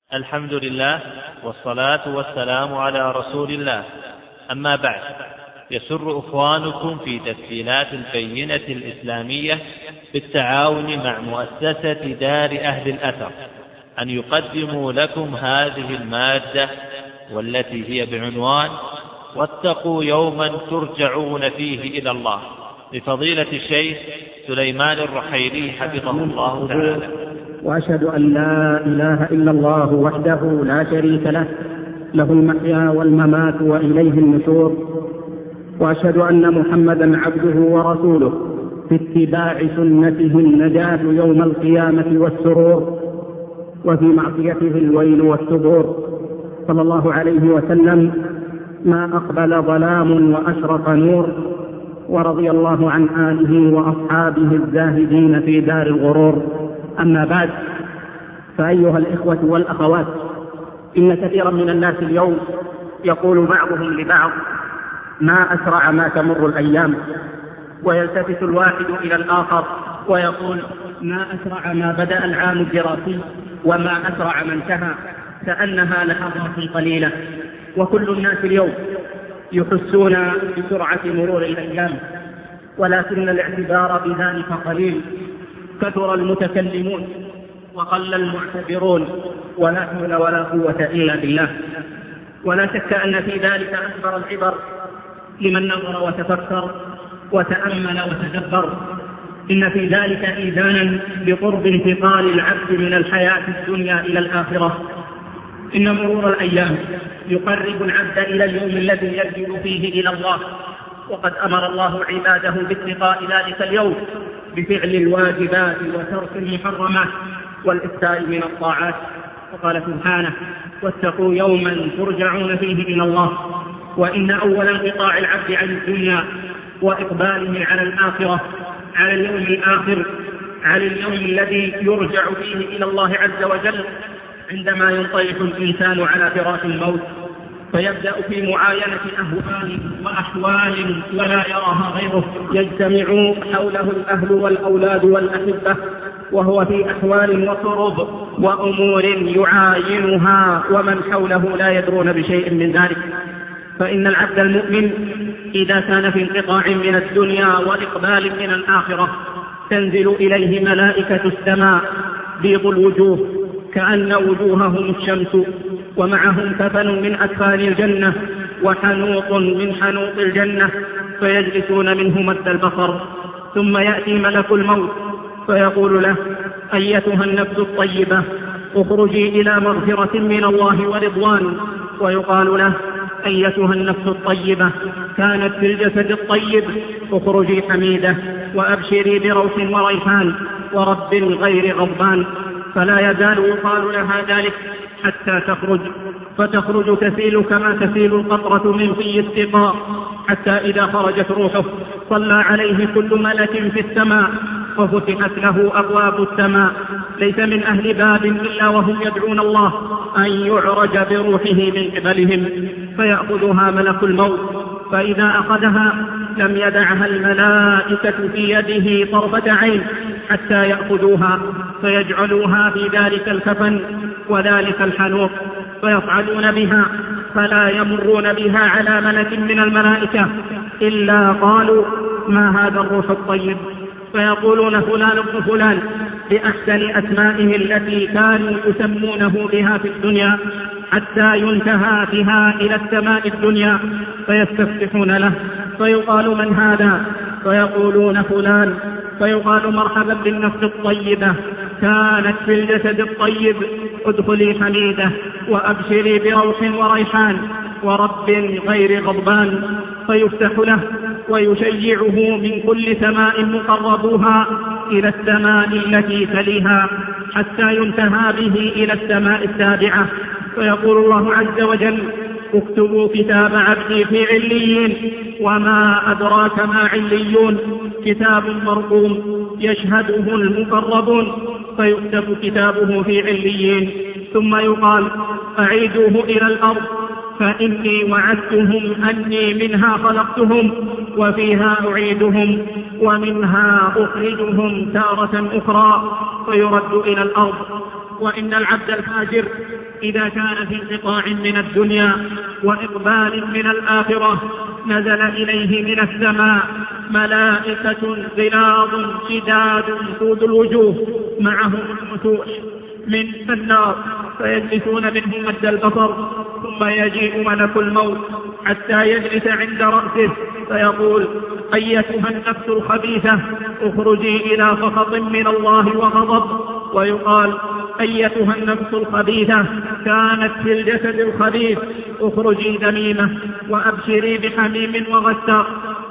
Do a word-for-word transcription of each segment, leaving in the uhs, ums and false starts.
الحمد لله والصلاة والسلام على رسول الله. أما بعد، يسر إخوانكم في تسجيلات البينة الإسلامية بالتعاون مع مؤسسة دار أهل الأثر أن يقدموا لكم هذه المادة، والتي هي بعنوان واتقوا يوما ترجعون فيه إلى الله، لفضيلة الشيخ سليمان الرحيلي حفظه الله تعالى. وأشهد أن لا إله إلا الله وحده لا شريك له، له المحيا والممات وإليه النشور. وأشهد أن محمدا عبده ورسوله، في اتباع سنته النجاة يوم القيامة والسرور، وفي معصيته الويل والثبور. صلى الله عليه وسلم ما أقبل ظلام وأشرق نور، ورضي الله عن آله وأصحابه الزاهدين في دار الغرور. أما بعد، فأيها الإخوة والأخوات، إن كثيرا من الناس اليوم يقول بعضهم لبعض: ما أسرع ما تمر الأيام. ويلتفت الواحد إلى الآخر ويقول: ما أسرع ما بدأ العام الدراسي وما أسرع ما انتهى، كأنها لحظات قليلة. وكل الناس اليوم يحسون بسرعة مرور الأيام، ولكن الاعتبار بذلك قليل. كثر المتكلمون وقل المعتبرون، ولا حول ولا قوة إلا بالله. ولا شك أن في ذلك أكبر العبر لمن نظر وتفكر وتأمل وتدبر. إن في ذلك إيذانا بقرب انتقال العبد من الحياة الدنيا إلى الآخرة. إن مرور الأيام يقرب العبد إلى اليوم الذي يرجع فيه إلى الله، وقد أمر الله عباده باتقاء ذلك اليوم بفعل الواجبات وترك المحرمات والإكثار من الطاعات. وقال سبحانه: واتقوا يوما ترجعون فيه إلى الله. وإن أول انقطاع العبد عن الدنيا وإقباله على الآخرة، على اليوم الآخر، على اليوم الذي يرجع فيه إلى الله عز وجل، عندما ينطلق الإنسان على فراش الموت، فيبدأ في معاينة أهوال وأحوال ولا يراها غيره. يجتمع حوله الأهل والأولاد والأحبة، وهو في أحوال وكرب وأمور يعاينها، ومن حوله لا يدرون بشيء من ذلك. فإن العبد المؤمن إذا كان في انقطاع من الدنيا وإقبال من الآخرة، تنزل إليه ملائكة السماء بيض الوجوه كأن وجوههم الشمس، ومعهم كفن من أكفان الجنة وحنوط من حنوط الجنة، فيجلسون منه مد البصر. ثم يأتي ملك الموت فيقول له: أيتها النفس الطيبة، اخرجي إلى مغفرة من الله ورضوان. ويقال له: أيتها النفس الطيبة، كانت في الجسد الطيب، اخرجي حميدة وأبشري بروح وريحان ورب غير غضبان. فلا يزال يقال لها ذلك حتى تخرج، فتخرج تسيل كما تسيل القطرة من في السقاء، حتى إذا خرجت روحه صلى عليه كل ملك في السماء، وفتحت له أبواب السماء، ليس من أهل باب إلا وهم يدعون الله أن يعرج بروحه من قبلهم، فيأخذها ملك الموت. فإذا أخذها لم يدعها الملائكة في يده طرفة عين حتى يأخذوها، فيجعلوها في ذلك الكفن وذلك الحنوط، فيصعدون بها، فلا يمرون بها على ملك من الملائكة إلا قالوا: ما هذا الروح الطيب؟ فيقولون: فلان ابن فلان، بأحسن أسمائه التي كانوا يسمونه بها في الدنيا، حتى ينتهى بها إلى السماء الدنيا، فيستفتحون له، فيقال: من هذا؟ فيقولون: فلان. فيقال: مرحبا بالنفس الطيبة، كانت في الجسد الطيب، ادخلي حميدة وأبشري بروح وريحان ورب غير غضبان. فيفتح له ويشيعه من كل سماء مقربوها إلى السماء التي تليها، حتى ينتهى به إلى السماء السابعة. فيقول الله عز وجل: اكتبوا كتاب عبدي في عليين. وما أدراك ما عليون؟ كتاب مرقوم يشهده المقربون. فيكتب كتابه في عليين، ثم يقال: أعيدوه إلى الأرض، فإني وعدتهم أني منها خلقتهم وفيها أعيدهم ومنها أخرجهم تارة أخرى. فيرد إلى الأرض. وإن العبد الفاجر إذا كان في انقطاع من الدنيا وإقبال من الآخرة نزل إليه من السماء ملائكة غلاظ شداد سود الوجوه معهم المسوح من النار فيجلسون منهم مد البصر، ثم يجيء ملك الموت حتى يجلس عند رأسه فيقول: أيتها النفس الخبيثة اخرجي إلى سخط من الله وغضب. ويقال: أيتها النفس الخبيثة كانت في الجسد الخبيث اخرجي ذميمة وأبشري بحميم وغساق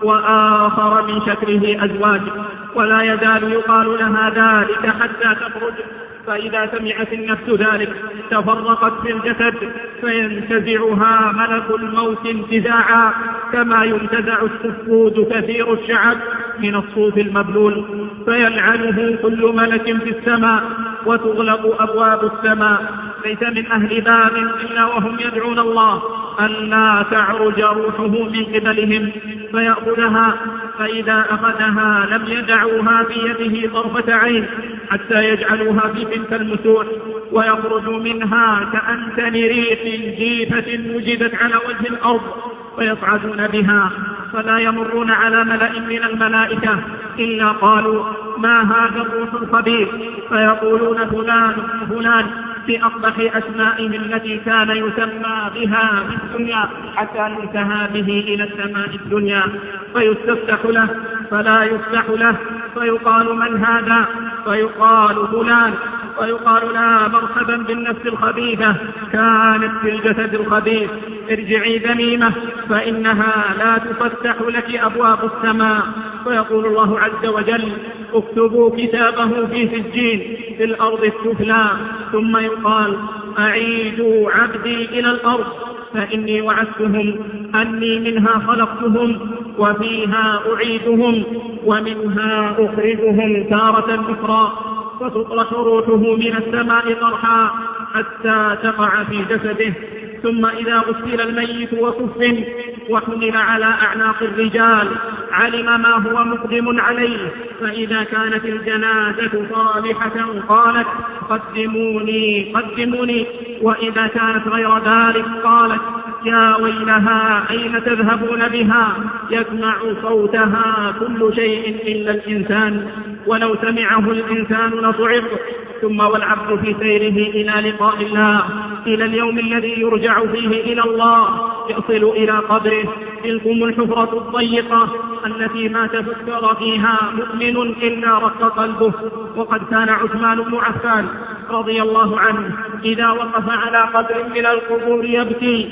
وآخر من شكله أزواج. ولا يزال يقال لها ذلك حتى تخرج، فإذا سمعت النفس ذلك تفرقت في الجسد فينتزعها ملك الموت انتزاعا كما ينتزع السفود كثير الشعب من الصوف المبلول، فيلعنه كل ملك في السماء وتغلق أبواب السماء، ليس من أهل باب إلا وهم يدعون الله أن لا تعرج روحه من قبلهم فيأخذها، فإذا أخذها لم يدعوها في يده طرفة عين حتى يجعلوها في تلك المسوح ويخرج منها كأنتن ريح جيفة وجدت على وجه الأرض، ويصعدون بها فلا يمرون على ملأ من الملائكة إلا قالوا: ما هذا الروح الخبيث؟ فيقولون: فلان فلان، بأقبح أسمائه التي كان يسمى بها في الدنيا حتى ينتهى به إلى السماء الدنيا، فيستفتح له فلا يفتح له، فيقال: من هذا؟ فيقال: فلان، ويقال: لا مرحبا بالنفس الخبيثة كانت في الجسد الخبيث، ارجعي ذميمة فإنها لا تفتح لك أبواب السماء. فيقول الله عز وجل: اكتبوا كتابه في سجين في الأرض السفلى. ثم يقال: أعيدوا عبدي إلى الأرض فإني وعدتهم أني منها خلقتهم وفيها أعيدهم ومنها أخرجهم تارة أخرى. فتطرح روحه من السماء طرحا حتى تقع في جسده. ثم إذا غسل الميت وكفن وحمل على أعناق الرجال علم ما هو مقدم عليه، فإذا كانت الجنازة صالحة قالت: قدموني قدموني، وإذا كانت غير ذلك قالت: يا ويلها أين تذهبون بها؟ يسمع صوتها كل شيء إلا الإنسان، ولو سمعه الإنسان لصعق. ثم والعبد في سيره إلى لقاء الله إلى اليوم الذي يرجع فيه إلى الله يصل إلى قبره. تلكم الحفرة الضيقة التي ما تفكر فيها مؤمن إلا رق قلبه. وقد كان عثمان بن عفان رضي الله عنه إذا وقف على قبر من القبور يبكي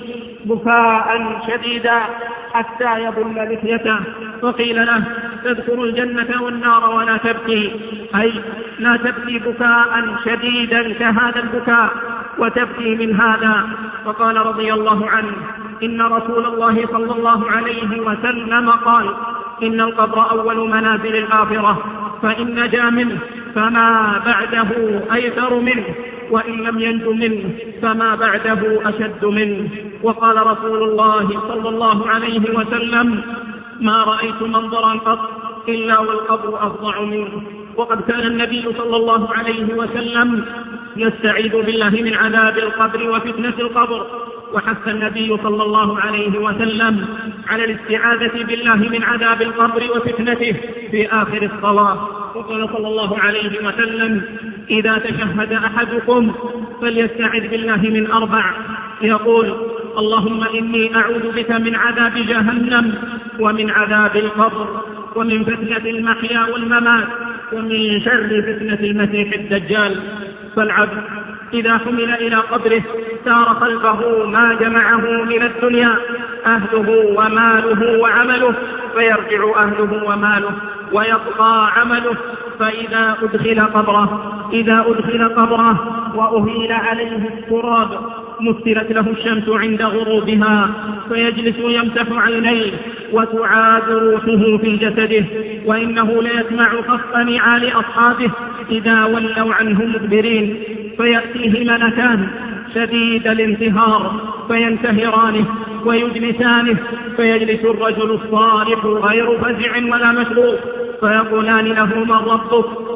بكاء شديدا حتى يبل لحيته، فقيل له: تذكر الجنة والنار ولا تبكي، أي لا تبكي بكاء شديدا كهذا البكاء وتبكي من هذا. فقال رضي الله عنه: إن رسول الله صلى الله عليه وسلم قال: إن القبر أول منازل الآخرة، فإن نجا منه فما بعده أيسر منه، وإن لم ينج منه فما بعده أشد منه. وقال رسول الله صلى الله عليه وسلم: ما رأيت منظرا قط إلا والقبر أفظع منه. وقد كان النبي صلى الله عليه وسلم يستعيذ بالله من عذاب القبر وفتنة القبر، وحث النبي صلى الله عليه وسلم على الاستعاذة بالله من عذاب القبر وفتنته في آخر الصلاة. وقال صلى الله عليه وسلم: إذا تشهد أحدكم فليستعذ بالله من أربع، يقول: اللهم إني أعوذ بك من عذاب جهنم ومن عذاب القبر ومن فتنة المحيا والممات ومن شر فتنة المسيح الدجال. فالعبد إذا حمل إلى قبره سار خلفه ما جمعه من الدنيا أهله وماله وعمله، فيرجع أهله وماله ويبقى عمله. فإذا أدخل قبره إذا أدخل قبره وأهيل عليه التراب مثلت له الشمس عند غروبها، فيجلس يمسح عينيه وتعاد روحه في جسده، وإنه ليسمع خفق نعال أصحابه إذا ولوا عنه مدبرين، فيأتيه ملكان شديد الانتهار فينتهرانه ويجلسانه، فيجلس الرجل الصالح غير فزع ولا مشروط، فيقولان له: من ربك؟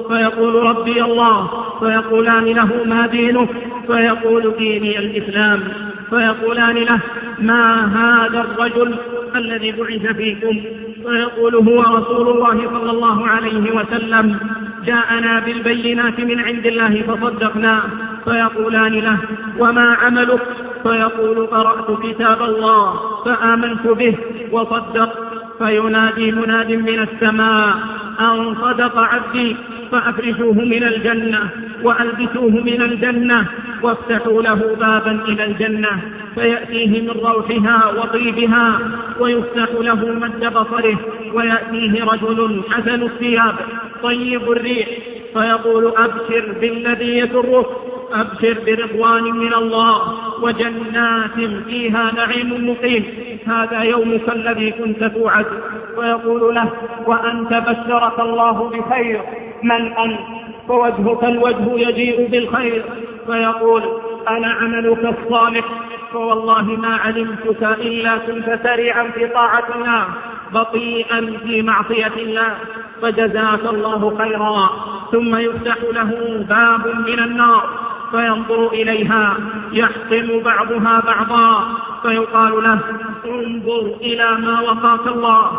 فيقول ربي الله، فيقولان له ما دينك؟ فيقول ديني الإسلام. فيقولان له ما هذا الرجل الذي بعث فيكم؟ فيقول هو رسول الله صلى الله عليه وسلم، جاءنا بالبينات من عند الله فصدقنا. فيقولان له وما عملك؟ فيقول قرأت كتاب الله فآمنت به وصدقت. فينادي مناد من السماء أن صدق عبدي، فأفرشوه من الجنة وألبسوه من الجنة وافتحوا له بابا إلى الجنة، فيأتيه من روحها وطيبها ويفتح له مد بصره، ويأتيه رجل حسن الثياب طيب الريح، فيقول أبشر بالذي يسرك، أبشر برضوان من الله وجنات فيها نعيم مقيم، هذا يومك الذي كنت توعد. ويقول له وأنت بشرك الله بخير، من أنت؟ فوجهك الوجه يجيء بالخير. فيقول أنا عملك الصالح، فوالله ما علمتك إلا كنت سريعا في طاعة الله بطيئا في معصية الله، فجزاك الله خيرا. ثم يفتح له باب من النار فينظر إليها يحطم بعضها بعضا، فيقال له انظر إلى ما وقاك الله،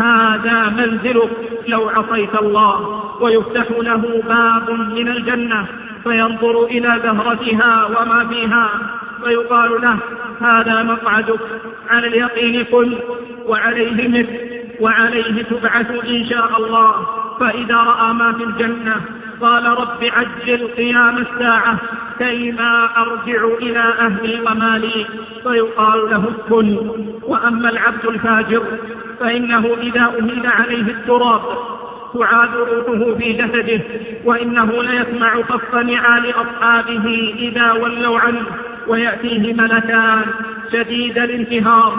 هذا منزلك لو عصيت الله. ويفتح له باب من الجنة فينظر إلى زهرتها وما فيها، فيقال له هذا مقعدك، على اليقين كل وعليه مثل وعليه تبعث إن شاء الله. فإذا رأى ما في الجنة قال رب عجل قيام الساعة كيما أرجع إلى أهلي ومالي، فيقال له اسكن. وأما العبد الفاجر فإنه إذا أهيل عليه التراب تعاد روحه في جسده، وإنه ليسمع خف نعال أصحابه إذا ولوا عنه، ويأتيه ملكان شديد الانتهار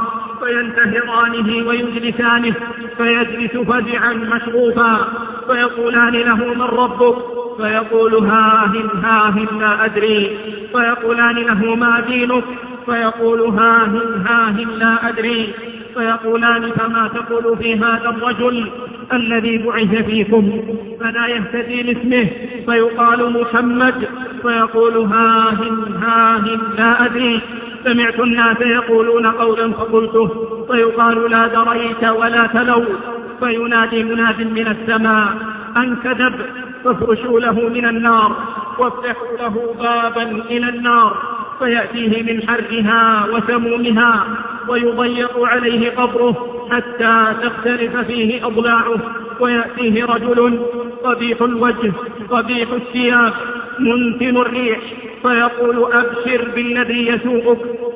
فينتهرانه ويجلسانه، فيجلس فزعا مشغوفا، فيقولان له من ربك؟ فيقول هاهن هاهن لا أدري. فيقولان له ما دينك؟ فيقول هاهن هاهن لا أدري. فيقولان فما تقول في هذا الرجل الذي بعث فيكم؟ فلا يهتدي لاسمه، فيقال محمد، فيقول هاهن هاهن لا أدري. سمعت الناس يقولون قولا فقلته، فيقال لا دريت ولا تلو. فينادي مناد من السماء أن كذب، فافرشوا له من النار وافتحوا له بابا إلى النار، فيأتيه من حرها وسمومها، ويضيق عليه قبره حتى تختلف فيه أضلاعه. ويأتيه رجل قبيح الوجه قبيح الثياب منتن الريح، فيقول أبشر بالذي يسوءك،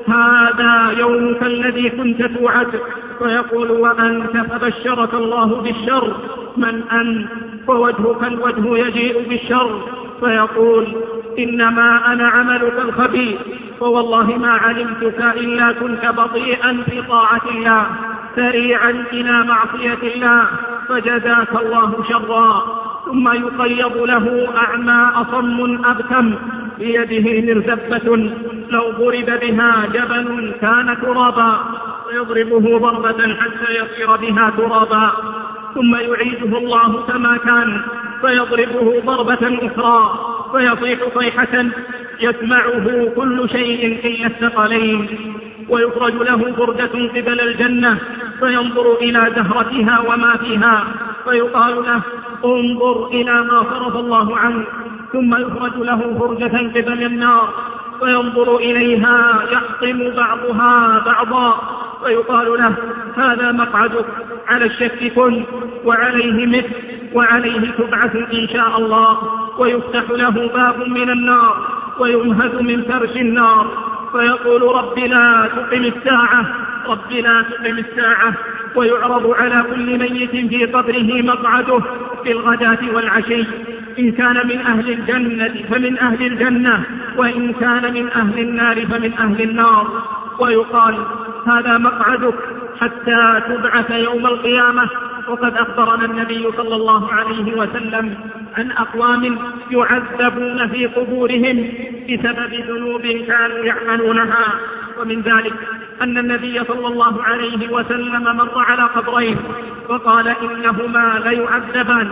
هذا يومك الذي كنت توعد. فيقول وأنت فبشرك الله بالشر، من أنت؟ فوجهك الوجه يجيء بالشر. فيقول إنما أنا عملك الخبيث، فوالله ما علمتك إلا كنت بطيئا في طاعة الله سريعا إلى معصية الله، فجزاك الله شرا. ثم يقيض له أعمى أصم أبكم بيده مرزبة لو ضرب بها جبل كان ترابا، فيضربه ضربة حتى يصير بها ترابا، ثم يعيده الله كما كان فيضربه ضربة أخرى فيصيح صيحة يسمعه كل شيء إلا الثقلين. ويخرج له فرجة قبل الجنة فينظر إلى زهرتها وما فيها، فيقال له انظر إلى ما فرض الله عنه. ثم يخرج له فرجة قبل النار فينظر إليها يحطم بعضها بعضا، فيقال له هذا مقعدك، على الشك كن وعليه مثل وعليه تبعث إن شاء الله. ويفتح له باب من النار ويمهد من فرش النار، فيقول رب لا تقم الساعة، رب لا تقم الساعة. ويعرض على كل ميت في قبره مقعده في الغداة والعشي، إن كان من أهل الجنة فمن أهل الجنة، وإن كان من أهل النار فمن أهل النار. ويقال هذا مقعدك حتى تبعث يوم القيامة. وقد أخبرنا النبي صلى الله عليه وسلم عن أقوام يعذبون في قبورهم بسبب ذنوب كانوا يعملونها، ومن ذلك أن النبي صلى الله عليه وسلم مر على قبرين فقال إنهما ليعذبان،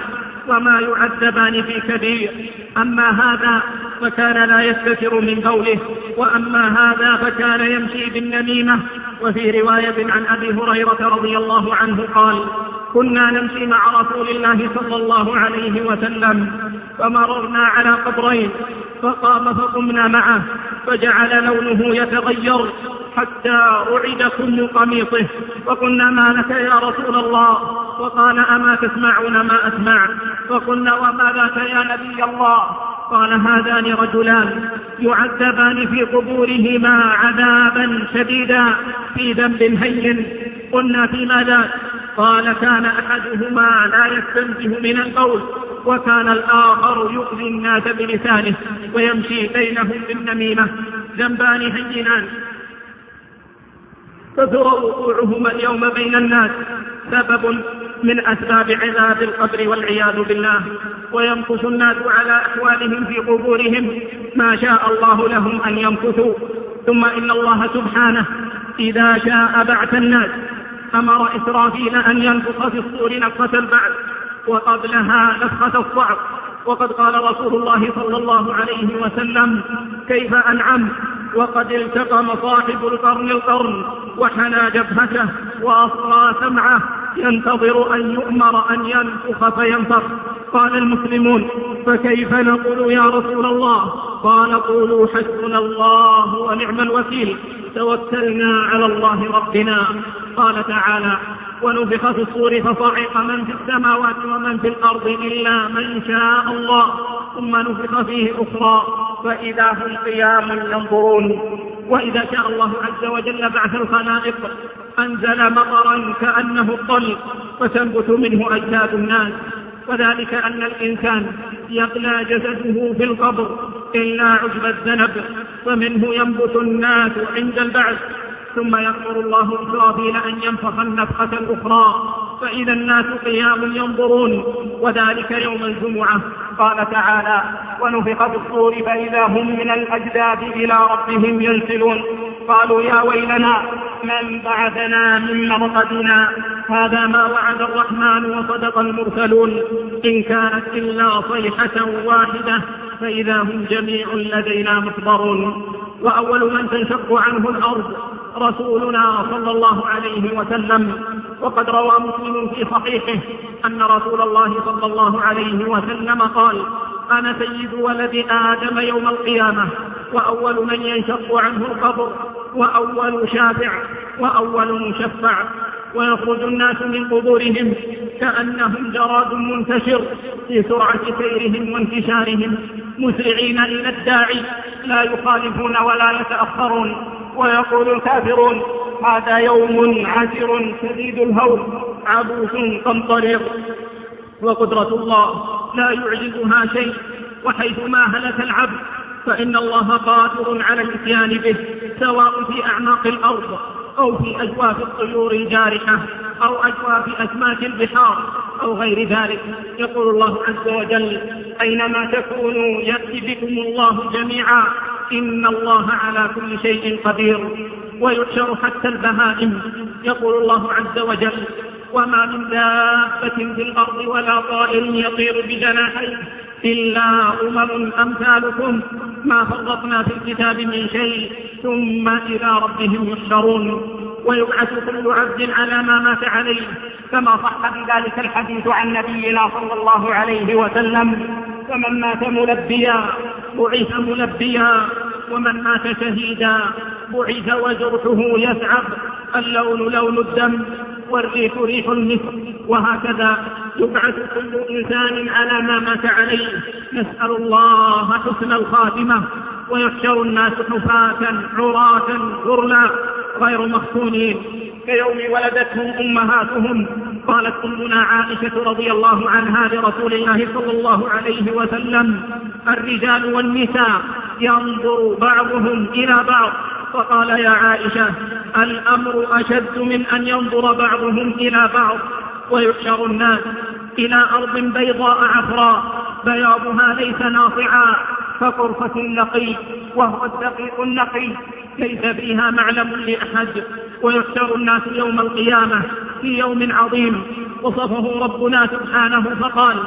وما يعذبان في كبير. أما هذا فكان لا يستتر من بوله، وأما هذا فكان يمشي بالنميمة. وفي رواية عن أبي هريرة رضي الله عنه قال: كنا نمشي مع رسول الله صلى الله عليه وسلم فمررنا على قبرين فقام فقمنا معه فجعل لونه يتغير حتى رعد كل قميصه، فقلنا: ما لك يا رسول الله؟ وقال: أما تسمعون ما أسمع؟ فقلنا: وما ذاك يا نبي الله؟ قال: هذان رجلان يعذبان في قبورهما عذابا شديدا في ذنب هين. قلنا: فيما ذاك؟ قال: كان أحدهما لا يستنزه من القول، وكان الآخر يؤذي الناس بلسانه ويمشي بينهم بالنميمة. ذنبان هينان كثر وقوعهما اليوم بين الناس، سبب من أسباب عذاب القبر والعياذ بالله. ويمكث الناس على أحوالهم في قبورهم ما شاء الله لهم أن يمكثوا. ثم إن الله سبحانه إذا شاء بعث الناس أمر إسرافيل أن ينفخ في الصور نفخة البعث، وقبلها نفخة الصعق. وقد قال رسول الله صلى الله عليه وسلم: كيف أنعم وقد التقم صاحب القرن القرن وحنى جبهته وأصغى سمعه ينتظر أن يؤمر أن ينفخ فينفخ. قال المسلمون: فكيف نقول يا رسول الله؟ قال: قولوا حسبنا الله ونعم الوكيل، توكلنا على الله ربنا. قال تعالى: ونفخ في الصور فصعق من في السماوات ومن في الأرض إلا من شاء الله، ثم نفخ فيه أخرى فإذا هم قيام ينظرون. وإذا شاء الله عز وجل بعث الخلائق أنزل مطرا كأنه الطل فتنبت منه أجساد الناس، وذلك أن الإنسان يقلى جسده في القبر إلا عجب الذنب، فمنه ينبت الناس عند البعث. ثم يأمر الله إسرافيل أن ينفخ النفخة الأخرى فإذا الناس قيام ينظرون، وذلك يوم الجمعة. قال تعالى: ونفخ في الصور فإذا هم من الأجداث إلى ربهم ينسلون. قالوا: يا ويلنا من بعثنا من مرقدنا، هذا ما وعد الرحمن وصدق المرسلون، إن كانت إلا صيحة واحدة فإذا هم جميع لدينا محضرون. وأول من تنشق عنه الأرض رسولنا صلى الله عليه وسلم. وقد روى مسلم في صحيحه أن رسول الله صلى الله عليه وسلم قال: أنا سيد ولد آدم يوم القيامة، وأول من ينشق عنه القبر، وأول شافع، وأول مشفع. ويخرج الناس من قبورهم كأنهم جراد منتشر في سرعة سيرهم وانتشارهم، مسرعين إلى الداعي لا يخالفون ولا يتأخرون. ويقول الكافرون: هذا يوم عسر شديد الهول عبوس قمطرير. وقدرة الله لا يعجزها شيء، وحيثما هلك العبد فإن الله قادر على الإتيان به، سواء في أعماق الأرض أو في أجواف الطيور الجارحة أو أجواف أسماك البحار أو غير ذلك. يقول الله عز وجل: أينما تكونوا يأتي بكم الله جميعا، إن الله على كل شيء قدير. ويحشر حتى البهائم. يقول الله عز وجل: وما من دابة في الأرض ولا طائر يطير بجناحيه إلا أمم أمثالكم ما فرطنا في الكتاب من شيء ثم إلى ربهم يحشرون. ويبعث كل عبد على ما مات عليه، كما صح بذلك الحديث عن نبينا صلى الله عليه وسلم: فمن مات ملبيا بعث ملبيا، ومن مات شهيدا بعث وجرحه يسعب، اللون لون الدم والريح ريح المسك. وهكذا يبعث كل إنسان على ما مات عليه. نسأل الله حسن الخاتمة. ويحشر الناس حفاة عراة غرلا غير مختونين كيوم ولدتهم أمهاتهم. قالت أمنا عائشة رضي الله عنها لرسول الله صلى الله عليه وسلم: الرجال والنساء ينظر بعضهم إلى بعض. فقال: يا عائشة، الأمر أشد من أن ينظر بعضهم إلى بعض. ويحشر الناس إلى أرض بيضاء عفراء بياضها ليس ناصعا كطرفة النقي، وهو الدقيق النقي ليس فيها معلم لأحد. ويحشر الناس يوم القيامة في يوم عظيم وصفه ربنا سبحانه فقال: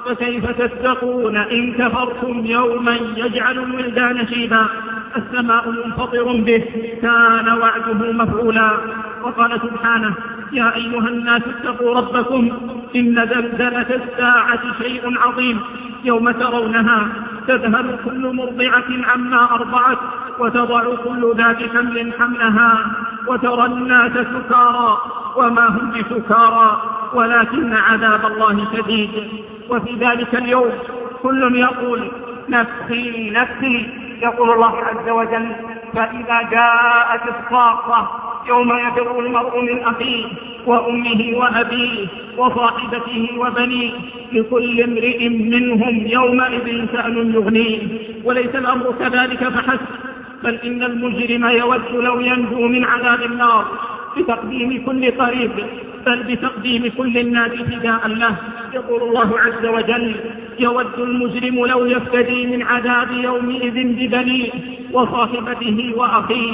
فكيف تتقون إن كفرتم يوما يجعل الولدان شيبا السماء منفطر به كان وعده مفعولا. وقال سبحانه يا أيها الناس اتقوا ربكم إن زلزلة الساعة شيء عظيم يوم ترونها تذهل كل مرضعة عما أرضعت وتضع كل ذات حمل حملها وترى الناس سكارى وما هم بسكارى ولكن عذاب الله شديد. وفي ذلك اليوم كل يقول نفسي نفسي. يقول الله عز وجل فإذا جاءت الصاخة يوم يفر المرء من أخيه وأمه وأبيه وصاحبته وبنيه لكل امرئ منهم يومئذ شأن يغنيه. وليس الأمر كذلك فحسب بل إن المجرم يود لو ينجو من عذاب النار بتقديم كل قريب بل بتقديم كل الناس فداء له. يقول الله عز وجل يود المجرم لو يفتدي من عذاب يومئذ ببنيه وصاحبته وأخيه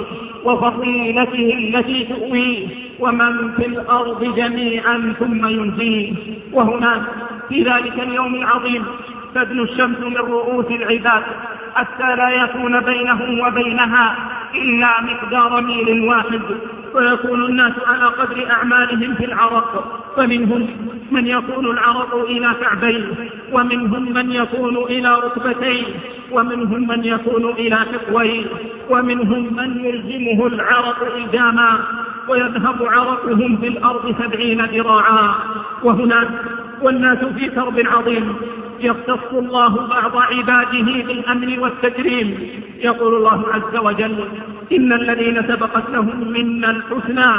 وفصيلته التي تؤويه ومن في الأرض جميعا ثم ينجيه. وهناك في ذلك اليوم العظيم تدنو الشمس من رؤوس العباد حتى لا يكون بينهم وبينها إلا مقدار ميل واحد ويكون الناس على قدر أعمالهم في العرق فمنهم من يكون العرق إلى كعبيه ومنهم من يكون إلى ركبتيه ومنهم من يكون إلى حقويه ومنهم من يلزمه العرق إلزاما ويذهب عرقهم في الأرض سبعين ذراعا. وهناك والناس في كرب عظيم يختص الله بعض عباده بالأمن والتكريم. يقول الله عز وجل إن الذين سبقت لهم منا الحسنى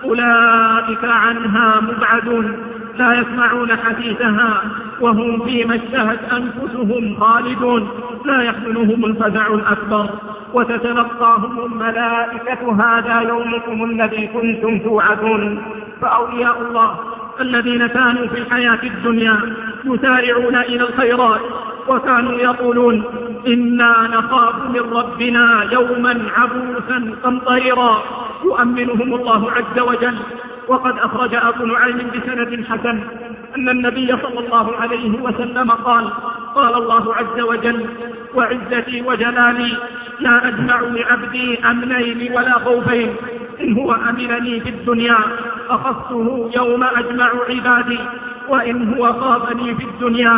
أولئك عنها مبعدون لا يسمعون حديثها وهم فيما اشتهت أنفسهم خالدون لا يحزنهم الفزع الأكبر وتتلقاهم الملائكة هذا يومكم الذي كنتم توعدون. فأولياء الله الذين كانوا في الحياة الدنيا يسارعون إلى الخيرات وكانوا يقولون إنا نخاف من ربنا يوما عبوسا قمطريرا يؤمنهم الله عز وجل. وقد أخرج أبو نعيم بسند حسن أن النبي صلى الله عليه وسلم قال قال الله عز وجل وعزتي وجلالي لا أجمع لعبدي أمنين ولا خوفين إن هو أمنني في الدنيا أخذته يوم أجمع عبادي وإن هو خافني في الدنيا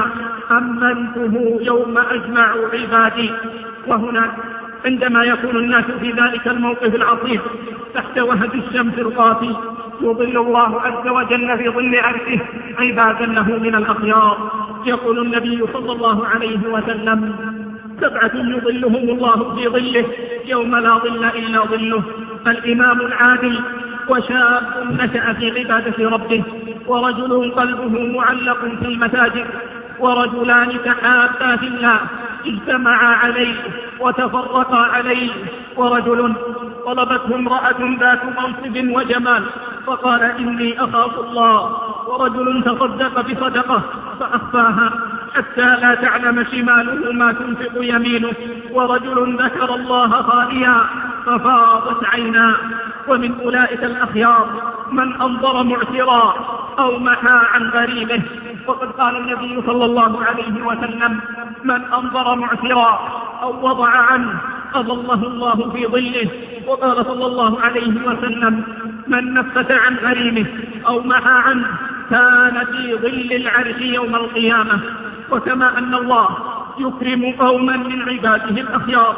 أمنته يوم أجمع عبادي. وهناك عندما يكون الناس في ذلك الموقف العصيب تحت وهج الشمس القاطي يظل الله عز وجل في ظل عرشه عبادا له من الأخيار. يقول النبي صلى الله عليه وسلم سبعة يظلهم الله في ظله يوم لا ظل إلا ظله الإمام العادل وشاب نشأ في عبادة ربه ورجل قلبه معلق في المساجد ورجلان تحابا في الله اجتمعا عليه وتفرقا عليه ورجل طلبته امرأة ذات منصب وجمال فقال إني أخاف الله ورجل تصدق بصدقة فأخفاها حتى لا تعلم شماله ما تنفق يمينه ورجل ذكر الله خاليا ففاضت عيناه. ومن أولئك الأخيار من أنظر معسرا أو محى عن غريبه وقد قال النبي صلى الله عليه وسلم من أنظر معسرا أو وضع عنه أظله الله في ظله. وقال صلى الله عليه وسلم من نفس عن غريمه أو محى عنه كان في ظل العرش يوم القيامة. وكما أن الله يكرم قوما من عباده الأخيار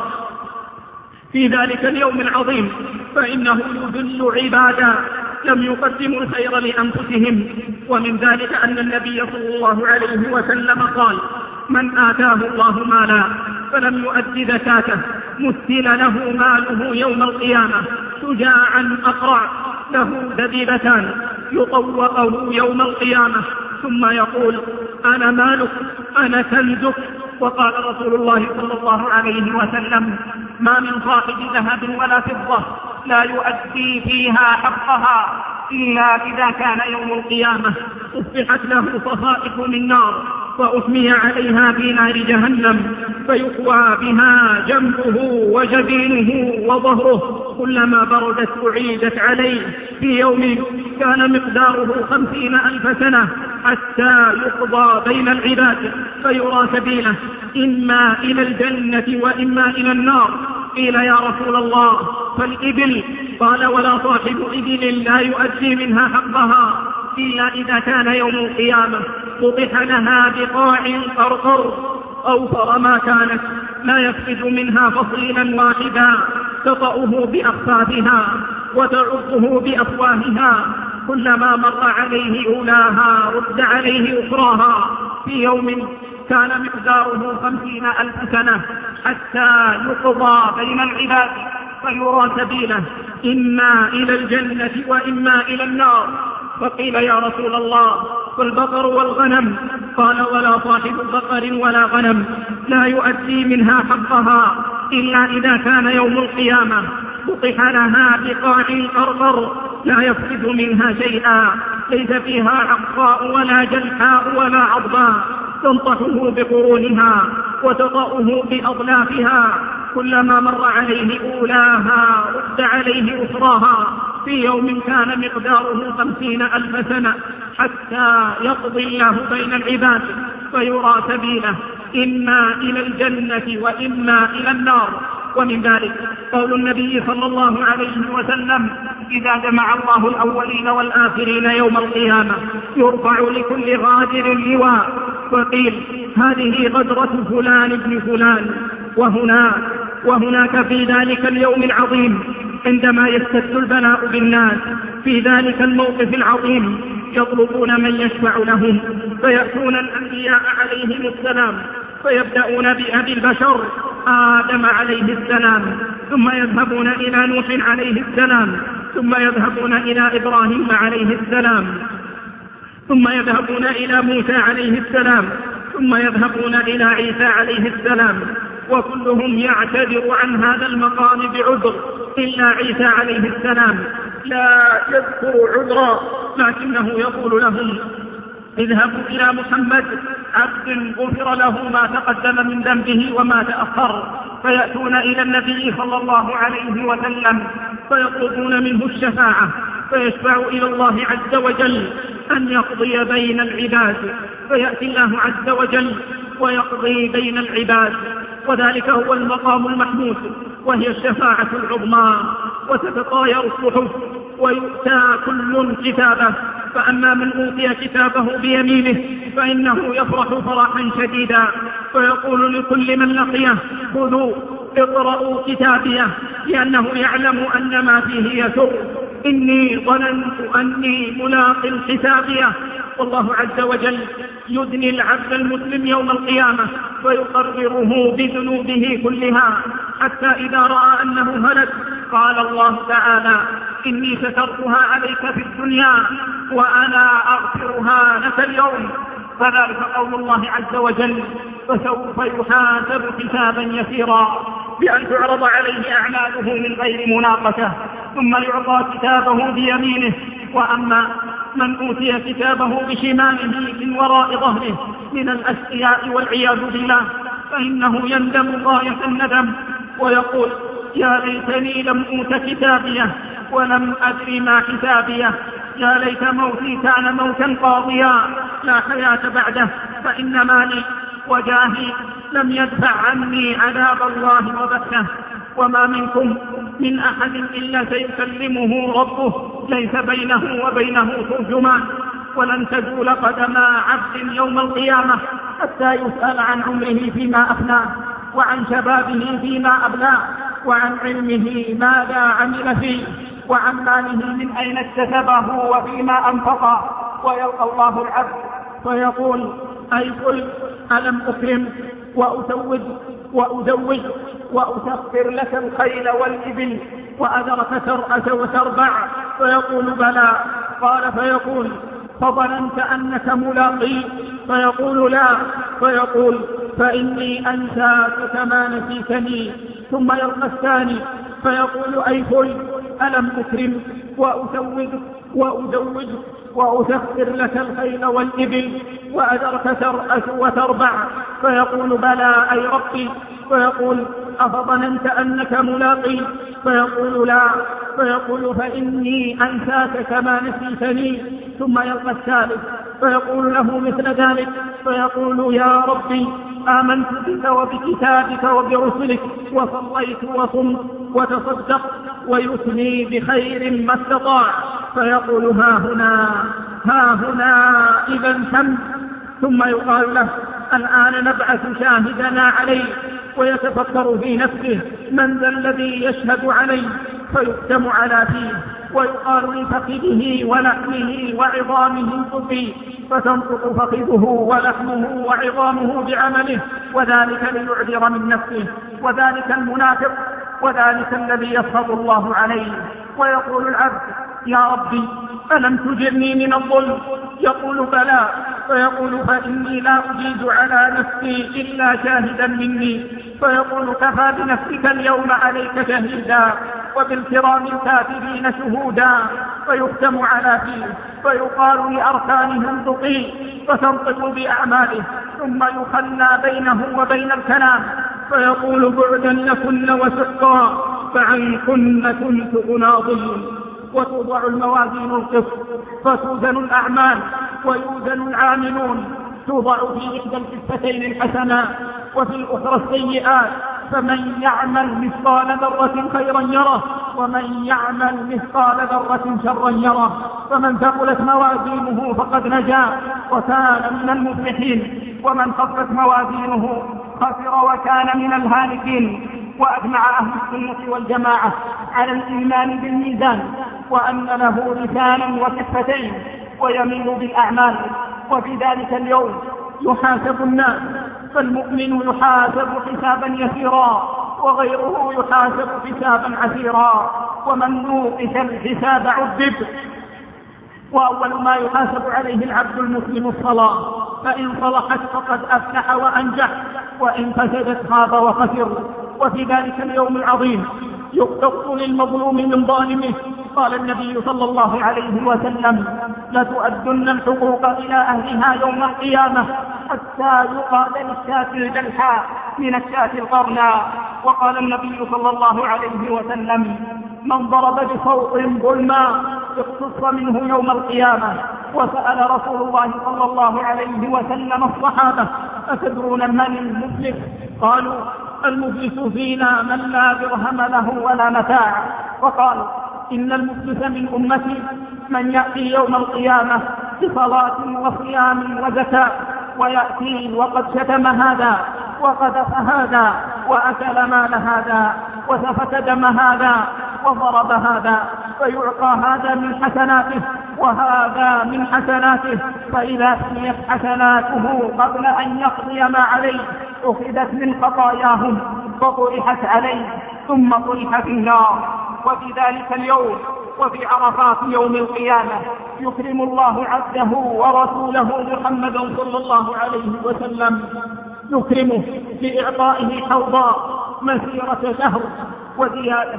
في ذلك اليوم العظيم فإنه يذل عبادا لم يقدموا الخير لأنفسهم. ومن ذلك أن النبي صلى الله عليه وسلم قال من آتاه الله مالا فلم يؤد زكاته مثل له ماله يوم القيامة شجاعا أقرع له دبيبتان يطوقه يوم القيامة ثم يقول أنا مالك أنا كنزك. وقال رسول الله صلى الله عليه وسلم ما من صاحب ذهب ولا فضة لا يؤدي فيها حقها إلا إذا كان يوم القيامة أصبحت له صفائح من نار وأثمي عليها في نار جهنم فيقوى بها جنبه وجبينه وظهره كلما بردت أعيدت عليه في يوم كان مقداره خمسين ألف سنة حتى يقضى بين العباد فيرى سبيله إما إلى الجنة وإما إلى النار. قيل يا رسول الله فالإبل؟ قال ولا صاحب إبل لا يؤدي منها حقها إلا إذا كان يوم القيامة طرح لها بقاع قرقر أوفر ما كانت لا يفقد منها فصيلا واحدا تطأه بأخفافها وتعضه بأفواهها كلما مر عليه أولاها رد عليه أخراها في يوم كان مقداره خمسين ألف سنة حتى يقضى بين العباد فيرى سبيله إما إلى الجنة وإما إلى النار. فقيل يا رسول الله فالبقر والغنم؟ قال ولا صاحب بقر ولا غنم لا يؤدي منها حقها إلا إذا كان يوم القيامة بطح لها بقاع قرقر لا يفقد منها شيئا ليس فيها عقاء ولا جلحاء ولا عضباء تنطحه بقرونها وتطأه بأضلافها كلما مر عليه أولاها رد عليه أخراها في يوم كان مقداره خمسين ألف سنة حتى يقضي الله بين العباد فيرى سبيله إما إلى الجنة وإما إلى النار. ومن ذلك قول النبي صلى الله عليه وسلم إذا جمع الله الأولين والآخرين يوم القيامة يرفع لكل غادر لواء وقيل هذه غدرة فلان ابن فلان. وهناك وهناك في ذلك اليوم العظيم عندما يشتد البلاء بالناس في ذلك الموقف العظيم يطلبون من يشفع لهم فيأتون الأنبياء عليهم السلام فيبدأون بأبي البشر آدم عليه السلام ثم يذهبون إلى نوح عليه السلام ثم يذهبون إلى إبراهيم عليه السلام ثم يذهبون إلى موسى عليه السلام ثم يذهبون إلى عيسى عليه السلام وكلهم يعتذر عن هذا المقام بعذر إلا عيسى عليه السلام لا يذكر عذرا لكنه يقول لهم اذهبوا إلى محمد عبد غفر له ما تقدم من ذنبه وما تأخر فيأتون إلى النبي صلى الله عليه وسلم فيطلبون منه الشفاعة فيشفع إلى الله عز وجل أن يقضي بين العباد فيأتي الله عز وجل ويقضي بين العباد وذلك هو المقام المحمود وهي الشفاعة العظمى وتتطاير الصحف ويؤتى كل كتابه فأما من أوتي كتابه بيمينه فإنه يفرح فرحا شديدا فيقول لكل من لقيه خذوا اقرأوا كتابيه لأنه يعلم أن ما فيه يسر إني ظننت أني ملاق حسابيه. والله عز وجل يدني العبد المسلم يوم القيامة ويقرره بذنوبه كلها حتى إذا رأى أنه هلك قال الله تعالى إني سترتها عليك في الدنيا وأنا أغفرها لك اليوم. فذلك قول الله عز وجل فسوف يحاسب حسابا يسيرا بأن تعرض عليه أعماله من غير مناقشة ثم يعطى كتابه بيمينه. وأما من أوتي كتابه بشماله من وراء ظهره من الأشقياء والعياذ بالله فإنه يندم غاية الندم ويقول يا ليتني لم أوت كتابيه ولم أدري ما حسابيه يا ليت موتي كان موتا قاضيا لا حياة بعده فإن مالي وجاهي لم يدفع عني عذاب الله وبثه. وما منكم من أحد إلا سيكلمه ربه ليس بينه وبينه ترجمان ولن تزول قدما عبد يوم القيامة حتى يسأل عن عمره فيما أفناه وعن شبابه فيما أبلاه وعن علمه ماذا عمل فيه وعن ماله من أين اكتسبه وفيما أنفقه. ويلقى الله العبد فيقول أي قل ألم أكرم وأزوج وأزوج وأسخر لك الخيل والإبل وأذرك ترأس وتربع فيقول بلى قال فيقول فظننت أنك ملاقي فيقول لا فيقول فإني أنساك كما نسيتني. ثم يلقى الثاني فيقول أي قل ألم أكرم وأزوج وأزوج وأسخر لك الخيل والإبل وأذرك ترأس وتربع فيقول بلى أي ربي فيقول أفظننت أنك ملاقي فيقول لا فيقول فإني أنساك كما نسيتني. ثم يلقى الثالث فيقول له مثل ذلك، فيقول يا ربي آمنت بك وبكتابك وبرسلك وصليت وصمت وتصدقت، ويثني بخير ما استطاع. فيقول ها هنا ها هنا إذا تم. ثم يقال له الآن نبعث شاهدنا عليه، ويتفكر في نفسه من ذا الذي يشهد عليه، فيختم على فيه ويقال لفخذه ولحمه وعظامه انطقي، فتنطق فخذه ولحمه وعظامه بعمله، وذلك ليعذر من نفسه. وذلك المنافق وذلك الذي يسخط الله عليه. ويقول العبد يا ربي ألم تجرني من الظلم؟ يقول بلى. فيقول فإني لا أجيز على نفسي إلا شاهدا مني. فيقول كفى بنفسك اليوم عليك شهيدا وبالكرام الكاتبين شهودا. فيختم على فيه فيقال لأركانه انطقي، فتنطق بأعماله، ثم يخلى بينه وبين الكلام، فيقول بعدا لكن وسحقا فعنكن كنت أناضل. وتوضع الموازين القسط فتوزن الأعمال ويوزن العاملون، توضع في إحدى الكفتين الحسنات وفي الأخرى السيئات، فمن يعمل مثقال ذرة خيرا يره ومن يعمل مثقال ذرة شرا يره. فمن ثقلت موازينه فقد نجا وكان من المفلحين، ومن خفت موازينه خسر وكان من الهالكين. وأجمع أهل السنة والجماعة على الإيمان بالميزان، وأن له لسانا وكفتين ويميل بالأعمال. وفي ذلك اليوم يحاسب الناس، فالمؤمن يحاسب حسابا يسيرا وغيره يحاسب حسابا عسيرا، ومن نوقش الحساب عذب. وأول ما يحاسب عليه العبد المسلم الصلاة، فإن صلحت فقد أفلح وأنجح، وإن فسدت خاب وخسر. وفي ذلك اليوم العظيم يقتص للمظلوم من ظالمه. قال النبي صلى الله عليه وسلم لتؤدن الحقوق إلى أهلها يوم القيامة حتى يقال للشاة الجلحاء من الشاة القرناء. وقال النبي صلى الله عليه وسلم من ضرب بصوت ظلما اقتص منه يوم القيامة. وسأل رسول الله صلى الله عليه وسلم الصحابة أتدرون من المفلس؟ قالوا المفلس فينا من لا درهم له ولا متاع. وقال إن المفلس من أمتي من يأتي يوم القيامة بصلاة وصيام وزكاة، ويأتي وقد شتم هذا وقذف هذا وأكل مال هذا وسفك دم هذا وضرب هذا، فيعطى هذا من حسناته وهذا من حسناته، فإذا سميت حسناته قبل أن يقضي ما عليه أخذت من خطاياهم فطرحت عليه ثم طرح في النار. وفي ذلك اليوم وفي عرفات يوم القيامة يكرم الله عبده ورسوله محمدا صلى الله عليه وسلم، يكرمه بإعطائه حوضاء مسيرة شهر وزيادة،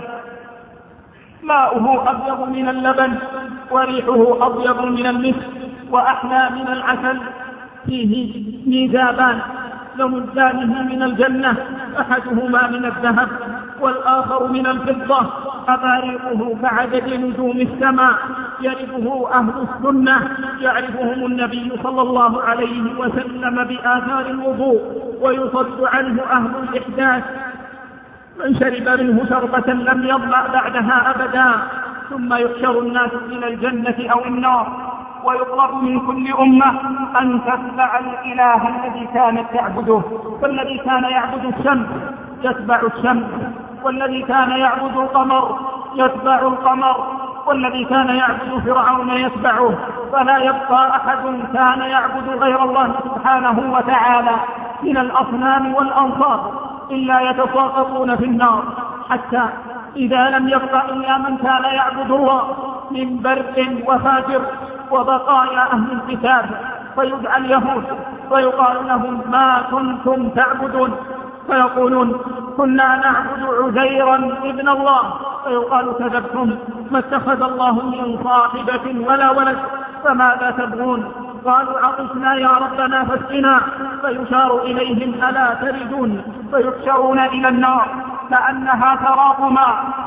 ماؤه أبيض من اللبن وريحه أبيض من المسك وأحلى من العسل، فيه ميزابان لمزانه من الجنة، أحدهما من الذهب والآخر من الفضة، أباريقه كعدد نجوم السماء، يعرفه أهل السنة، يعرفهم النبي صلى الله عليه وسلم بآثار الوضوء، ويصد عنه أهل الإحداث، من شرب منه شربة لم يظمأ بعدها أبدا. ثم يحشر الناس إلى الجنة أو النار، ويطلب من كل أمة أن تتبع الإله الذي كانت تعبده، فالذي كان يعبد الشمس يتبع الشمس، والذي كان يعبد القمر يتبع القمر، والذي كان يعبد فرعون يتبعه، فلا يبقى أحد كان يعبد غير الله سبحانه وتعالى من الأصنام والأنصار إلا يتساقطون في النار، حتى إذا لم يبقى إلا من كان يعبد الله من برد وفاجر وبقايا أهل الكتاب، فيدعى اليهود ويقال لهم ما كنتم تعبدون، فيقولون كنا نعبد عزيرا ابن الله، فيقال كذبتم، ما اتخذ الله من صاحبة ولا ولد، فماذا تبغون؟ قالوا عطشنا يا ربنا فاسقنا، فيشار إليهم ألا تردون، فيحشرون إلى النار كأنها سراب ماء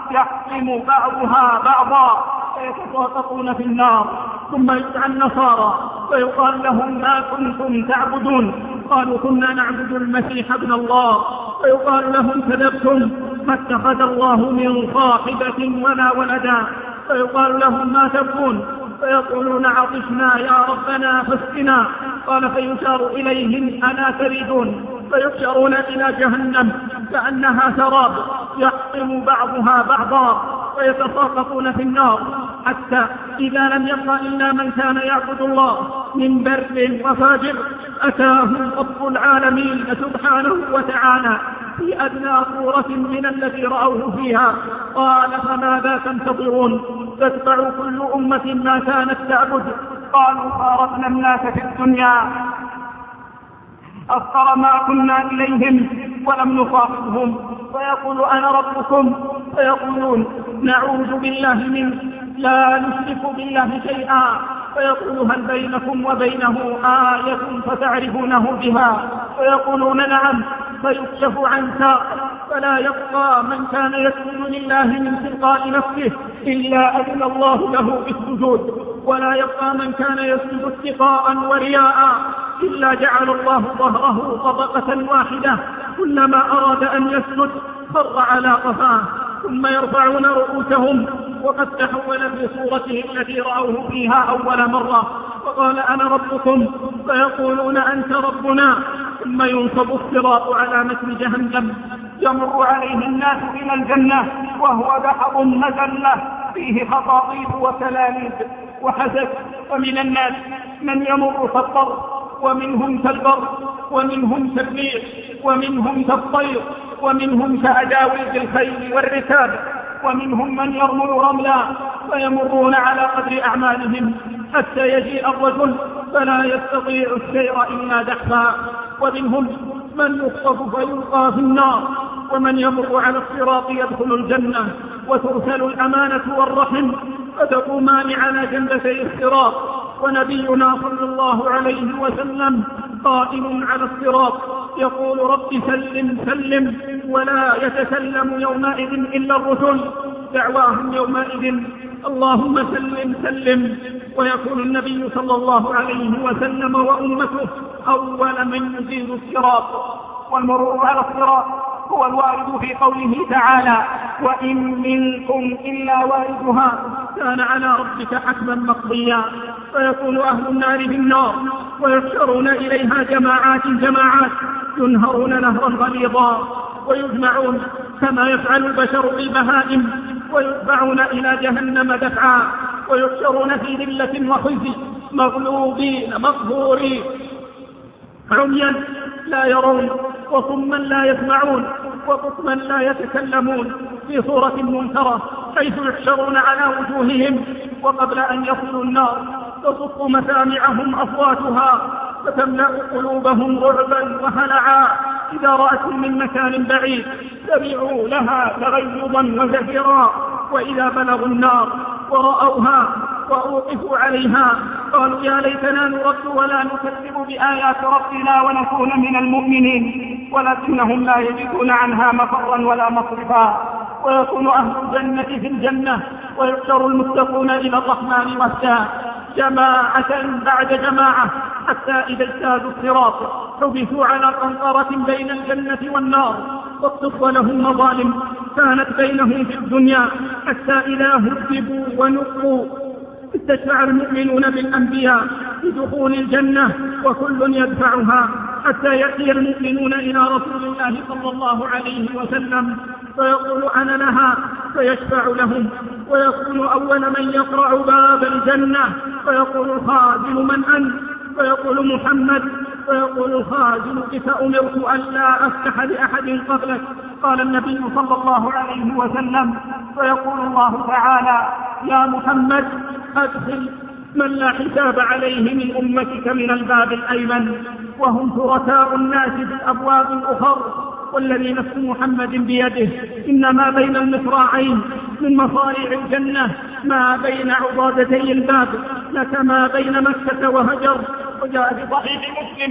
يحطم بعضها بعضا فيتساقطون في النار. ثم يدعى النصارى فيقال لهم ما كنتم تعبدون؟ قالوا كنا نعبد المسيح ابن الله. فيقال لهم كذبتم، ما اتخذ الله من صاحبة ولا ولدا. فيقال لهم ما تبكون؟ فيقولون عطشنا يا ربنا فاسقنا. قال فيشار إليهم ألا تريدون؟ فيحشرون إلى جهنم كأنها سراب يحطم بعضها بعضا ويتساقطون في النار، حتى إذا لم يبق إلا من كان يعبد الله من بر وفاجر أتاهم رب العالمين سبحانه وتعالى في أدنى صورة من التي رأوه فيها. قال فماذا تنتظرون؟ تتبع كل أمة ما كانت تعبد. قالوا فارقنا الناس في الدنيا أفقر ما كنا إليهم ولم نصاحبهم. فيقول أنا ربكم، فيقولون نعوذ بالله منك لا نشرك بالله شيئا. فيقول هل بينكم وبينه آية فتعرفونه بها؟ فيقولون نعم. فيكشف عن ساق فلا يبقى من كان يسجد لله من تلقاء نفسه إلا أذن الله له بالسجود، ولا يبقى من كان يسجد اتقاء ورياء إلا جعل الله ظهره طبقة واحدة، كلما أراد أن يسجد خر على قفاه ثم يرفعون رؤوسهم وقد تحول في صورته التي رأوه فيها أول مرة. فقال أنا ربكم، فيقولون أنت ربنا. ثم ينصب الصراط على متن جهنم يمر عليه الناس إلى الجنة وهو دحض مذلة فيه خطاطيف وسلاليب وحسد. ومن الناس من يمر كالطر، ومنهم كالبر، ومنهم كالريح، ومنهم كالطير، ومنهم كأجاويد الخيل والركاب، ومنهم من يرمل رملا فيمرون على قدر أعمالهم حتى يجيء الرجل فلا يستطيع السير إلا دحفا. ومنهم من يخطف فيلقى في النار، ومن يمر على الصراط يدخل الجنة. وترسل الأمانة والرحم فتقومان على جنبتي الصراط، ونبينا صلى الله عليه وسلم قائم على الصراط يقول رب سلم سلم، ولا يتكلم يومئذ إلا الرسل دعواهم يومئذ اللهم سلم سلم. ويكون النبي صلى الله عليه وسلم وأمته أول من يزيل الصراط. والمرور على الصراط هو الوارد في قوله تعالى وإن منكم إلا واردها كان على ربك حتما مقضيا. فيكون أهل النار بالنار ويحشرون إليها جماعات جماعات ينهرون نهرا غليظا ويجمعون كما يفعل البشر بالبهائم ويدفعون إلى جهنم دفعا ويحشرون في ذلة وخزي مغلوبين مقهورين عميا لا يرون وصما لا يسمعون وبكما لا يتكلمون في صورة منكرة حيث يحشرون على وجوههم وقبل أن يصلوا النار تصف مسامعهم أصواتها فتملأ قلوبهم رعبا وهلعا إذا رأتهم من مكان بعيد سمعوا لها تغيظا وزفرا. وإذا بلغوا النار ورأوها وأوقفوا عليها قالوا يا ليتنا نرد ولا نكذب بآيات ربنا ونكون من المؤمنين، ولكنهم لا يجدون عنها مفرا ولا مصرفا. ويكون أهل الجنة في الجنة ويحشر المتقون إلى الرحمن وفدا جماعة بعد جماعة حتى إذا اجتازوا الصراط حبسوا على قنطرة بين الجنة والنار واقتص لهم مظالم كانت بينهم في الدنيا حتى إذا هذبوا ونقوا استشفع المؤمنون بالأنبياء بدخول الجنة وكل يدفعها حتى يأتي المؤمنون إلى رسول الله صلى الله عليه وسلم فيقول أنا لها فيشفع لهم ويكون أول من يقرع باب الجنة فيقول الخازن من أنت؟ فيقول محمد فيقول الخازن بك أمرت ألا أفتح لأحد قبلك. قال النبي صلى الله عليه وسلم فيقول الله تعالى يا محمد أدخل من لا حساب عليه من أمتك من الباب الأيمن وهم شركاء الناس في الأبواب الأخر والذي نفس محمد بيده إنما بين المصراعين من مصاريع الجنة ما بين عضادتي الباب لكما بين مكة وهجر. وجاء في صحيح مسلم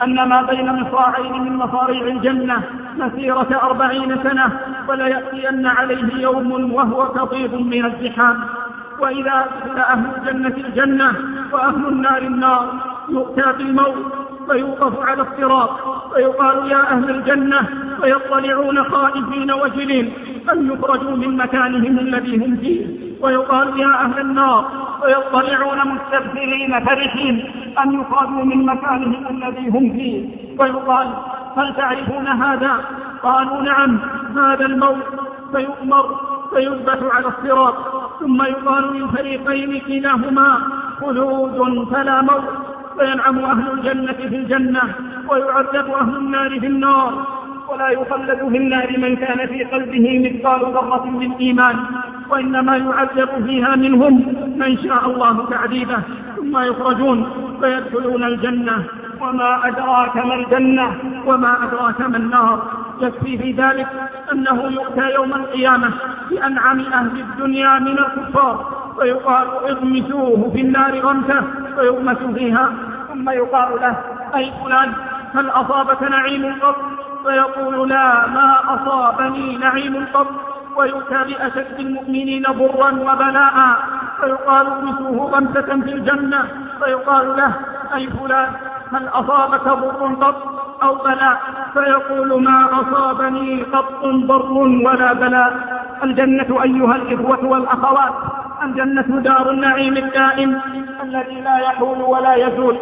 أن ما بين مصراعين من مصاريع الجنة مسيرة أربعين سنة، وليأتين عليه يوم وهو كطيب من الزحام. وإذا أدخل أهل الجنة الجنة وأهل النار النار يؤتى بالموت فيوقف على الصراط فيقال يا أهل الجنة، فيطلعون خائفين وجلين أن يخرجوا من مكانهم الذي هم فيه، ويقال يا أهل النار، فيطلعون مستبشرين فرحين أن يخرجوا من مكانهم الذي هم فيه، ويقال هل تعرفون هذا؟ قالوا نعم، هذا الموت. فيؤمر فيثبت على الصراط، ثم يقال للفريقين كلاهما خلود فلا موت، فينعم أهل الجنة في الجنة ويعذب أهل النار في النار، ولا يخلد في النار من كان في قلبه مثقال ذرة من إيمان، وإنما يعذب فيها منهم من شاء الله تعذيبه، ثم يخرجون فيدخلون الجنة. وما أدراك ما الجنة وما أدراك ما النار. يكفي في ذلك أنه يؤتى يوم القيامة بأنعم أهل الدنيا من الكفار، فيقال اغمسوه في النار غمسة فيغمس فيها، ثم يقال له أي فلان هل أصابك نعيم قط؟ فيقول لا، ما أصابني نعيم قط. ويؤتى بأشد المؤمنين ضرا وبلاء، فيقال اغمسوه غمسة في الجنة، فيقال له أي فلان هل أصابك ضر قط أو بلاء؟ فيقول ما أصابني قط ضر ولا بلاء. الجنة أيها الإخوة والأخوات، الجنة دار النعيم الدائم الذي لا يحول ولا يزول،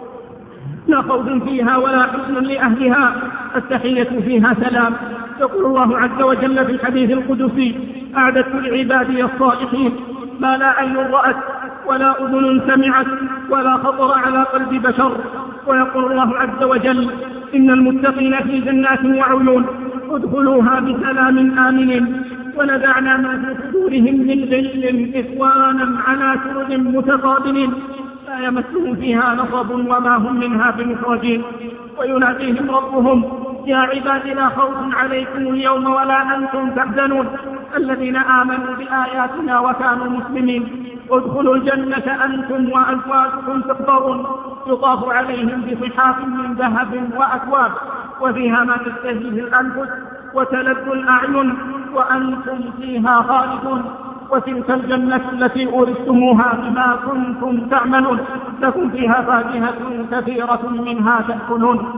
لا خوف فيها ولا حزن لأهلها، التحية فيها سلام. يقول الله عز وجل في الحديث القدسي أعددت لعبادي الصالحين ما لا عين رأت ولا أذن سمعت ولا خطر على قلب بشر. ويقول الله عز وجل إن المتقين في جنات وعيون ادخلوها بسلام آمنين، ونزعنا ما في صدورهم من غل إخوانا على سرر متقابلين لا يمسهم فيها نصب وما هم منها بمخرجين. ويناديهم ربهم يا عباد لا خوف عليكم اليوم ولا أنتم تحزنون الذين آمنوا بآياتنا وكانوا مسلمين، ادخلوا الجنة أنتم وأزواجكم تحبرون، يطاف عليهم بصحاف من ذهب وأكواب وفيها ما تشتهيه الأنفس وتلذ الأعين وأنتم فيها خالدون. وتلك الجنة التي أورثتموها بما كنتم تعملون، لكم فيها فاكهة كثيرة منها تأكلون.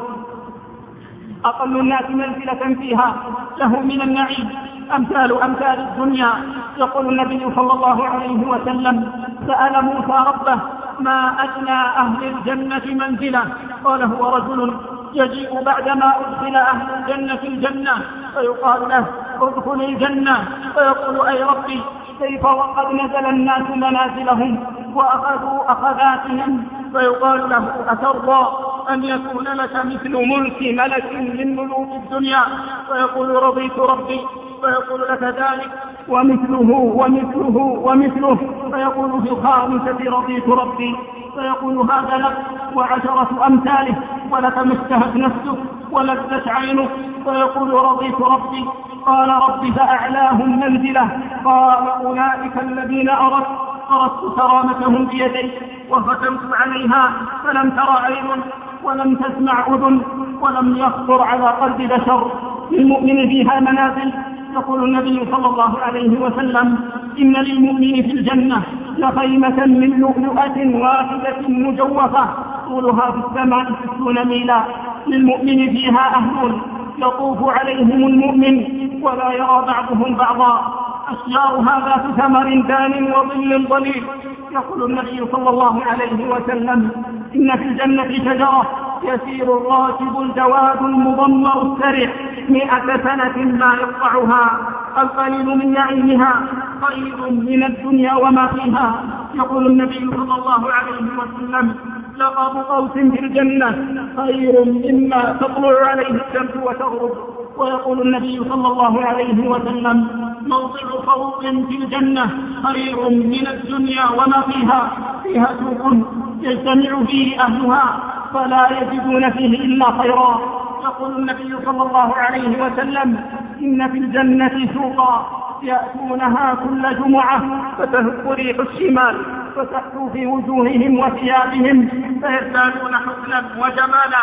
أقل الناس منزلة فيها له من النعيم أمثال أمثال الدنيا. يقول النبي صلى الله عليه وسلم سأل موسى ربه ما أدنى أهل الجنة منزلة؟ قال هو رجل يجيء بعدما أدخل أهل الجنة الجنة فيقال له ادخل الجنة، فيقول أي ربي كيف وقد نزل الناس منازلهم وأخذوا أخذاتهم؟ فيقال له أترضى أن يكون لك مثل ملك ملك من ملوك الدنيا؟ فيقول رضيت ربي. فيقول لك ذلك ومثله ومثله ومثله، فيقول في الخامسة رضيت ربي. فيقول هذا لك وعشرة أمثاله ولك ما اشتهت نفسك ولذت عينك. فيقول رضيت ربي. قال رب فأعلاهم منزلة. قال أولئك الذين أردت أردت كرامتهم بيدي وختمت عليها فلم تر عين ولم تسمع أذن ولم يخطر على قلب بشر. للمؤمن فيها منازل. يقول النبي صلى الله عليه وسلم إن للمؤمن في الجنة لخيمة من لؤلؤة واحدة مجوفة طولها في السماء ستون ميلا، للمؤمن فيها أهل يطوف عليهم المؤمن ولا يرى بعضهم بعضا، أشجارها ذات ثمر دان وظل ظليل. يقول النبي صلى الله عليه وسلم إن في الجنة شجرة يسير الراكب الجواد المضمر السرع مئة سنة ما يقطعها، القليل من نعيمها خير من الدنيا وما فيها. يقول النبي صلى الله عليه وسلم لقب قوس في الجنة خير مما تطلع عليه الشمس وتغرب. ويقول النبي صلى الله عليه وسلم موضع خوض في الجنة خير من الدنيا وما فيها، فيها سوق يجتمع فيه أهلها فلا يجدون فيه إلا خيرا. يقول النبي صلى الله عليه وسلم إن في الجنة سوقا يأتونها كل جمعة فتهب ريح الشمال فتحثو في وجوههم وثيابهم فيزدادون حسنا وجمالا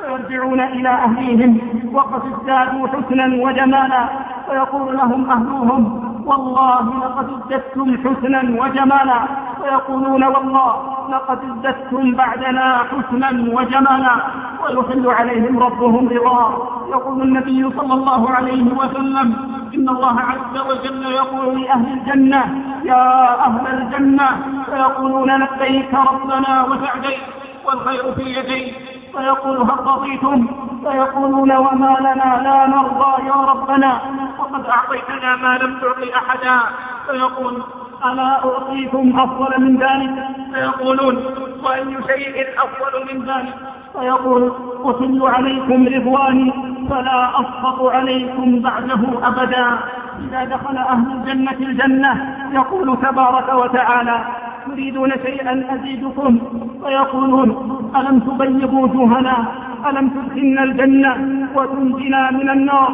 فيرجعون إلى أهليهم وقد ازدادوا حسنا وجمالا، فيقول لهم أهلهم: والله لقد ازددتم حسنا وجمالا، فيقولون: والله لقد ازددتم بعدنا حسنا وجمالا، ويحل عليهم ربهم رضاه. يقول النبي صلى الله عليه وسلم: إن الله عز وجل يقول لأهل الجنة: يا أهل الجنة، فيقولون: لبيك ربنا وسعديك والخير في يديك، فيقول: هل رضيتم؟ فيقولون: وما لنا لا نرضى يا ربنا، وقد أعطيتنا ما لم تعطي أحدا. فيقول: ألا أعطيكم أفضل من ذلك؟ فيقولون: وأي شيء أفضل من ذلك؟ فيقول: أحل عليكم رضواني فلا أسخط عليكم بعده أبدا. إذا دخل أهل الجنة الجنة يقول تبارك وتعالى: تريدون شيئا أزيدكم؟ فيقولون: ألم تبيض وجوهنا؟ ألم تدخلنا الجنة وتنجنا من النار؟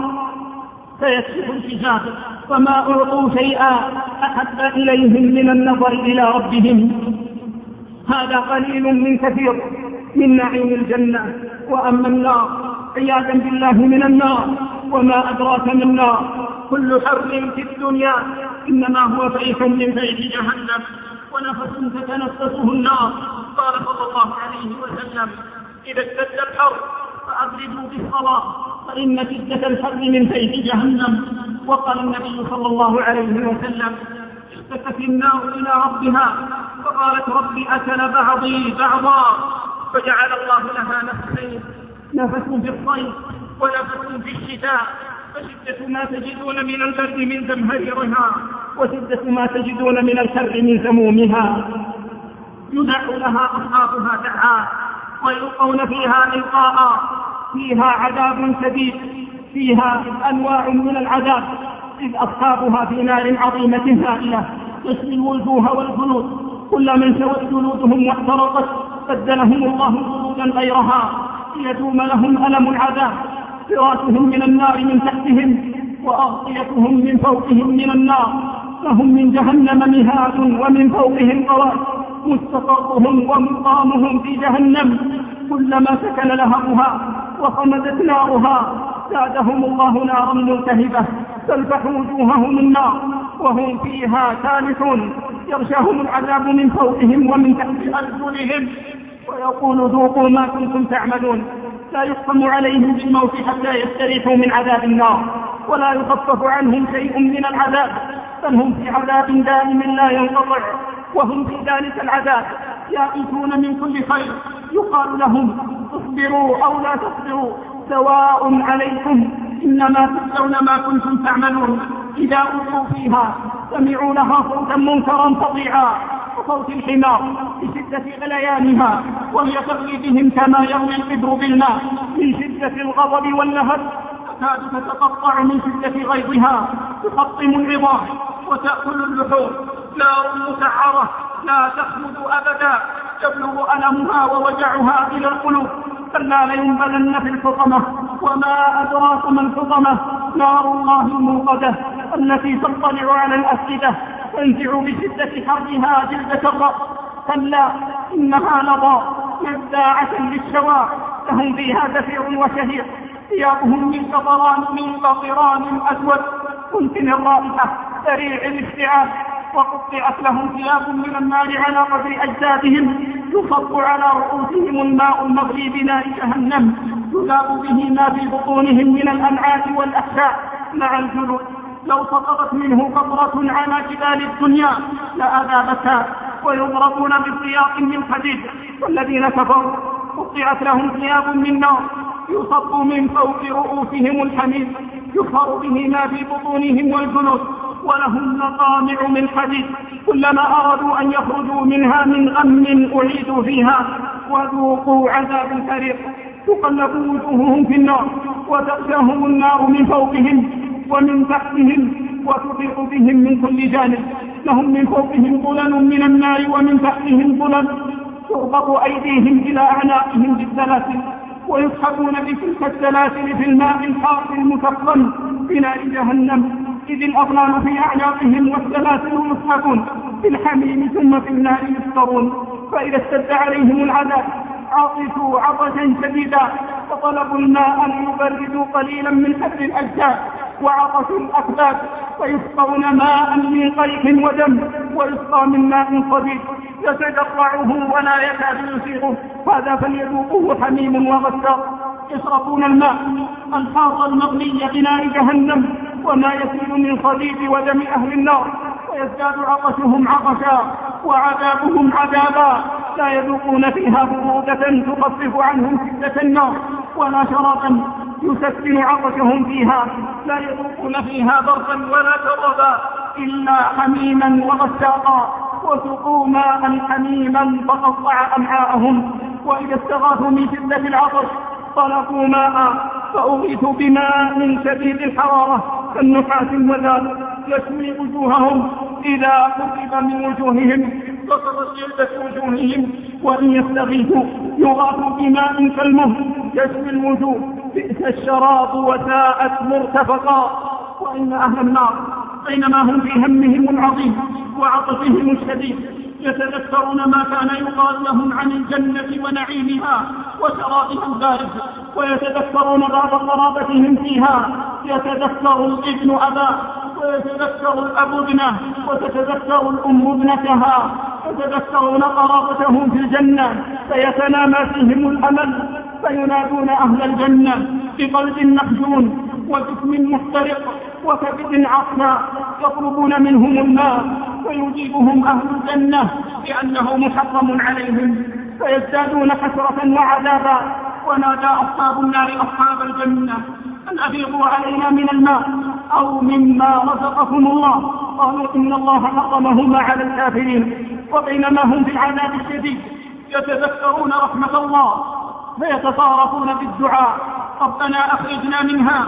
فيكشف الحجاب، فما أعطوا شيئا أحب إليهم من النظر إلى ربهم. هذا قليل من كثير من نعيم الجنة. وأما النار عياذا بالله من النار، وما أدراك من النار، كل حر في الدنيا إنما هو فيح من فيح جهنم، ونفس تتنفسه النار. قال صلى الله عليه وسلم: إذا اشتد الحر فأبردوا بالصلاة فإن شدة الحر من فيح جهنم. وقال النبي صلى الله عليه وسلم: اشتكت النار إلى ربها فقالت: ربي أكل بعضي بعضا، فجعل الله لها نفسين: نفس في الصيف ونفس في الشتاء، فشدة ما تجدون من البرد من زمهريرها، وشدة ما تجدون من الحر من سمومها. يدع لها أصحابها دعاء ويلقون فيها إلقاء. فيها عذاب شديد، فيها أنواع من العذاب، إذ أصحابها في نار عظيمة هائلة تشوي الوجوه والجلود، كلما انشوت جلودهم واحترقت بدلهم الله جلودا غيرها ليدوم لهم ألم العذاب. فراشهم من النار من تحتهم وأغطيتهم من فوقهم من النار، لهم من جهنم مهاد ومن فوقهم غواش، مستقرهم ومقامهم في جهنم، كلما سكن لهبها وخمدت نارها زادهم الله نارا ملتهبة تلفح وجوههم النار وهم فيها كالحون، يغشاهم العذاب من فوقهم ومن تحت أرجلهم، ويقول: ذوقوا ما كنتم تعملون. لا يحكم عليهم بالموت حتى يستريحوا من عذاب النار، ولا يخفف عنهم شيء من العذاب، بل هم في عذاب دائم لا ينقطع، وهم في ذلك العذاب يائسون من كل خير. يقال لهم: اصبروا أو لا تصبروا سواء عليكم، إنما تجزون ما كنتم تعملون. إذا ألقوا فيها سمعوا لها صوتا منكرا فظيعا وصوت الحمار بشدة غليانها، وهي تغلي بهم كما يغلي القدر بالماء من شدة الغضب واللهب، تكاد تتقطع من شدة غيظها، تحطم العظام وتأكل اللحوم. نار مسعرة لا تخلد أبدا، يبلغ ألمها ووجعها إلى القلوب. كلا لينبذن في الحطمة، وما أدراك ما الحطمة، نار الله الموقدة التي تطلع على الأفئدة تنزع بشدة حرها جلدة الرأس. كلا إنها لظى نزاعة للشوى، لهم فيها زفير وشهيق، ثيابهم من قطران من قطران أسود ممكن الرائحة سريع الاشتعال، وقطعت لهم ثياب من النار على قدر أجسادهم، يصب على رؤوسهم الماء المغلي بنار جهنم، يذاب به ما في بطونهم من الأمعاء والأحشاء مع الجلود. لو سقطت منه قطرة على جبال الدنيا لأذابتها، ويضربون بسياط من حديد. والذين كفروا قطعت لهم ثياب من نار، يصب من فوق رؤوسهم الحميم، يخفر به ما في بطونهم والجلود، ولهم مقامع من حديد، كلما أرادوا أن يخرجوا منها من غم أعيدوا فيها وذوقوا عذاب الحريق. تقلب وجوههم في النار وتغشاهم النار من فوقهم ومن تحتهم وتحيط بهم من كل جانب. لهم من فوقهم ظلل من النار ومن تحتهم ظلل، تربط أيديهم إلى أعناقهم بالسلاسل، ويسحبون بتلك السلاسل في الماء الحار المتقن بنار جهنم، إذ الأغلال في أعناقهم والسلاسل يسحبون في الحميم ثم في النار يسقرون. فإذا اشتد عليهم العذاب عطشوا عطشا شديدا فطلبوا الماء ليبردوا قليلا من حر الأجساد وعطشوا الأكباد فيسقون ماء من قيح ودم ويسقى من ماء صديد يتجرعه ولا يكاد يسيغه هذا فليذوقوه حميم وغساق. يشربون الماء الحار المغلي بنار جهنم وما يسيل من صديد ودم أهل النار ويزداد عطشهم عطشا وعذابهم عذابا لا يذوقون فيها برودة تخفف عنهم شدة النار ولا شرابا يسكن عطشهم فيها لا يذوقون فيها بردا ولا شرابا إلا حميما وغساقا وسقوا ماء حميما فقطع أمعاءهم وإذا استغاثوا من شدة العطش طلبوا ماء فأغيثوا بماء شديد الحرارة كالنحاس الوذاب يشوي وجوههم إذا قرب من وجوههم بصرت جلدة وجوههم وإن يستغيثوا يغاثوا بماء كالمهل يشوي الوجوه بئس الشراب وساءت مرتفقا. وإن أهل النار بينما هم في همهم العظيم وعطشهم الشديد يتذكرون ما كان يقال لهم عن الجنة ونعيمها وشرابها البارد ويتذكرون بعض قرابتهم فيها يتذكر الابن أباه ويتذكر الأب ابنه وتتذكر الأم ابنتها يتذكرون قرابتهم في الجنة فيتنامى فيهم الأمل فينادون أهل الجنة بقلب محزون وجسم محترق وكبد عصا يطلبون منهم الماء ويجيبهم أهل الجنة لأنه محرم عليهم فيزدادون حسرة وعذابا. ونادى أصحاب النار أصحاب الجنة أن أفيضوا علينا من الماء أو مما رزقكم الله قالوا إن الله حرمهما على الكافرين. وبينما هم في العذاب الشديد يتذكرون رحمة الله فيتصارفون بالدعاء ربنا أخرجنا منها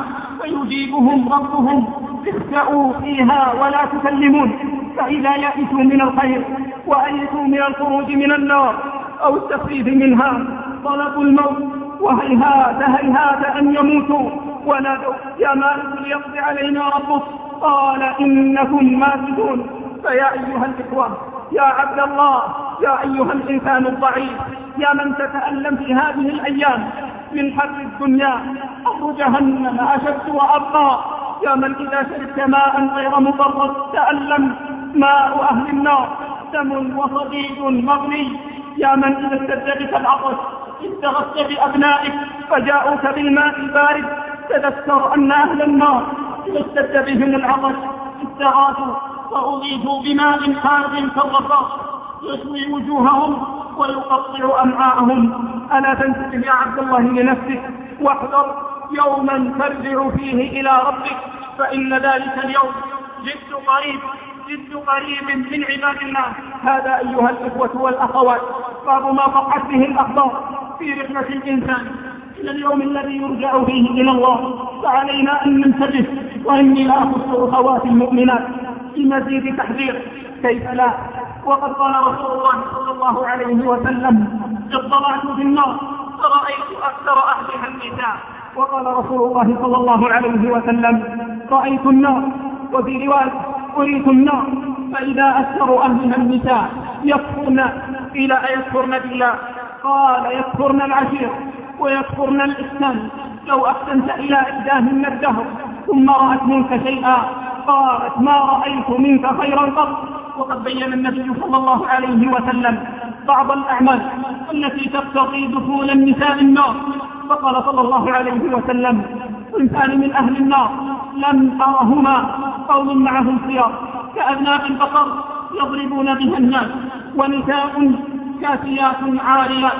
فيجيبهم ربهم اخسأوا فيها ولا تكلمون فإذا يئسوا من الخير وأيسوا من الخروج من النار أو التخفيف منها طلبوا الموت وهيهات هيهات أن يموتوا ونادوا يا مالك ليقضي علينا ربك قال إنكم ماكثون. فيا أيها الإخوة يا عبد الله يا أيها الإنسان الضعيف يا من تتألم في هذه الأيام من حر الدنيا أمر جهنم أشد وأبقى يا من إذا شربت ماء غير مبرد تألم ماء أهل النار دم وصديد مغلي يا من إذا اشتد بك العطش استغثت بأبنائك فجاءوك بالماء البارد تذكر أن أهل النار إذا اشتد بهم العطش استغاثوا فأضيفوا بماء حار كالرصاص يشوي وجوههم ويقطع أمعاءهم. ألا تنتبه يا عبد الله لنفسك واحذر يوما ترجع فيه إلى ربك فإن ذلك اليوم جد قريب جد قريب من عباد الله. هذا أيها الإخوة والأخوات باب ما ضاقت به الأخبار في رحلة الإنسان إلى اليوم الذي يرجع فيه إلى الله فعلينا أن ننتبه. وإني لا أخص أخوات المؤمنات بمزيد تحذير كيف لا وقد قال رسول الله صلى الله عليه وسلم اطلعت في النار فرأيت أكثر أهلها النساء. وقال رسول الله صلى الله عليه وسلم رأيت النار وفي رواية أريت النار فإذا أكثر أهلها النساء يكفرن إلى يكفرن بالله قال يكفرن العشير ويكفرن الإحسان لو أحسنت إلى إحداهن الدهر ثم رأت منك شيئا قالت ما رأيت منك خيرا قط. وقد بين النبي صلى الله عليه وسلم بعض الأعمال التي تقتضي دخول النساء النار فقال صلى الله عليه وسلم صنفان من أهل النار لم أرهما قوم معهم خيار كأبناء البقر يضربون بها الناس ونساء كاسيات عاريات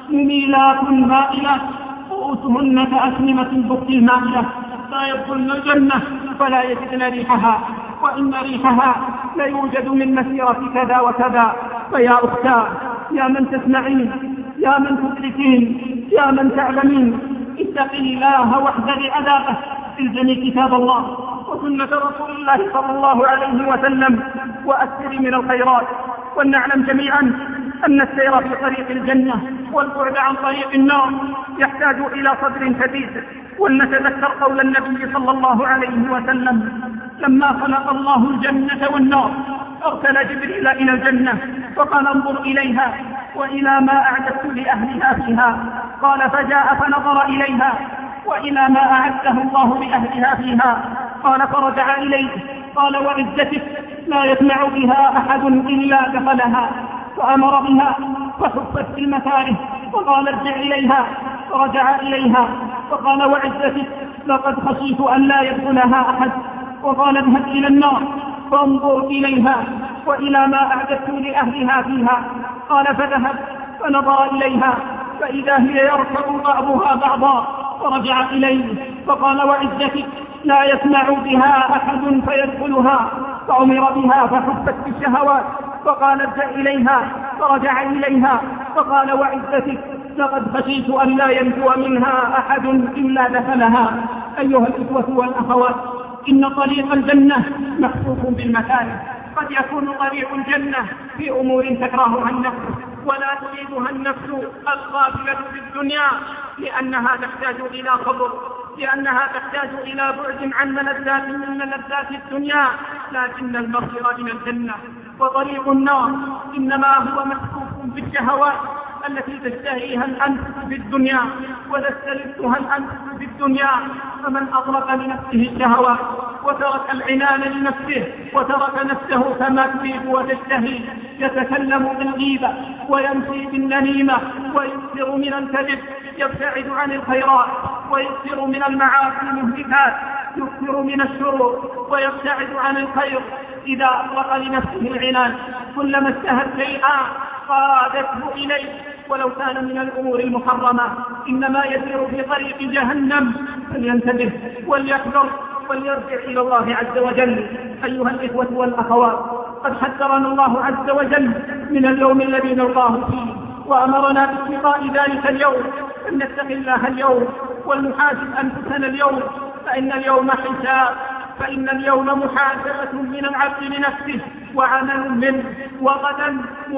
مميلات مائلات رؤوسهن كأسنمة البخت المائلة لا يدخلن الجنة فلا يجدن ريحها وإن ريحها لا يوجد من مسيرة كذا وكذا. فيا أختاه يا من تسمعين يا من تدركين يا من تعلمين اتقي الله واحذري عذابه الزمي كتاب الله وسنة رسول الله صلى الله عليه وسلم وأكثري من الخيرات. ولنعلم جميعا أن السير في طريق الجنة والبعد عن طريق النار يحتاج إلى صبر شديد. ولنتذكر قول النبي صلى الله عليه وسلم لما خلق الله الجنة والنار أرسل جبريل إلى الجنة فقال انظر إليها وإلى ما أعددت لأهلها فيها. قال فجاء فنظر إليها وإلى ما أعده الله لأهلها فيها. قال فرجع إليه. قال وعزتك لا يسمع بها أحد إلا دخلها. فأمر بها فحفت في المكاره وقال ارجع إليها. فرجع إليها فقال وعزتك لقد خشيت أن لا يدخلها أحد. وقال اذهب إلى النار فانظر إليها وإلى ما أعددت لأهلها فيها. قال فذهب فنظر إليها فإذا هي يركب بعضها بعضا. فرجع إليه فقال وعزتك لا يسمع بها أحد فيدخلها. فأمر بها فحفت في الشهوات فقال ارجع إليها. فرجع إليها فقال وعزتك لقد خشيت أن لا ينجو منها أحد إلا دخلها. أيها الإخوة والأخوات، إن طريق الجنة محفوف بالمكاره. قد يكون طريق الجنة في أمور تكرهها النفس ولا تريدها النفس الغافلة في الدنيا، لأنها تحتاج إلى صبر، لأنها تحتاج إلى بعد عن ملذات من ملذات الدنيا، لكن المصير إلى الجنة. وطريق النار إنما هو محفوف بالشهوات التي تشتهيها الأنفس في الدنيا وتستلذها الأنفس في الدنيا. فمن أطلق لنفسه الشهوات وترك العنان لنفسه وترك نفسه كما تريد وتشتهي، يتكلم بالغيبة ويمشي بالنميمة ويكثر من الكذب، يبتعد عن الخيرات ويكثر من المعاصي المهلكات، يكثر من الشرور ويبتعد عن الخير. إذا أطلق لنفسه العنان كلما اشتهت شيئا قادته إليه ولو كان من الأمور المحرمة، إنما يسير في طريق جهنم. فلينتبه وليحذر وليرجع إلى الله عز وجل. أيها الإخوة والأخوات، قد حذرنا الله عز وجل من اليوم الذي نلقاه فيه وأمرنا باتقاء ذلك اليوم، أن نتقي الله اليوم ولنحاسب أنفسنا اليوم، فإن اليوم حساب، فإن اليوم محاسبة من العبد لنفسه وعمل منه، وغدا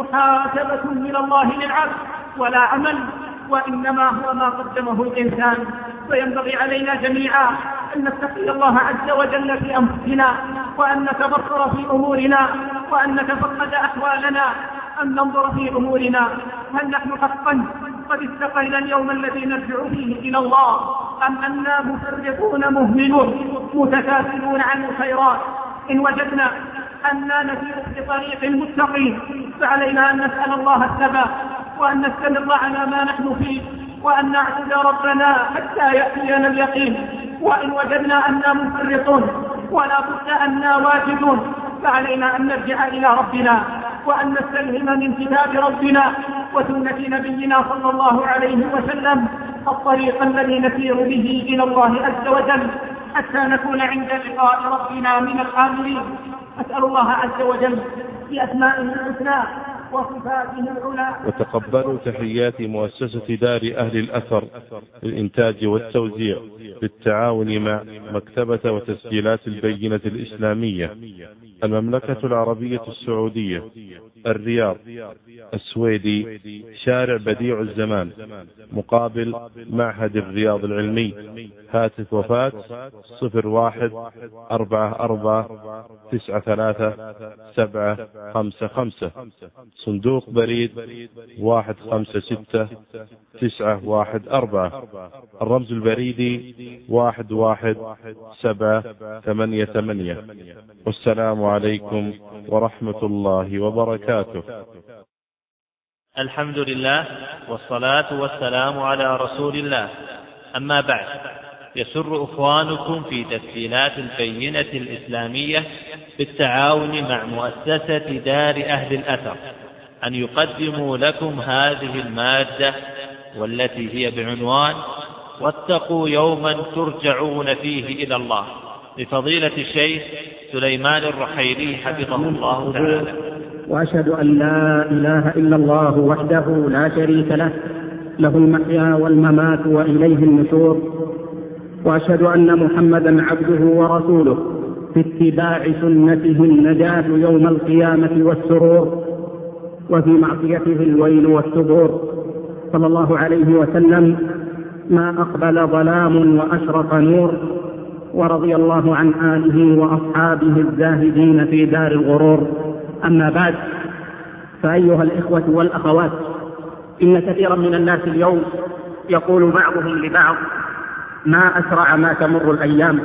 محاسبة من الله للعبد ولا عمل، وإنما هو ما قدمه الإنسان. فينبغي علينا جميعا أن نتقي الله عز وجل في أنفسنا، وأن نتبصر في أمورنا، وأن نتفقد أحوالنا، أن ننظر في أمورنا هل نحن حقا قد استقينا اليوم الذي نرجع فيه إلى الله، أم أننا مفرطون مهملون متكاسلون عن الخيرات. إن وجدنا أننا نسير في طريق مستقيم فعلينا أن نسأل الله الثبات، وأن نستمر على ما نحن فيه، وأن نعبد ربنا حتى يأتينا اليقين. وإن وجدنا أننا مفرطون ولا بد أننا واجدون فعلينا أن نرجع إلى ربنا وأن نستلهم من كتاب ربنا وسنة نبينا صلى الله عليه وسلم الطريق الذي نسير به إلى الله عز وجل حتى نكون عند لقاء ربنا من الآمنين. أسأل الله عز وجل بأسمائه الحسنى وصفاته العلى. وتقبلوا تحيات مؤسسة دار أهل الأثر للإنتاج والتوزيع بالتعاون مع مكتبة وتسجيلات البينة الإسلامية، المملكة العربية السعودية، الرياض، السويدي، شارع بديع الزمان مقابل معهد الرياض العلمي. هاتف وفاة صفر واحد أربعة أربعة تسعة ثلاثة سبعة خمسة خمسة. صندوق بريد واحد خمسة ستة تسعة واحد أربعة. الرمز البريدي واحد واحد سبعة ثمانية ثمانية. والسلام عليكم ورحمة الله وبركاته. الحمد لله والصلاة والسلام على رسول الله. أما بعد، يسر إخوانكم في تسجيلات البينة الإسلامية بالتعاون مع مؤسسة دار أهل الأثر أن يقدموا لكم هذه المادة، والتي هي بعنوان واتقوا يوما ترجعون فيه إلى الله، لفضيلة الشيخ سليمان الرحيلي حفظه الله تعالى. وأشهد أن لا إله إلا الله وحده لا شريك له، له المحيا والممات وإليه النشور. وأشهد أن محمدا عبده ورسوله، في اتباع سنته النجاة يوم القيامة والسرور، وفي معصيته الويل والثبور. صلى الله عليه وسلم ما أقبل ظلام وأشرق نور. ورضي الله عن آله وأصحابه الزاهدين في دار الغرور. أما بعد، فأيها الإخوة والأخوات، إن كثيرا من الناس اليوم يقول بعضهم لبعض: ما أسرع ما تمر الأيام،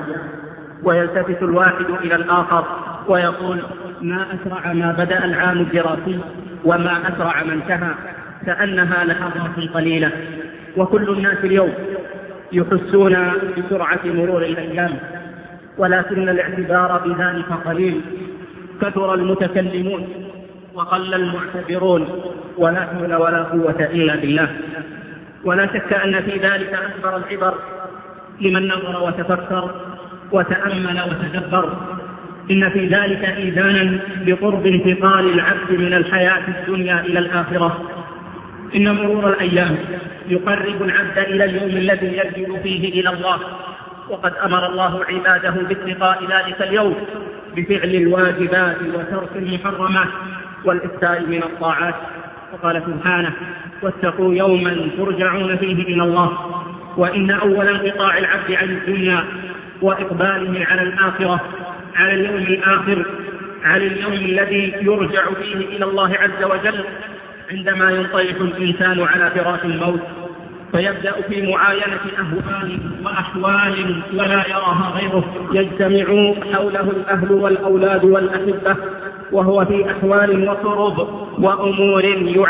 ويلتفت الواحد إلى الآخر ويقول: ما أسرع ما بدأ العام الدراسي وما أسرع ما انتهى، كأنها لحظات قليلة. وكل الناس اليوم يحسون بسرعة مرور الأيام، ولكن الاعتبار بذلك قليل. كثر المتكلمون وقل المعتبرون، ولا حول ولا قوة إلا بالله. ولا شك أن في ذلك أكبر العبر لمن نظر وتفكر وتأمل وتدبر. إن في ذلك إيذانا بقرب انتقال العبد من الحياة الدنيا إلى الآخرة. إن مرور الأيام يقرب العبد إلى اليوم الذي يرجع فيه إلى الله، وقد أمر الله عباده باتقاء ذلك اليوم بفعل الواجبات وترك المحرمات والإكثار من الطاعات. وقال سبحانه: واتقوا يوما ترجعون فيه إلى الله. وإن أول انقطاع العبد عن الدنيا وإقباله على الآخرة، على اليوم الآخر، على اليوم الذي يرجع فيه إلى الله عز وجل، عندما ينطلق الإنسان على فراش الموت، فيبدأ في معاينة أهوال وأحوال ولا يراها غيره. يجتمع حوله الأهل والأولاد والأحبة، وهو في أحوال وصرب وأمور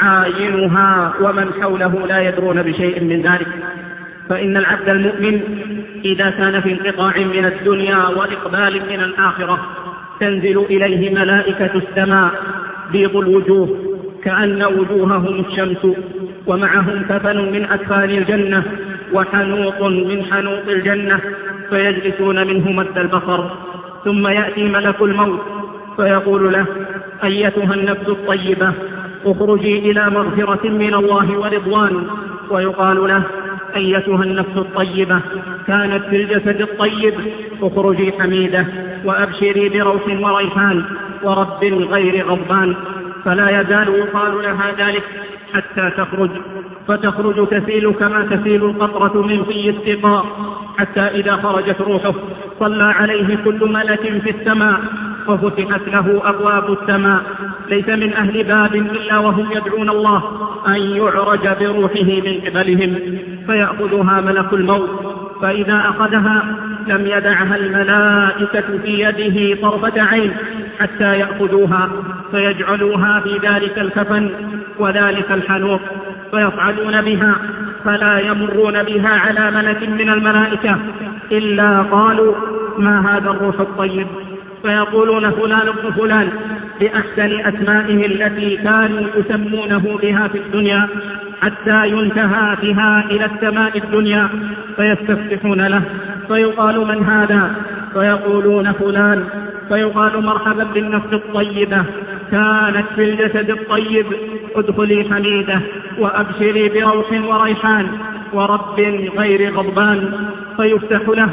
يعاينها ومن حوله لا يدرون بشيء من ذلك. فإن العبد المؤمن إذا كان في انقطاع من الدنيا وإقبال من الآخرة، تنزل إليه ملائكة السماء بيض الوجوه كأن وجوههم الشمس، ومعهم كفن من أكفان الجنة وحنوط من حنوط الجنة، فيجلسون منه مد البصر. ثم يأتي ملك الموت فيقول له: أيتها النفس الطيبة، اخرجي إلى مغفرة من الله ورضوان. ويقال له: أيتها النفس الطيبة، كانت في الجسد الطيب، اخرجي حميدة وأبشري بروح وريحان ورب غير غضبان. فلا يزال يقال لها ذلك حتى تخرج، فتخرج تسيل كما تسيل القطرة من في السقاء، حتى إذا خرجت روحه صلى عليه كل ملك في السماء، وفتحت له أبواب السماء، ليس من أهل باب إلا وهم يدعون الله أن يعرج بروحه من قبلهم، فيأخذها ملك الموت. فإذا أخذها لم يدعها الملائكة في يده طرفة عين حتى يأخذوها، فيجعلوها في ذلك الكفن وذلك الحنوط، فيصعدون بها، فلا يمرون بها على ملك من الملائكة إلا قالوا: ما هذا الروح الطيب؟ فيقولون: فلان ابن فلان، بأحسن أسمائه التي كانوا يسمونه بها في الدنيا، حتى ينتهى بها إلى السماء الدنيا، فيستفتحون له، فيقال: من هذا؟ فيقولون: فلان. فيقال: مرحبا بالنفس الطيبة، كانت في الجسد الطيب، ادخلي حميدة وأبشري بروح وريحان ورب غير غضبان. فيفتح له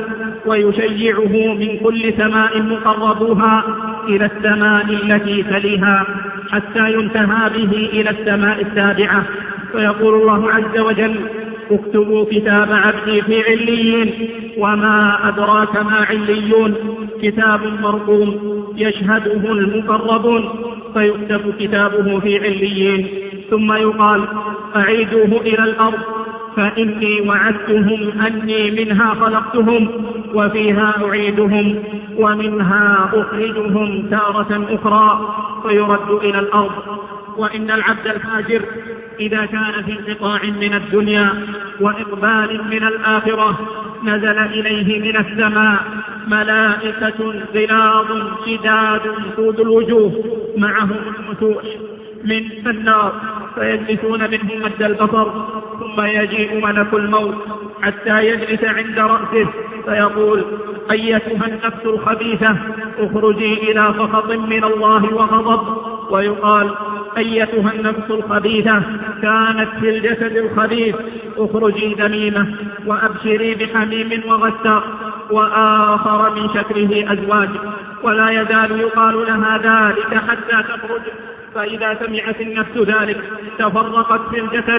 ويشيعه من كل سماء مقربوها إلى السماء التي تليها، حتى ينتهى به إلى السماء السابعة. فيقول الله عز وجل: اكتبوا كتاب عبدي في عليين. وما أدراك ما عليون؟ كتاب مرقوم يشهده المقربون. فيكتب كتابه في عليين، ثم يقال: أعيدوه إلى الأرض، فإني وعدتهم أني منها خلقتهم وفيها أعيدهم ومنها أخرجهم تارة أخرى. فيرد إلى الأرض. وإن العبد الفاجر إذا كان في انقطاع من الدنيا وإقبال من الآخرة، نزل إليه من السماء ملائكة غلاظ شداد سود الوجوه، معهم المسوح من النار، فيجلسون منه مد البصر. ثم يجيء ملك الموت حتى يجلس عند رأسه، فيقول: أيتها النفس الخبيثة، اخرجي إلى سخط من الله وغضب. ويقال: أيتها النفس الخبيثة، كانت في الجسد الخبيث، اخرجي ذميمة وأبشري بحميم وغساق وآخر من شكله أزواج. ولا يزال يقال لها ذلك حتى تخرج. فإذا سمعت النفس ذلك تفرقت في الجسد،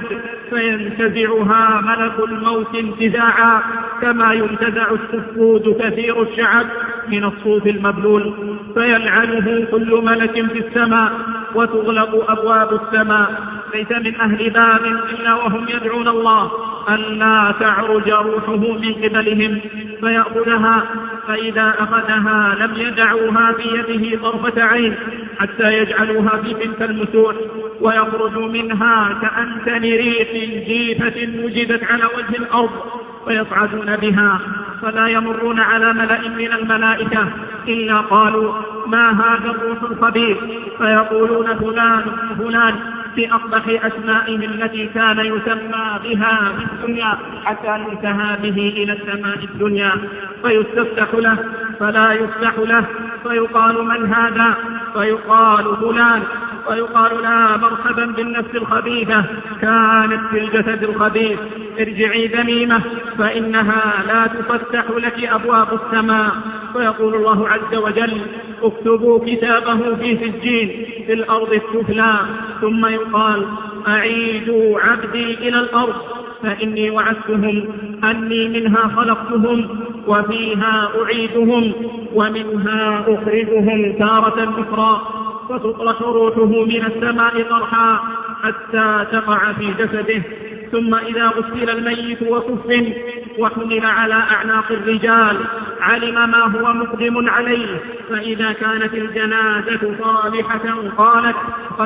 فينتزعها ملك الموت انتزاعا، كما ينتزع السفود كثير الشعب من الصوف المبلول، فيلعنه كل ملك في السماء، وتغلق أبواب السماء، ليس من أهل باب إلا وهم يدعون الله ألا تعرج روحه من قبلهم فيأخذها، فإذا أخذها لم يدعوها بيده طرفة عين حتى يجعلوها في تلك المسوح، ويخرج منها كأنتن ريح جيفة وجدت على وجه الأرض، ويصعدون بها فلا يمرون على ملأ من الملائكة إلا قالوا ما هذا الروح الخبيث، فيقولون فلان فلان بأقبح أسمائه التي كان يسمى بها في الدنيا حتى انتهى به إلى السماء الدنيا، فيستفتح له فلا يفتح له، فيقال من هذا؟ فيقال فلان، ويقال لا مرحبا بالنفس الخبيثة كانت في الجسد الخبيث، ارجعي ذميمة فإنها لا تفتح لك أبواب السماء. ويقول الله عز وجل اكتبوا كتابه في سجين في الأرض السفلى، ثم يقال أعيدوا عبدي إلى الأرض فإني وعدتهم أني منها خلقتهم وفيها أعيدهم ومنها أخرجهم تارة أخرى، فتطرح روحه من السماء طرحا حتى تقع في جسده. ثم إذا غسل الميت وكفن وحمل على أعناق الرجال علم ما هو مقدم عليه، فإذا كانت الجنازة صالحة قالت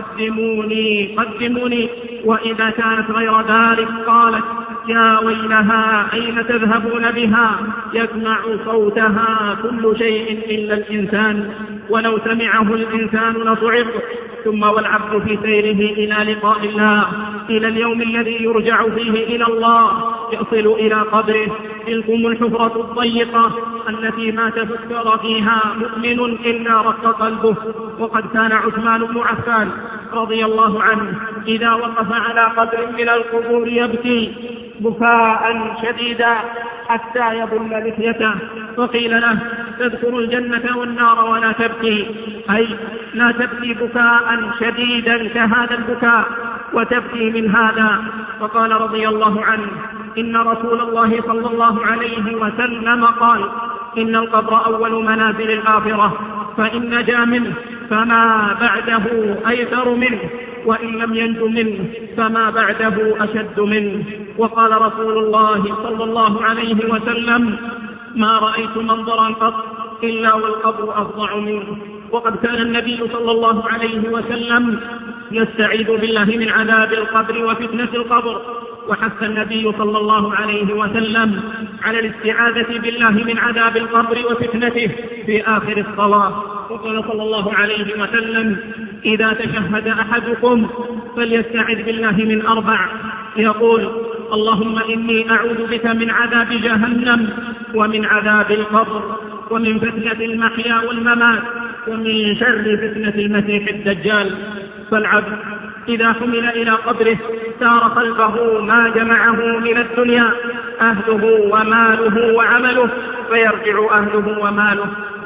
قدموني قدموني، وإذا كانت غير ذلك قالت يا ويلها أين تذهبون بها، يسمع صوتها كل شيء إلا الإنسان، ولو سمعه الإنسان لصعق. ثم والعبد في سيره إلى لقاء الله إلى اليوم الذي يرجع فيه إلى الله يصل إلى قبره، تلكم الحفرة الضيقة التي ما تفكر فيها مؤمن إلا رق قلبه. وقد كان عثمان بن عفان رضي الله عنه إذا وقف على قبر من القبور يبكي بكاء شديدا حتى يبل لحيته، فقيل له تذكر الجنة والنار ولا تبكي، أي لا تبكي بكاء شديدا كهذا البكاء وتبكي من هذا. فقال رضي الله عنه إن رسول الله صلى الله عليه وسلم قال إن القبر أول منازل الآخرة، فإن نجا منه فما بعده أيسر منه، وإن لم ينج منه فما بعده أشد منه. وقال رسول الله صلى الله عليه وسلم ما رأيت منظرا قط إلا والقبر أفظع منه. وقد كان النبي صلى الله عليه وسلم يستعيذ بالله من عذاب القبر وفتنة القبر، وحث النبي صلى الله عليه وسلم على الاستعاذة بالله من عذاب القبر وفتنته في آخر الصلاة. وقال صلى الله عليه وسلم إذا تشهد أحدكم فليستعذ بالله من أربع، يقول اللهم إني أعوذ بك من عذاب جهنم ومن عذاب القبر ومن فتنة المحيا والممات ومن شر فتنة المسيح الدجال. فالعبد إذا حمل إلى قبره سار خلفه ما جمعه من الدنيا أهله وماله وعمله، فيرجع أهله وماله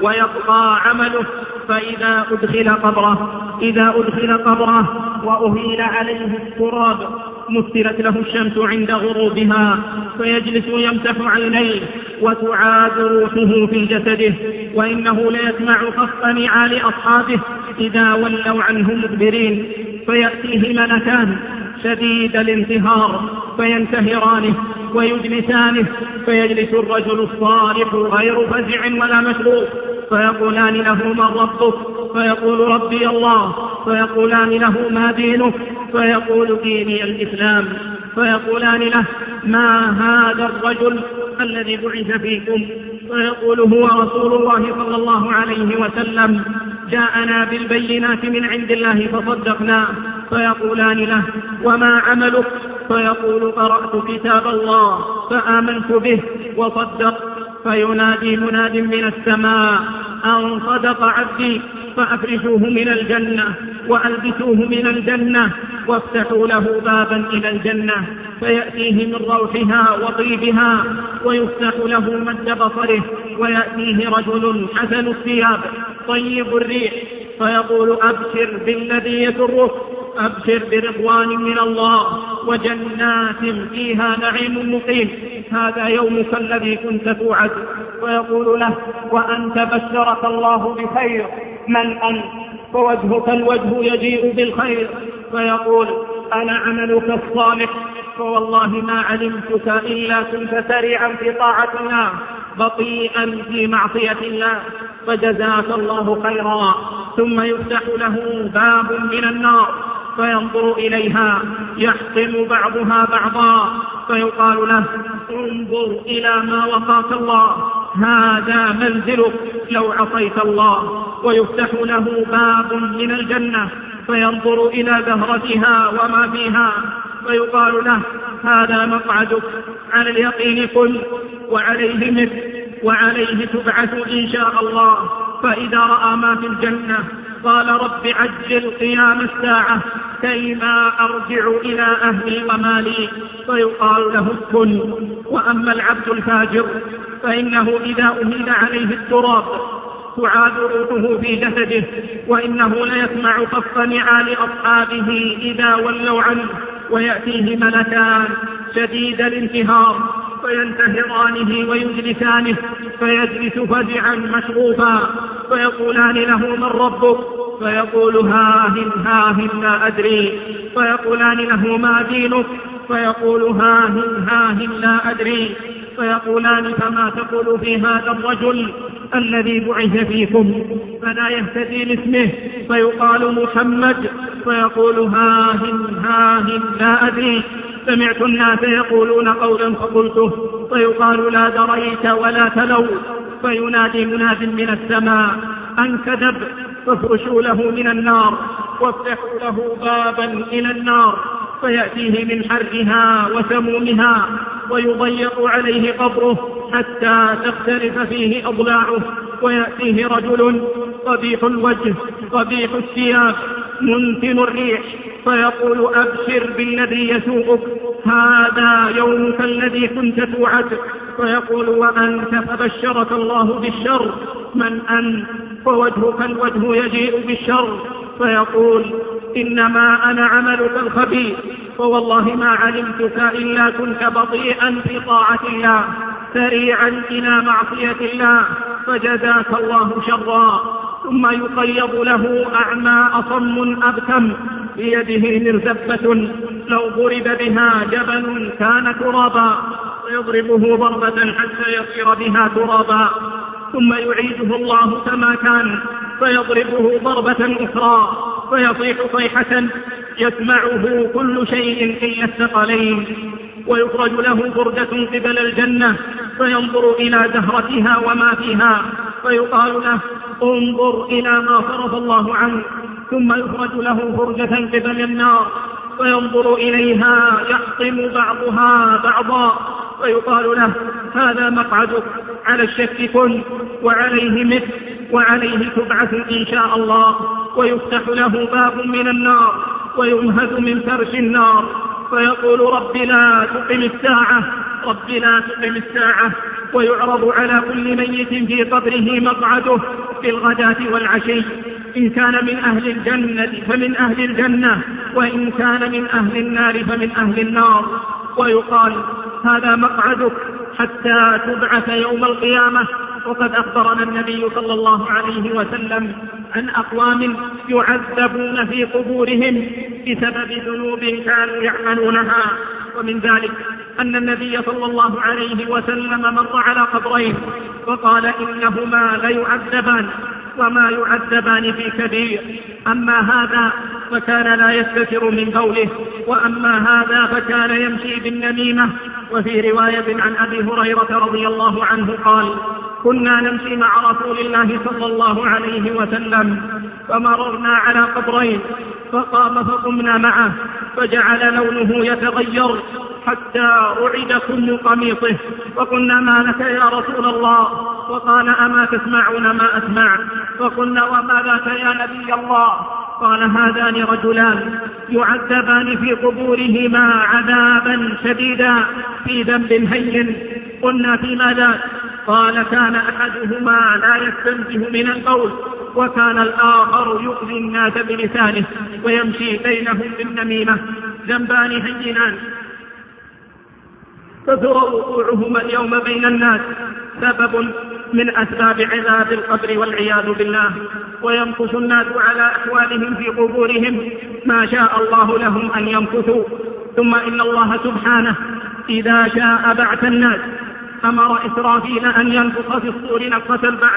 ويبقى عمله. فإذا أدخل قبره إذا أدخل قبره وأهيل عليه التراب مثلت له الشمس عند غروبها، فيجلس يمسح عينيه وتعاد روحه في جسده، وإنه ليسمع خفق نعال أصحابه إذا ولوا عنه مدبرين، فيأتيه ملكان شديد الانتهار فينتهرانه ويجلسانه، فيجلس الرجل الصالح غير فزع ولا مشروط، فيقولان له من ربك؟ فيقول ربي الله. فيقولان له ما دينك؟ فيقول ديني الإسلام. فيقولان له ما هذا الرجل الذي بعث فيكم؟ فيقول هو رسول الله صلى الله عليه وسلم جاءنا بالبينات من عند الله فصدقنا. فيقولان له وما عملك؟ فيقول قرأت كتاب الله فآمنت به وصدق. فينادي مناد من السماء أن صدق عبدي فأفرشوه من الجنة وألبسوه من الجنة وافتحوا له بابا إلى الجنة، فيأتيه من روحها وطيبها ويفتح له مد بصره، ويأتيه رجل حسن الثياب طيب الريح فيقول أبشر بالذي يسرك، أبشر برضوان من الله وجنات فيها نعيم مقيم، هذا يومك الذي كنت توعد. ويقول له وأنت بشرك الله بخير، من أنت؟ فوجهك الوجه يجيء بالخير. فيقول أنا عملك الصالح فوالله ما علمتك إلا كنت سريعا في طاعة الله بطيئا في معصية الله فجزاك الله خيرا. ثم يفتح له باب من النار فينظر إليها يحطم بعضها بعضا فيقال له انظر إلى ما وقاك الله هذا منزلك لو عصيت الله. ويفتح له باب من الجنة فينظر إلى زهرتها وما فيها فيقال له هذا مقعدك على اليقين كل وعليه مثل وعليه تبعث إن شاء الله. فإذا رأى ما في الجنة قال رب عجل قيام الساعة كيما أرجع إلى أهلي ومالي فيقال له اسكن. وأما العبد الفاجر فإنه إذا أهيل عليه التراب تعاد روحه في جسده وإنه ليسمع خف نعال أصحابه إذا ولوا عنه ويأتيه ملكان شديد الانتهار فينتهرانه ويجلسانه فيجلس فزعا مشغوفا فيقولان له من ربك فيقول هاهن هاهن لا أدري فيقولان له ما دينك فيقول هاهن هاهن لا أدري فيقولان فما تقول في هذا الرجل الذي بعث فيكم فلا يهتدي لاسمه فيقال محمد فيقول هاهن هاهن لا أدري سمعت الناس يقولون قولا فقلته فيقال لا دريت ولا تلو فينادي مناد من السماء أن كذب فافرشوا له من النار وافتحوا له بابا إلى النار فيأتيه من حرها وسمومها ويضيق عليه قبره حتى تختلف فيه أضلاعه ويأتيه رجل قبيح الوجه قبيح الثياب منتن الريح فيقول أبشر بالذي يسوءك هذا يومك الذي كنت توعد فيقول وأنت فبشرك الله بالشر من أنت فوجهك الوجه يجيء بالشر فيقول إنما أنا عملك الخبيث فوالله ما علمتك إلا كنت بطيئا في طاعة الله سريعا إلى معصية الله فجزاك الله شرا. ثم يقيض له أعمى أصم أبكم بيده مرزبة لو ضرب بها جبل كان ترابا فيضربه ضربة حتى يصير بها ترابا ثم يعيده الله كما كان فيضربه ضربة أخرى فيصيح صيحة يسمعه كل شيء إلا الثقلين ويخرج له بردة قبل الجنة فينظر إلى زهرتها وما فيها فيقال له انظر إلى ما فرض الله عنك ثم يخرج له بردة قبل النار فينظر إليها يحطم بعضها بعضا فيقال له هذا مقعدك على الشك كن وعليه مثل وعليه تبعث إن شاء الله. ويفتح له باب من النار ويمهد من فرش النار فيقول رب لا تقم الساعة رب لا تقم الساعة ويعرض على كل ميت في قبره مقعده في الغداة والعشي إن كان من أهل الجنة فمن أهل الجنة وإن كان من أهل النار فمن أهل النار ويقال هذا مقعدك حتى تبعث يوم القيامة. وقد أخبرنا النبي صلى الله عليه وسلم عن أقوام يعذبون في قبورهم بسبب ذنوب كانوا يعملونها ومن ذلك أن النبي صلى الله عليه وسلم مر على قبرين وقال إنهما ليعذبان وما يعذبان في كبير أما هذا فكان لا يستتر من بوله وأما هذا فكان يمشي بالنميمة. وفي رواية عن أبي هريرة رضي الله عنه قال كنا نمشي مع رسول الله صلى الله عليه وسلم فمررنا على قبرين فقام فقمنا معه فجعل لونه يتغير حتى رعد كل قميصه فقلنا ما لك يا رسول الله فقال أما تسمعون ما أسمع فقلنا وما لك يا نبي الله قال هذان رجلان يعذبان في قبورهما عذابا شديدا في ذنب هين قلنا في ماذا قال كان أحدهما لا يستنزه من القول وكان الآخر يؤذي الناس بلسانه ويمشي بينهم بالنميمة ذنبان هينان كثر وقوعهما اليوم بين الناس سبب من أسباب عذاب القبر والعياذ بالله. ويمكث الناس على أحوالهم في قبورهم ما شاء الله لهم أن يمكثوا. ثم إن الله سبحانه إذا شاء بعث الناس أمر إسرافيل أن ينفخ في الصور نفخة البعث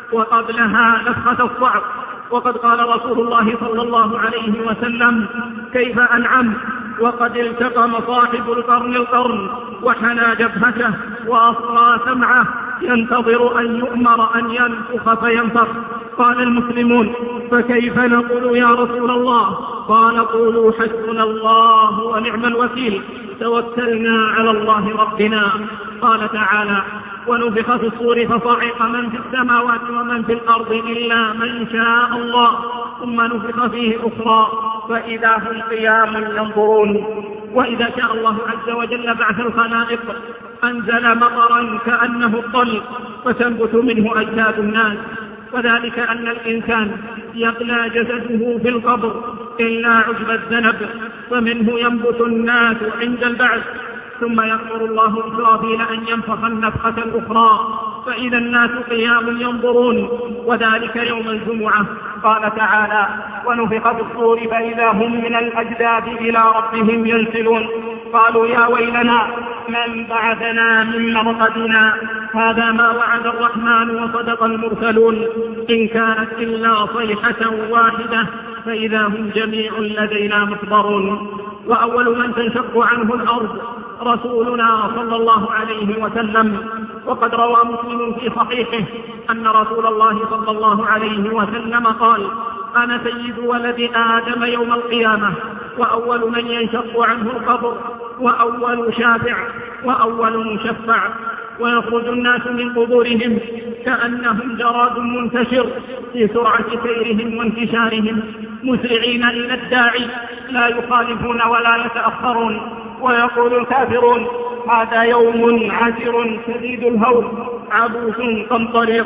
وقبلها نفخة الصعق. وقد قال رسول الله صلى الله عليه وسلم: كيف أنعم وقد التقم صاحب القرن القرن وحنى جبهته وأصغى سمعه ينتظر أن يؤمر أن ينفخ فينفخ. قال المسلمون: فكيف نقول يا رسول الله؟ قال: قولوا حسبنا الله ونعم الوكيل، توكلنا على الله ربنا. قال تعالى: ونفخ في الصور فصعق من في السماوات ومن في الأرض إلا من شاء الله، ثم نفخ فيه أخرى فإذا هم قيام ينظرون. وإذا شاء الله عز وجل بعث الخلائق أنزل مطرا كأنه الطل فتنبت منه أجساد الناس، وذلك أن الإنسان يقلى جسده في القبر إلا عشب الذنب، فمنه ينبت الناس عند البعث. ثم يأمر الله إسرافيل أن ينفخ النفخة الأخرى فإذا الناس قيام ينظرون، وذلك يوم الجمعة. قال تعالى: ونفخ في الصور فإذا هم من الأجداث إلى ربهم ينسلون. قالوا: يا ويلنا من بعثنا من مرقدنا، هذا ما وعد الرحمن وصدق المرسلون، إن كانت إلا صيحة واحدة فإذا هم جميع لدينا محضرون. وأول من تنشق عنه الأرض رسولنا صلى الله عليه وسلم. وقد روى مسلم في صحيحه أن رسول الله صلى الله عليه وسلم قال: أنا سيد ولد آدم يوم القيامة، وأول من ينشق عنه القبر، وأول شافع، وأول مشفع. ويخرج الناس من قبورهم كأنهم جراد منتشر في سرعة سيرهم وانتشارهم، مسرعين إلى الداعي لا يخالفون ولا يتأخرون. ويقول الكافرون: هذا يوم عسر شديد الهول عبوس قمطرير.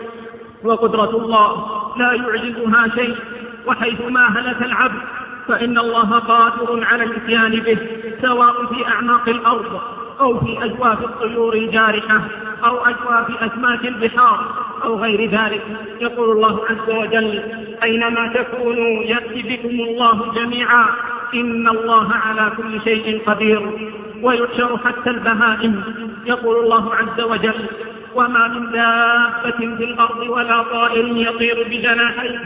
وقدرة الله لا يعجزها شيء، وحيثما هلك العبد فإن الله قادر على الاتيان به، سواء في أعماق الأرض أو في أجواف الطيور الجارحة أو أجواف أسماك البحار أو غير ذلك. يقول الله عز وجل: أينما تكونوا يأتي بكم الله جميعا، إن الله على كل شيء قدير. ويحشر حتى البهائم. يقول الله عز وجل: وما من دابة في الأرض ولا طائر يطير بجناحيه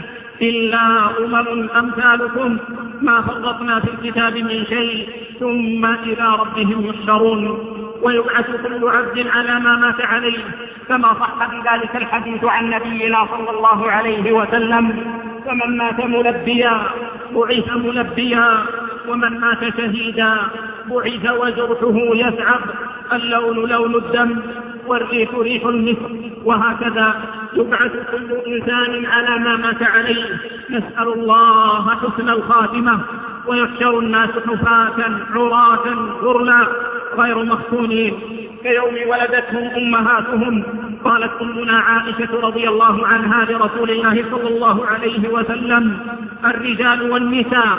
إلا أمم أمثالكم ما فرطنا في الكتاب من شيء ثم إلى ربهم يحشرون. ويبعث كل عبد على ما مات عليه، كما صح بذلك الحديث عن نبينا صلى الله عليه وسلم: فمن مات ملبيا بعث ملبيا، ومن مات شهيدا بعث وجرحه يسعب، اللون لون الدم والريح ريح المسك. وهكذا يبعث كل إنسان على ما مات عليه. نسأل الله حسن الخاتمة. ويحشر الناس حفاة عراة غرلا غير مختونين كيوم ولدتهم أمهاتهم. قالت أمنا عائشة رضي الله عنها لرسول الله صلى الله عليه وسلم: الرجال والنساء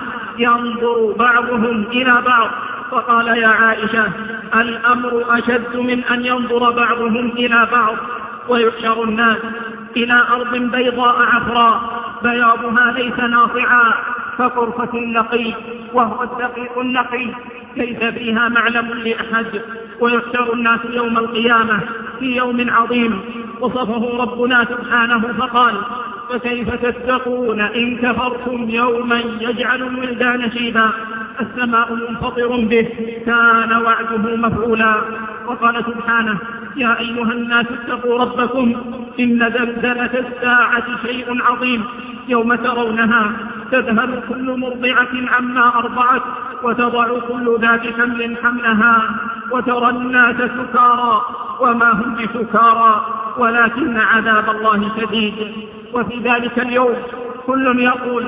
ينظر بعضهم إلى بعض. فقال: يا عائشة، الأمر أشد من أن ينظر بعضهم إلى بعض. ويحشر الناس إلى أرض بيضاء عفراء بياضها ليس ناصعا كطرفة النقي، وهو الدقيق النقي ليس فيها معلم لأحد. ويحشر الناس يوم القيامة في يوم عظيم وصفه ربنا سبحانه فقال: فكيف تتقون إن كفرتم يوما يجعل الولدان شيبا، السماء منفطر به كان وعده مفعولا. وقال سبحانه: يا أيها الناس اتقوا ربكم إن زلزلة الساعة شيء عظيم، يوم ترونها تذهل كل مرضعة عما أرضعت وتضع كل ذات حمل حملها وترى الناس سكارى وما هم بسكارى ولكن عذاب الله شديد. وفي ذلك اليوم كل يقول: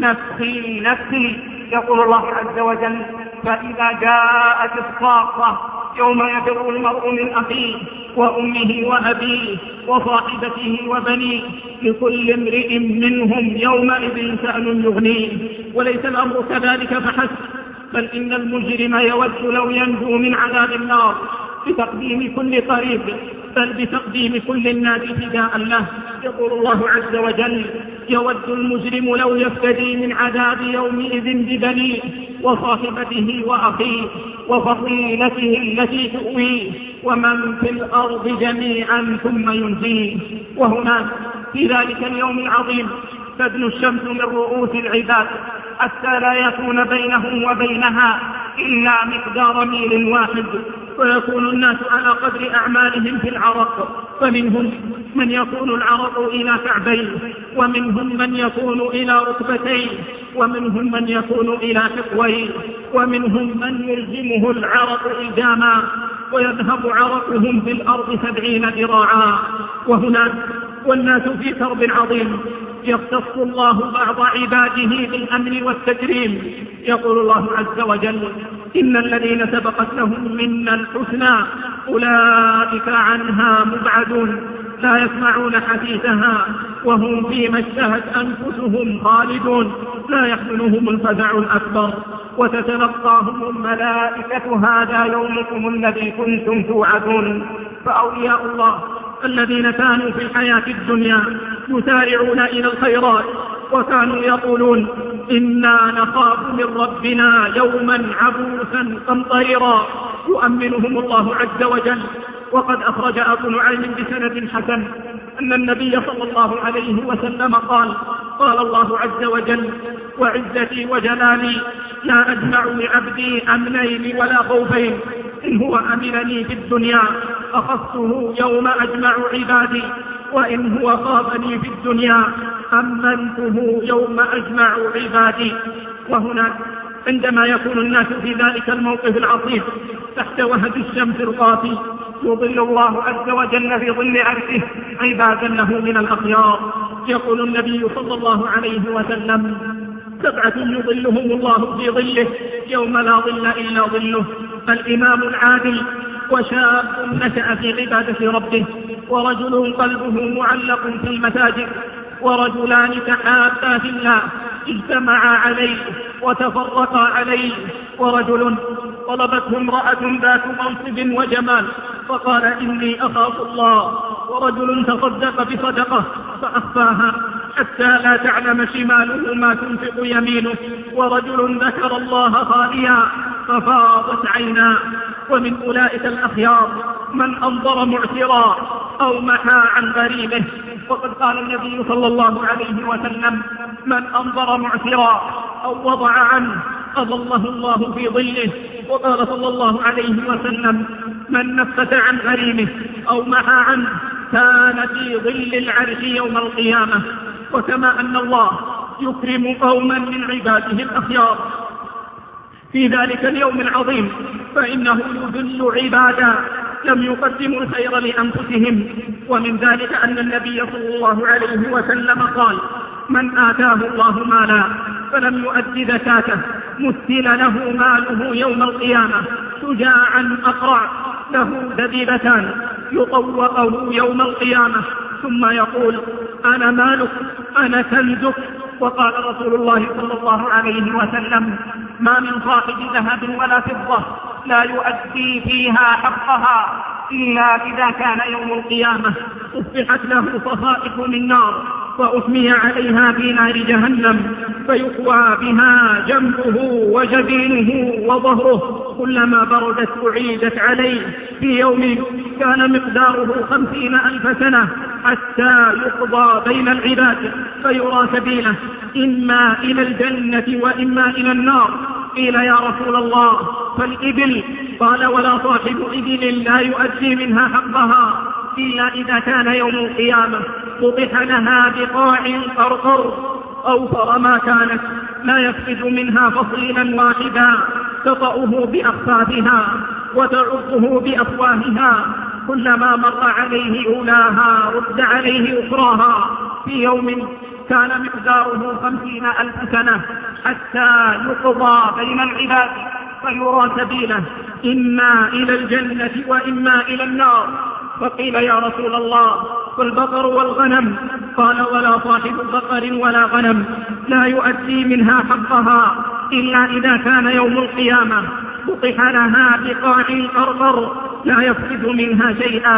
نفسي نفسي. يقول الله عز وجل: فإذا جاءت الصاخة يوم يفر المرء من أخيه وأمه وأبيه وصاحبته وبنيه لكل امرئ منهم يومئذ شأن يغنيه. وليس الأمر كذلك فحسب، بل إن المجرم يود لو ينجو من عذاب النار بتقديم كل قريب بل بتقديم كل الناس فداء له. يقول الله عز وجل: يود المجرم لو يفتدي من عذاب يومئذ ببنيه وصاحبته وأخيه وفصيلته التي تؤويه ومن في الأرض جميعا ثم ينجيه. وهناك في ذلك اليوم العظيم تدنو الشمس من رؤوس العباد حتى لا يكون بينهم وبينها إلا مقدار ميل واحد، ويكون الناس على قدر أعمالهم في العرق، فمنهم من يكون العرق إلى كعبيه، ومنهم من يكون إلى ركبتيه، ومنهم من يكون إلى حقويه، ومنهم من يلزمه العرق إلزاما ويذهب عرقهم في الأرض سبعين ذراعا. وهناك والناس في كرب عظيم يختص الله بعض عباده بالأمن والتكريم. يقول الله عز وجل: إن الذين سبقت لهم منا الحسنى أولئك عنها مبعدون لا يسمعون حديثها وهم فيما اشتهت أنفسهم خالدون لا يحزنهم الفزع الأكبر وتتلقاهم الملائكة هذا يومكم الذي كنتم توعدون. فأولياء الله الذين كانوا في الحياة الدنيا يسارعون إلى الخيرات وكانوا يقولون: إنا نخاف من ربنا يوما عبوسا قمطريرا، يؤمنهم الله عز وجل. وقد أخرج أبو نعيم بسند حسن أن النبي صلى الله عليه وسلم قال: قال الله عز وجل: وعزتي وجلالي لا أجمع لعبدي أمنين ولا خوفين، إن هو أمنني في الدنيا أخذته يوم أجمع عبادي، وإن هو خافني في الدنيا أمنته يوم أجمع عبادي. وهناك عندما يكون الناس في ذلك الموقف العصيب تحت وهج الشمس القاسي يظل الله عز وجل في ظل عرشه عبادا له من الأخيار. يقول النبي صلى الله عليه وسلم: سبعة يظلهم الله في ظله يوم لا ظل إلا ظله: الإمام العادل، وشاب نشأ في عبادة ربه، ورجل قلبه معلق في المساجد، ورجلان تحابا في الله اجتمعا عليه وتفرقا عليه، ورجل طلبته امرأة ذات منصب وجمال فقال: إني أخاف الله، ورجل تصدق بصدقة فأخفاها حتى لا تعلم شماله ما تنفق يمينه، ورجل ذكر الله خاليا ففاضت عيناه. ومن أولئك الأخيار من أنظر معسرا أو محى عن غريبه، وقد قال النبي صلى الله عليه وسلم: من أنظر معسرا أو وضع عنه أظله الله في ظله. وقال صلى الله عليه وسلم: من نفس عن غريمه أو محى عنه كان في ظل العرش يوم القيامة. وكما أن الله يكرم قوما من عباده الأخيار في ذلك اليوم العظيم، فإنه يذل عبادا لم يقدموا الخير لأنفسهم. ومن ذلك أن النبي صلى الله عليه وسلم قال: من آتاه الله مالا فلم يؤد زكاته مثل له ماله يوم القيامة شجاعا أقرع له دبيبتان يطوقه يوم القيامة ثم يقول: أنا مالك أنا كنزك. وقال رسول الله صلى الله عليه وسلم: ما من صاحب ذهب ولا فضة لا يؤدي فيها حقها إلا إذا كان يوم القيامة صفحت له صفائح من نار وأسمي عليها في نار جهنم فيقوى بها جنبه وجبينه وظهره كلما بردت أعيدت عليه في يوم كان مقداره خمسين ألف سنة حتى يقضى بين العباد فيرى سبيله إما إلى الجنة وإما إلى النار. قيل: يا رسول الله فالإبل؟ قال: ولا صاحب إبل لا يؤدي منها حقها إلا إذا كان يوم القيامة قطح لها بقاع قرقر أوفر ما كانت لا يفقد منها فصيلا واحدا تطأه بأخفافها وتعضه بأفواهها كلما مر عليه أولاها رد عليه أخراها في يوم كان مقداره خمسين ألف سنة حتى يقضى بين العباد فيرى سبيله إما إلى الجنة وإما إلى النار. فقيل: يا رسول الله فالبقر والغنم؟ قال: ولا صاحب بقر ولا غنم لا يؤدي منها حقها إلا إذا كان يوم القيامة قطح لها بقاع قرقر لا يفقد منها شيئا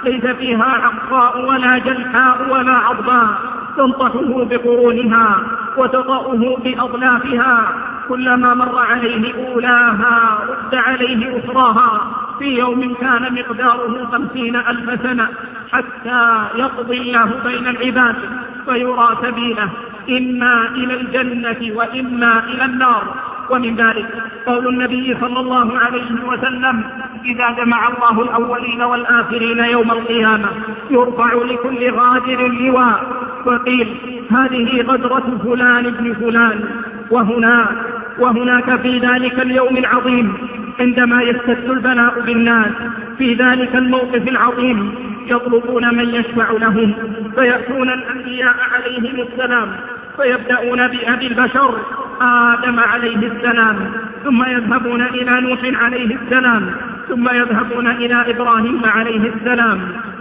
ليس فيها عقاء ولا جلحاء ولا عضباء تنطحه بقرونها وتطأه بأضلافها، كلما مر عليه أولاها رد عليه أخراها في يوم كان مقداره خمسين ألف سنة، حتى يقضي الله بين العباد فيرى سبيله إما إلى الجنة وإما إلى النار. ومن ذلك قول النبي صلى الله عليه وسلم: إذا جمع الله الأولين والآخرين يوم القيامة يرفع لكل غادر لواء، وقيل: هذه غدرة فلان ابن فلان. وهناك وهناك في ذلك اليوم العظيم عندما يشتد البلاء بالناس، في ذلك الموقف العظيم يطلبون من يشفع لهم، فيأتون الأنبياء عليهم السلام فيبدأون بأبي البشر آدم عليه السلام، ثم يذهبون إلى نوح عليه السلام، ثم يذهبون إلى إبراهيم عليه السلام،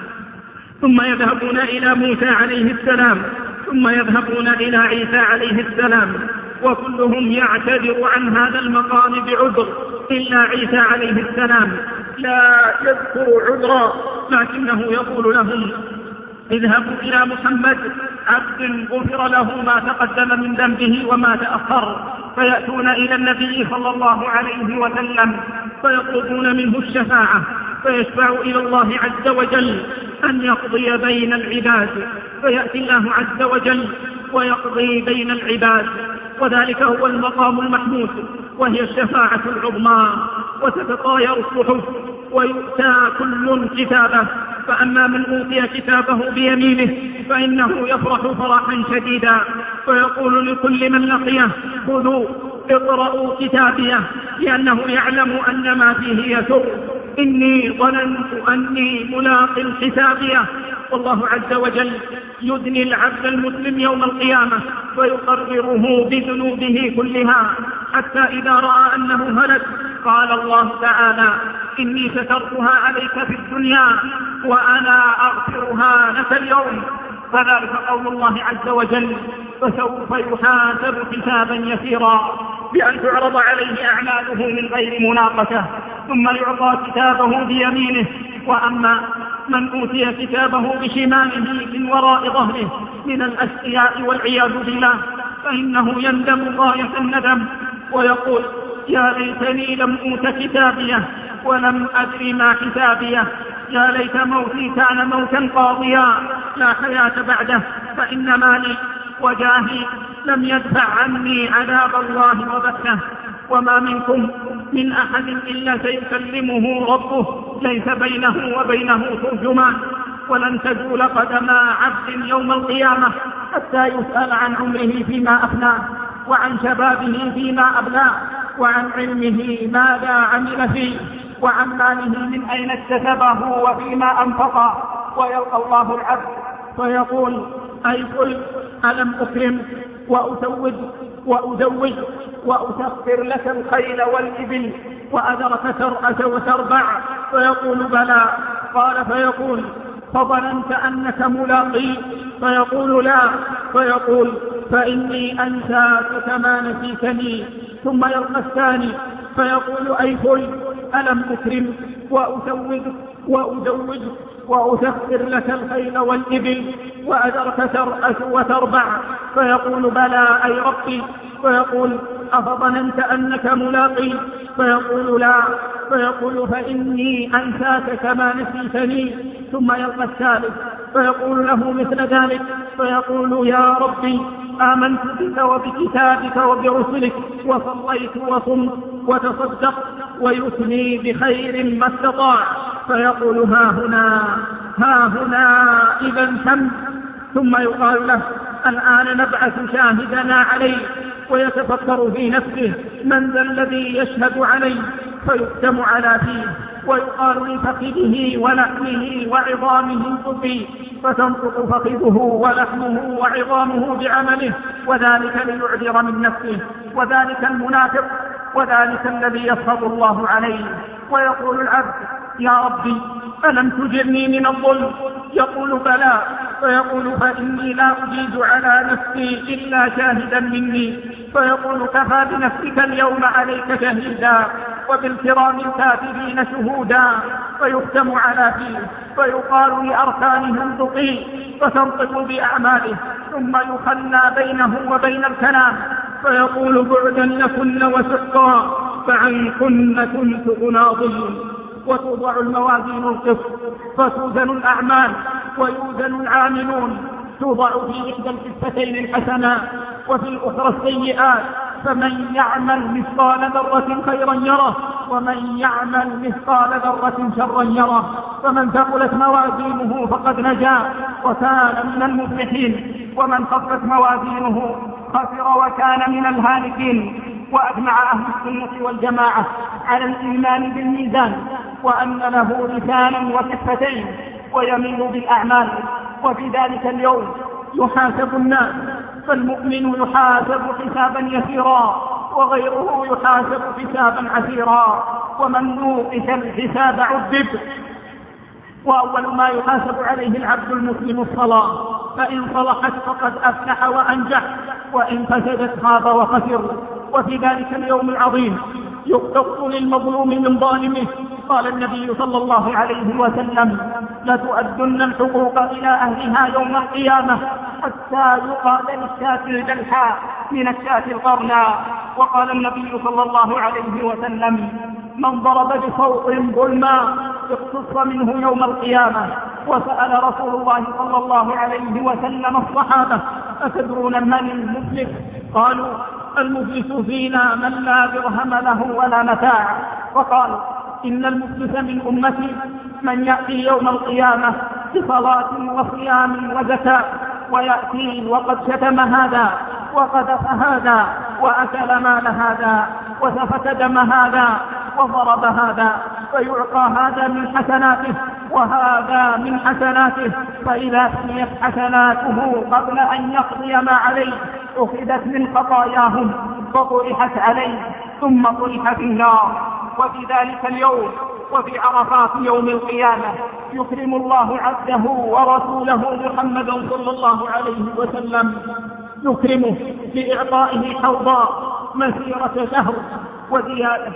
ثم يذهبون إلى موسى عليه السلام، ثم يذهبون إلى عيسى عليه السلام، وكلهم يعتذر عن هذا المقام بعذر إلا عيسى عليه السلام لا يذكر عذرا، لكنه يقول لهم: اذهبوا إلى محمد عبد غفر له ما تقدم من ذنبه وما تأخر. فيأتون إلى النبي صلى الله عليه وسلم فيطلبون منه الشفاعة، فيشفع إلى الله عز وجل أن يقضي بين العباد، فيأتي الله عز وجل ويقضي بين العباد، وذلك هو المقام المحمود، وهي الشفاعة العظمى. وتتطاير الصحف ويؤتى كل كتابه، فأما من أوتي كتابه بيمينه فإنه يفرح فرحا شديدا، فيقول لكل من لقيه: خذوا اقرأوا كتابيه، لأنه يعلم أن ما فيه يسر، إني ظننت أني ملاق حسابيه. والله عز وجل يدني العبد المسلم يوم القيامة فيقرره بذنوبه كلها، حتى إذا رأى أنه هلك قال الله تعالى: إني سترتها عليك في الدنيا وأنا أغفرها لك اليوم. فذلك قول الله عز وجل: فسوف يحاسب حسابا يسيرا، بأن تعرض عليه أعماله من غير مناقشة، ثم يعطى كتابه بيمينه. وأما من أوتي كتابه بشماله من وراء ظهره من الأشقياء والعياذ بالله فإنه يندم غاية الندم ويقول: يا ليتني لم أوت كتابيه ولم أدري ما حسابيه، يا ليت موتي كان موتا قاضيا لا حياة بعده، فإن مالي وجاهي لم يدفع عني عذاب الله وبثه. وما منكم من أحد إلا سيكلمه ربه ليس بينه وبينه ترجمان، ولن تزول قدما عبد يوم القيامة حتى يسأل عن عمره فيما أفناه، وعن شبابه فيما أبلاه، وعن علمه ماذا عمل فيه، وعن ماله من أين اكتسبه وفيما أنفقه. ويلقى الله العبد فيقول: أي قل ألم أكرم وأزوج وأزوج وأسخر لك الخيل والإبل وأذرك ترأس وتربع؟ فيقول: بلى. قال فيقول: فظننت أنك ملاقي؟ فيقول: لا. فيقول: فإني أنساك كما نسيتني. ثم يلقى الثاني فيقول: أي قل ألم أكرم وأزوج وأزوج وأسخر لك الخيل والإبل وأذرك ترأس وتربع؟ فيقول: بلى أي ربي. فيقول: أفظننت أنك ملاقي؟ فيقول: لا. فيقول: فإني أنساك كما نسيتني. ثم يلقى الثالث فيقول له مثل ذلك، فيقول: يا ربي آمنت بك وبكتابك وبرسلك وصليت وصمت وتصدقت، ويثني بخير ما استطاع. فيقول: ها هنا ها هنا إذا تم. ثم يقال له: الآن نبعث شاهدنا عليه. ويتفكر في نفسه: من ذا الذي يشهد علي؟ فيختم على فيه ويقال لفخذه ولحمه وعظامه انطقي، فتنطق فخذه ولحمه وعظامه بعمله، وذلك ليعذر من نفسه. وذلك المنافق، وذلك الذي يسخط الله عليه. ويقول العبد: يا ربي ألم تجرني من الظلم؟ يقول: بلى. فيقول: فإني لا أجيز على نفسي إلا شاهدا مني. فيقول: كفى بنفسك اليوم عليك شهيدا وبالكرام الكاتبين شهودا. فيختم على فيه فيقال لأركانه انطقي فتنطق بأعماله، ثم يخلى بينه وبين الكلام فيقول بعدا لكن وسحقا فعنكن كنت أناضل. وتوضع الموازين القسط فتوزن الأعمال ويوزن العاملون، توضع في إحدى الكفتين الحسنات وفي الأخرى السيئات، فمن يعمل مثقال ذرة خيرا يره ومن يعمل مثقال ذرة شرا يره. فمن ثقلت موازينه فقد نجا وكان من المفلحين، ومن خفت موازينه خسر وكان من الهالكين. وأجمع أهل السنة والجماعة على الإيمان بالميزان، وأن له لسانا وكفتين ويميل بالأعمال، وفي ذلك اليوم يحاسب الناس، فالمؤمن يحاسب حسابا يسيرا وغيره يحاسب حسابا عسيرا، ومن نوقش الحساب عذب. وأول ما يحاسب عليه العبد المسلم الصلاة، فإن صلحت فقد أفلح وأنجح، وإن فسدت خاب وخسر. وفي ذلك اليوم العظيم يقتص للمظلوم من ظالمه. قال النبي صلى الله عليه وسلم: لتؤدن الحقوق إلى أهلها يوم القيامة حتى يقال للشاة الجلحاء من الشاة القرناء. وقال النبي صلى الله عليه وسلم: من ضرب بصوت ظلما اقتص منه يوم القيامة. وسأل رسول الله صلى الله عليه وسلم الصحابة: أتدرون من المفلس؟ قالوا: المفلس فينا من لا درهم له ولا متاع. وقال: إن المفلس من أمتي من يأتي يوم القيامة بصلاة وصيام وزكاة، ويأتي وقد شتم هذا وقذف هذا وأكل مال هذا وسفك دم هذا وضرب هذا، فيعطى هذا من حسناته وهذا من حسناته، فإذا سميت حسناته قبل أن يقضي ما عليه أخذت من خطاياهم فطرحت عليه ثم طرح في النار. وفي ذلك اليوم وفي عرفات يوم القيامة يكرم الله عبده ورسوله محمد صلى الله عليه وسلم، يكرمه بإعطائه حوضاء مسيرة شهر وزيادة،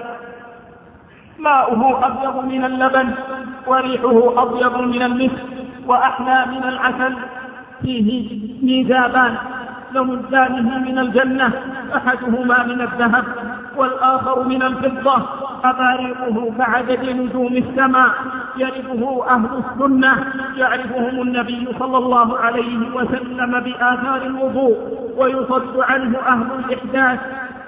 ماؤه أبيض من اللبن وريحه أبيض من المسك وأحلى من العسل، فيه ميزابان لمزانه من الجنة، أحدهما من الذهب والآخر من الفضة، أباريقه كعدد نجوم السماء، يعرفه أهل السنة، يعرفهم النبي صلى الله عليه وسلم بآثار الوضوء، ويصد عنه أهل الإحداث،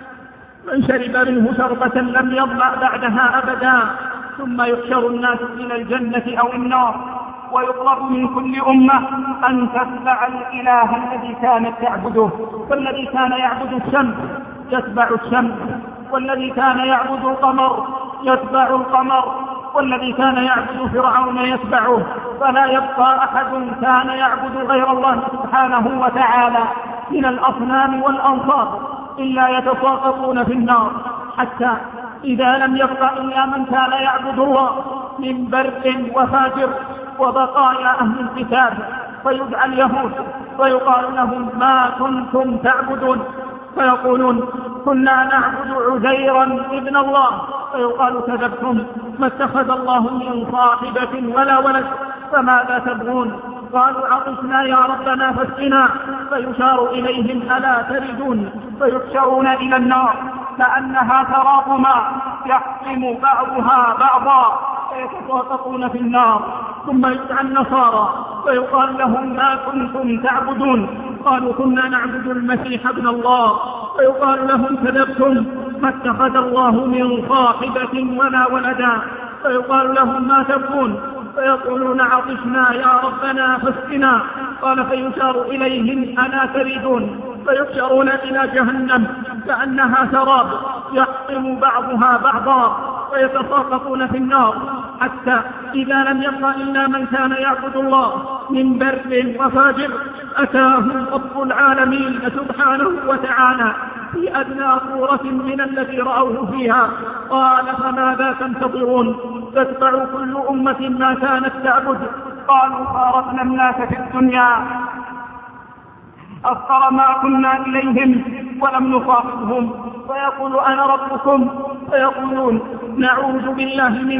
من شرب منه شربة لم يظمأ بعدها أبدا. ثم يحشر الناس إلى الجنة أو النار، ويطلب من كل أمة أن تتبع الإله الذي كانت تعبده، فالذي كان يعبد الشمس يتبع الشمس، والذي كان يعبد القمر يتبع القمر، والذي كان يعبد فرعون يتبعه، فلا يبقى أحد كان يعبد غير الله سبحانه وتعالى من الأصنام والأنصار إلا يتساقطون في النار، حتى إذا لم يبقى إلا من كان يعبد الله من بر وفاجر وبقايا أهل الكتاب، فيدعى اليهود فيقال لهم: ما كنتم تعبدون؟ فيقولون: كنا نعبد عزيرا ابن الله. فيقال: كذبتم، ما اتخذ الله من صاحبة ولا ولد، فماذا تبغون؟ قالوا: عطشنا يا ربنا فاسقنا. فيشار إليهم: ألا تردون؟ فيحشرون إلى النار كأنها سراب ماء يحطم بعضها بعضا، فيتساقطون في النار. ثم يدعى النصارى فيقال لهم: ما كنتم تعبدون؟ قالوا: كنا نعبد المسيح ابن الله. فيقال لهم: كذبتم، ما اتخذ الله من صاحبة ولا ولدا. فيقال لهم: ما تبغون؟ فيقولون: عطشنا يا ربنا فاسقنا. قال: فيشار إليهم: ألا تريدون؟ فيحشرون إلى جهنم كأنها سراب يحطم بعضها بعضا، ويتساقطون في النار، حتى إذا لم يبق إلا من كان يعبد الله من بر وفاجر أتاهم رب العالمين سبحانه وتعالى في أدنى صورة من التي رأوه فيها. قال: فماذا تنتظرون؟ تتبع كل أمة ما كانت تعبد. قالوا: فارقنا الناس في الدنيا أفقر ما كنا إليهم ولم نخاطبهم، فيقول: أنا ربكم، فيقولون: نعوذ بالله منك،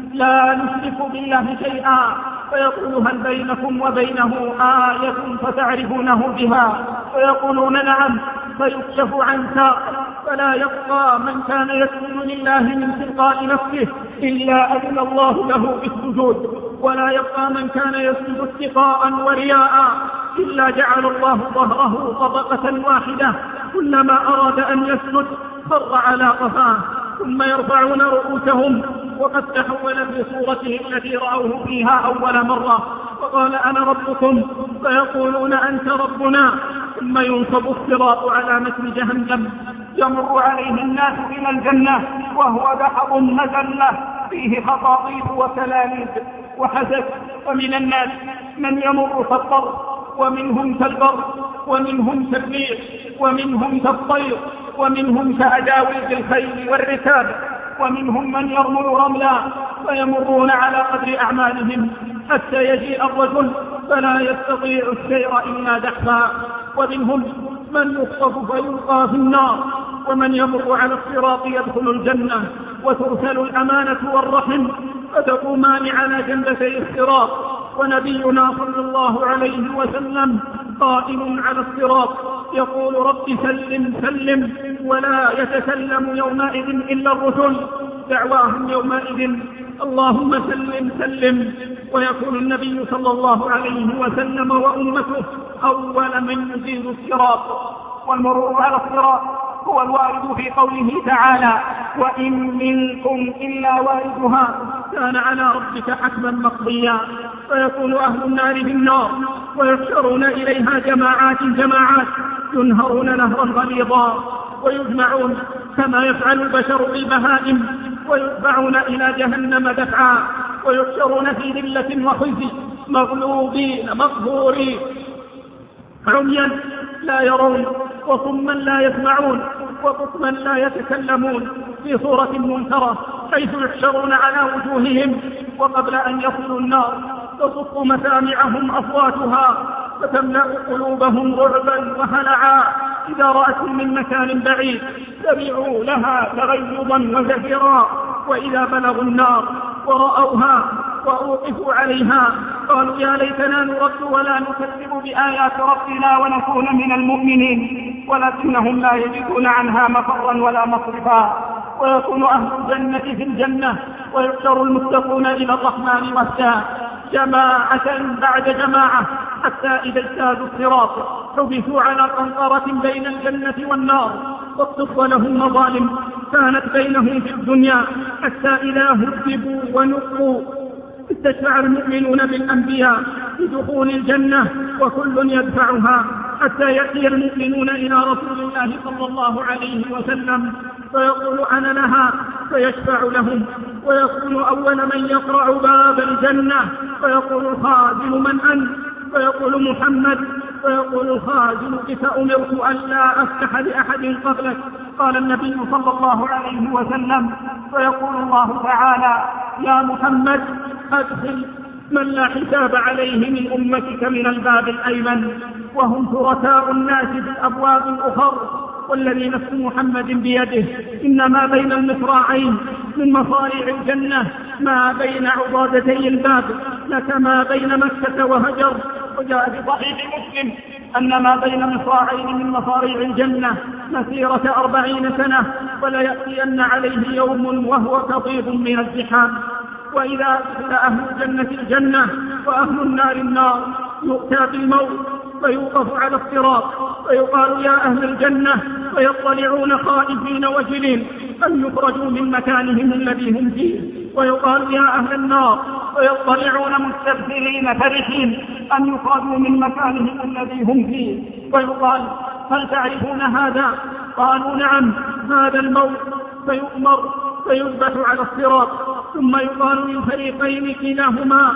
لا نشرك بالله شيئا، فيقول هل بينكم وبينه آية فتعرفونه بها؟ فيقولون نعم، فيكشف عن ساق، فلا يبقى من كان يسجد لله من تلقاء نفسه إلا أذن الله له بالسجود، ولا يبقى من كان يسجد اتقاء ورياء إلا جعل الله ظهره طبقة واحدة، كلما أراد أن يسجد خر على قفاه، ثم يرفعون رؤوسهم وقد تحول في صورته التي رأوه فيها أول مرة، وقال أنا ربكم، فيقولون أنت ربنا، ثم ينصب الصراط على متن جهنم، يمر عليه الناس إلى الجنة وهو دحض مزلة فيه خطاطيف وسلاليب وحسد، ومن الناس من يمر كالطر، ومنهم كالبر، ومنهم كالريح، ومنهم كالطير، ومنهم كأجاويز الخيل والركاب، ومنهم من يرمل رملا، فيمرون على قدر أعمالهم حتى يجيء الرجل فلا يستطيع السير إلا دحفا، ومنهم من يخطف فيلقى في النار، ومن يمر على الصراط يدخل الجنة، وترسل الأمانة والرحم فتقومان على جنبتي الصراط، ونبينا صلى الله عليه وسلم قائم على الصراط يقول رب سلم سلم، ولا يتسلم يومئذ إلا الرسل، دعواهم يومئذ اللهم سلم سلم، ويكون النبي صلى الله عليه وسلم وأمته أول من يزيل الصراط. والمرور على الصراط هو الوارد في قوله تعالى وإن منكم إلا واردها كان على ربك حتما مقضيا، فيكون أهل النار في النار ويحشرون إليها جماعات جماعات ينهرون نهرا غليظا، ويجمعون كما يفعل البشر بالبهائم، ويدفعون إلى جهنم دفعا، ويحشرون في ذلة وخزي مغلوبين مقهورين عميا لا يرون، وصما لا يسمعون، وبكما لا يتكلمون، في صورة منكرة حيث يحشرون على وجوههم، وقبل أن يصلوا النار تصف مسامعهم أصواتها فتملأ قلوبهم رعبا وهلعا، إذا رأتهم من مكان بعيد سمعوا لها تغيظا وزفرا، وإذا بلغوا النار ورأوها وأوقفوا عليها قالوا يا ليتنا نرد ولا نكذب بآيات ربنا ونكون من المؤمنين، ولكنهم لا يجدون عنها مفرا ولا مصرفا. ويكون أهل الجنة في الجنة ويحشر المتقون إلى الرحمن وفدا جماعة بعد جماعة، حتى إذا اجتازوا الصراط حبسوا على قنطرة بين الجنة والنار، واقتص لهم مظالم كانت بينهم في الدنيا، حتى إذا هذبوا ونقوا استشفع المؤمنون بالأنبياء بدخول الجنة وكل يدفعها، حتى يأتي المؤمنون إلى رسول الله صلى الله عليه وسلم فيقول أنا لها فيشفع لهم، ويكون أول من يقرع باب الجنة فيقول الخازن من أنت؟ فيقول محمد، فيقول الخازن بك أمرت أن لا أفتح لأحد قبلك، قال النبي صلى الله عليه وسلم، فيقول الله تعالى يا محمد أدخل من لا حساب عليه من أمتك من الباب الأيمن، وهم شركاء الناس في الأبواب الأخر، والذي نفس محمد بيده إنما بين المصراعين من مصاريع الجنة ما بين عضادتي الباب لكما بين مكة وهجر. وجاء في صحيح مسلم أن ما بين مصراعين من مصاريع الجنة مسيرة أربعين سنة، ولا يأتين عليه يوم وهو كضيض من الزحام. وإذا أدخل أهل الجنة الجنة وأهل النار النار يؤتى بالموت فيوقف على الصراط فيقال يا أهل الجنة، فيطلعون خائفين وجلين أن يخرجوا من مكانهم الذي هم فيه، ويقال يا أهل النار، فيطلعون مستبشرين فرحين أن يخرجوا من مكانهم الذي هم فيه، ويقال هل تعرفون هذا؟ قالوا نعم هذا الموت، فيؤمر فيذبح على الصراط، ثم يقال للفريقين كلاهما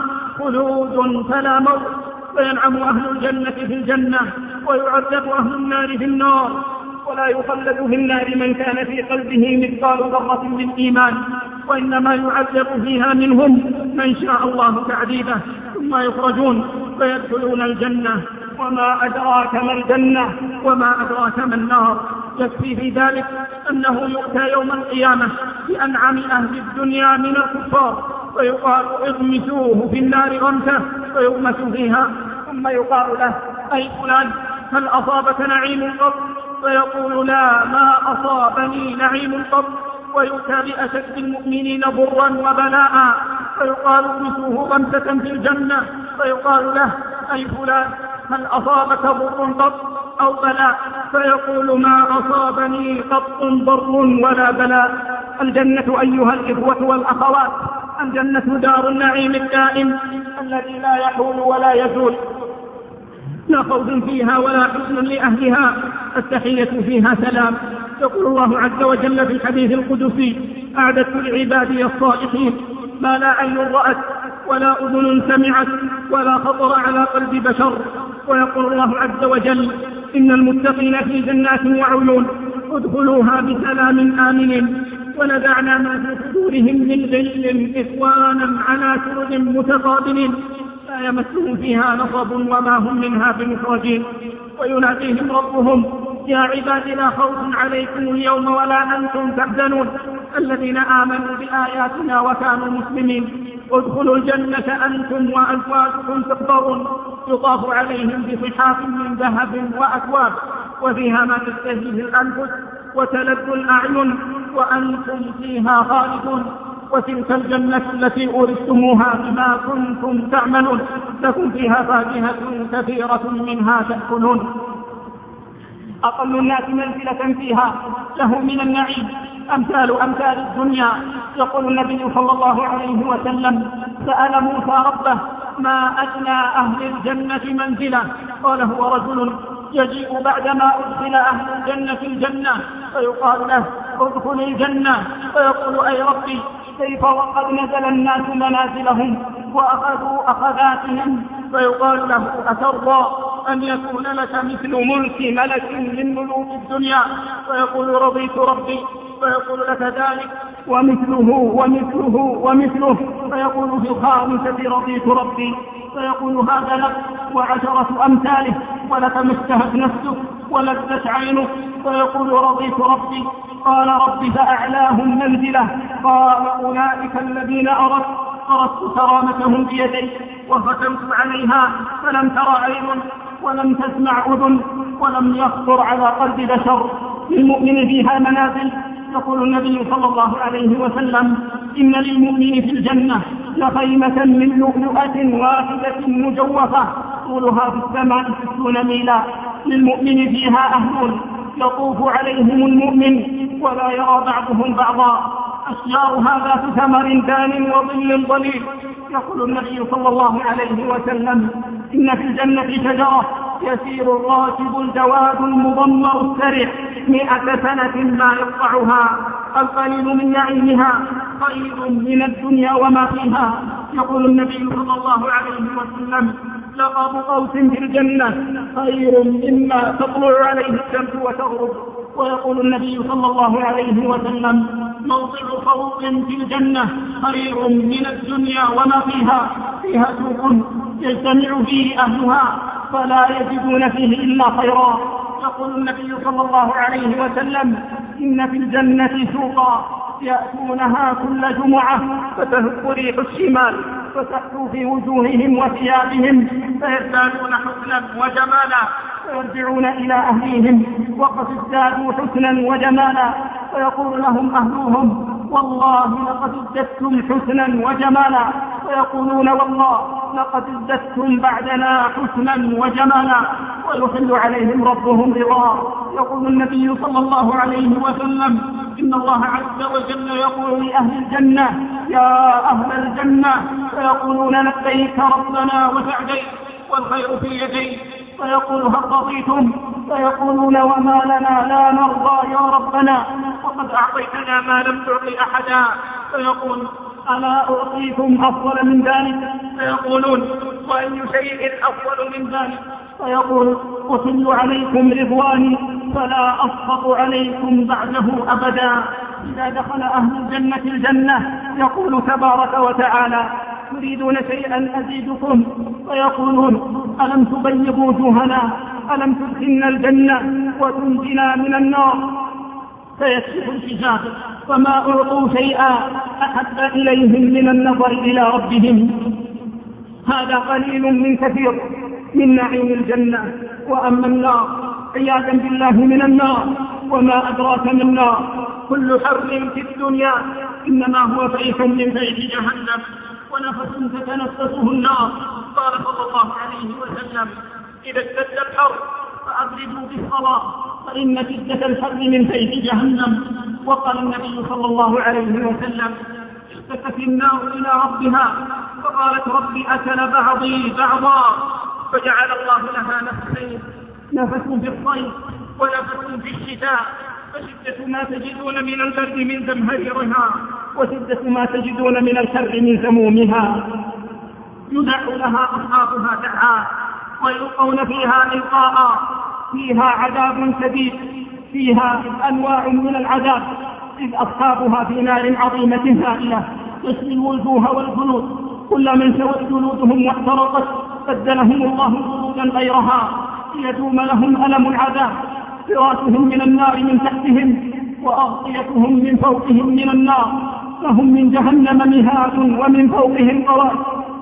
خلود فلا موت، فينعم أهل الجنة في الجنة ويعذب أهل النار في النار، ولا يخلد في النار من كان في قلبه مثقال ذرة من إيمان، وإنما يعذب فيها منهم من شاء الله تعذيبه، ثم يخرجون فيدخلون الجنة. وما أدراك ما الجنة وما أدراك ما النار. يكفي في ذلك أنه يؤتى يوم القيامة بأنعم أهل الدنيا من الكفار فيقال اغمسوه في النار غمسة فيغمس فيها، ثم يقال له أي فلان هل أصابك نعيم قط؟ فيقول لا ما أصابني نعيم قط. ويؤتى بأشد المؤمنين ضرا وبلاء فيقال اغمسوه غمسة في الجنة، فيقال له أي فلان هل أصابك ضر قط أو بلاء؟ فيقول ما أصابني قط ضر ولا بلاء. الجنة أيها الإخوة والأخوات الجنة دار النعيم الدائم الذي لا يحول ولا يزول، لا خوف فيها ولا حزن لأهلها، التحية فيها سلام. يقول الله عز وجل في الحديث القدسي أعددت لعبادي الصالحين ما لا عين رأت ولا أذن سمعت ولا خطر على قلب بشر. ويقول الله عز وجل إن المتقين في جنات وعيون ادخلوها بسلام آمنين ونزعنا ما في صدورهم من غل إخوانا على سرر متقابلين لا يمسهم فيها نصب وما هم منها بمخرجين. ويناديهم ربهم يا عباد لا خوف عليكم اليوم ولا أنتم تحزنون الذين آمنوا بآياتنا وكانوا مسلمين ادخلوا الجنة أنتم وأزواجكم تحبرون يطاف عليهم بصحاف من ذهب وأكواب وفيها ما تشتهيه الأنفس وتلذ الأعين وأنتم فيها خالدون. وتلك الجنة التي أورثتموها بما كنتم تعملون لكم فيها فاكهة كثيرة منها تأكلون. أقل الناس منزلة فيها له من النعيم أمثال أمثال الدنيا. يقول النبي صلى الله عليه وسلم سأل موسى ربه ما أدنى أهل الجنة منزلة؟ قال هو رجل يجيء بعدما أدخل أهل الجنة الجنة فيقال له ادخل الجنة فيقول أي ربي كيف وقد نزل الناس منازلهم وأخذوا أخذاتهم؟ فيقال له أترضى أن يكون لك مثل ملك ملك من ملوك الدنيا؟ فيقول رضيت ربي. فيقول لك ذلك ومثله ومثله ومثله. فيقول في الخامسة رضيت ربي. فيقول هذا لك وعشرة أمثاله ولك ما اشتهت نفسك ولذت عينك. فيقول رضيت ربي. قال رب فأعلاهم منزلة. قال أولئك الذين أردت أردت كرامتهم بيدي وختمت عليها فلم تر عين ولم تسمع أذن ولم يخطر على قلب بشر. للمؤمن فيها منازل. يقول النبي صلى الله عليه وسلم إن للمؤمن في الجنة لخيمة من لؤلؤة واحدة مجوفة طولها في السماء ستون ميلا. للمؤمن فيها أهل يطوف عليهم المؤمن ولا يرى بعضهم بعضا أشجارها ذات ثمر دان وظل ظليل. يقول النبي صلى الله عليه وسلم إن في الجنة شجرة يسير الراكب الجواد المضمر السرع مئة سنة ما يقطعها القليل من نعيمها خير من الدنيا وما فيها. يقول النبي صلى الله عليه وسلم لقب قوس في الجنة خير مما تطلع عليه الشمس وتغرب. ويقول النبي صلى الله عليه وسلم موضع خوض في الجنة خير من الدنيا وما فيها. فيها سوق يجتمع فيه أهلها فلا يجدون فيه إلا خيرا. يقول النبي صلى الله عليه وسلم إن في الجنة سوقا يأتونها كل جمعة فتهب ريح الشمال فتأتوا في وجوههم وثيابهم فيزدادون حسنا وجمالا فيرجعون إلى أهليهم وقد ازدادوا حسنا وجمالا. فيقول لهم أهلهم والله لقد ازددتم حسنا وجمالا. فيقولون والله لقد ازددتم بعدنا حسنا وجمالا. ويحل عليهم ربهم رضا. يقول النبي صلى الله عليه وسلم إن الله عز وجل يقول لأهل الجنة يا أهل الجنة فيقولون لبيك ربنا وسعديك والخير في يديك. فيقول هل رضيتم؟ فيقولون وما لنا لا نرضى يا ربنا وقد أعطيتنا ما لم تعطي أحدا. فيقول ألا أعطيكم أفضل من ذلك؟ فيقولون وأي شيء أفضل من ذلك؟ فيقول أحل عليكم رضواني فلا أسخط عليكم بعده أبدا. إذا دخل أهل الجنة الجنة يقول تبارك وتعالى تريدون شيئا أزيدكم؟ فيقولون ألم تبيض وجوهنا ألم تدخلنا الجنة وتنجنا من النار؟ فيكشف الحجاب وما أعطوا شيئا أحب إليهم من النظر إلى ربهم. هذا قليل من كثير من نعيم الجنة. وأما النار عياذا بالله من النار، وما أدراك من النار، كل حر في الدنيا إنما هو فيح من فيح جهنم، ونفس تتنفسه النار. قال صلى الله عليه وسلم: إذا اشتد الحر فأبردوا بالصلاة فإن شدة الحر من فيح جهنم. وقال النبي صلى الله عليه وسلم: اشتكت النار إلى ربها فقالت: ربي أكل بعضي بعضا، فجعل الله لها نفسين، نفس في الصيف ونفس في الشتاء، فشدة ما تجدون من البرد من زمهريرها، وشدة ما تجدون من الحر من سمومها. يدع لها أصحابها دعاء ويلقون فيها إلقاء. فيها عذاب شديد، فيها أنواع من العذاب، إذ أصحابها في نار عظيمة هائلة تشوي الوجوه والجلود، كلما انشوت جلودهم واحترقت بدلهم الله جلودا غيرها ليدوم لهم ألم العذاب. فراشهم من النار من تحتهم وأغطيتهم من فوقهم من النار، لهم من جهنم مهاد ومن فوقهم غواش،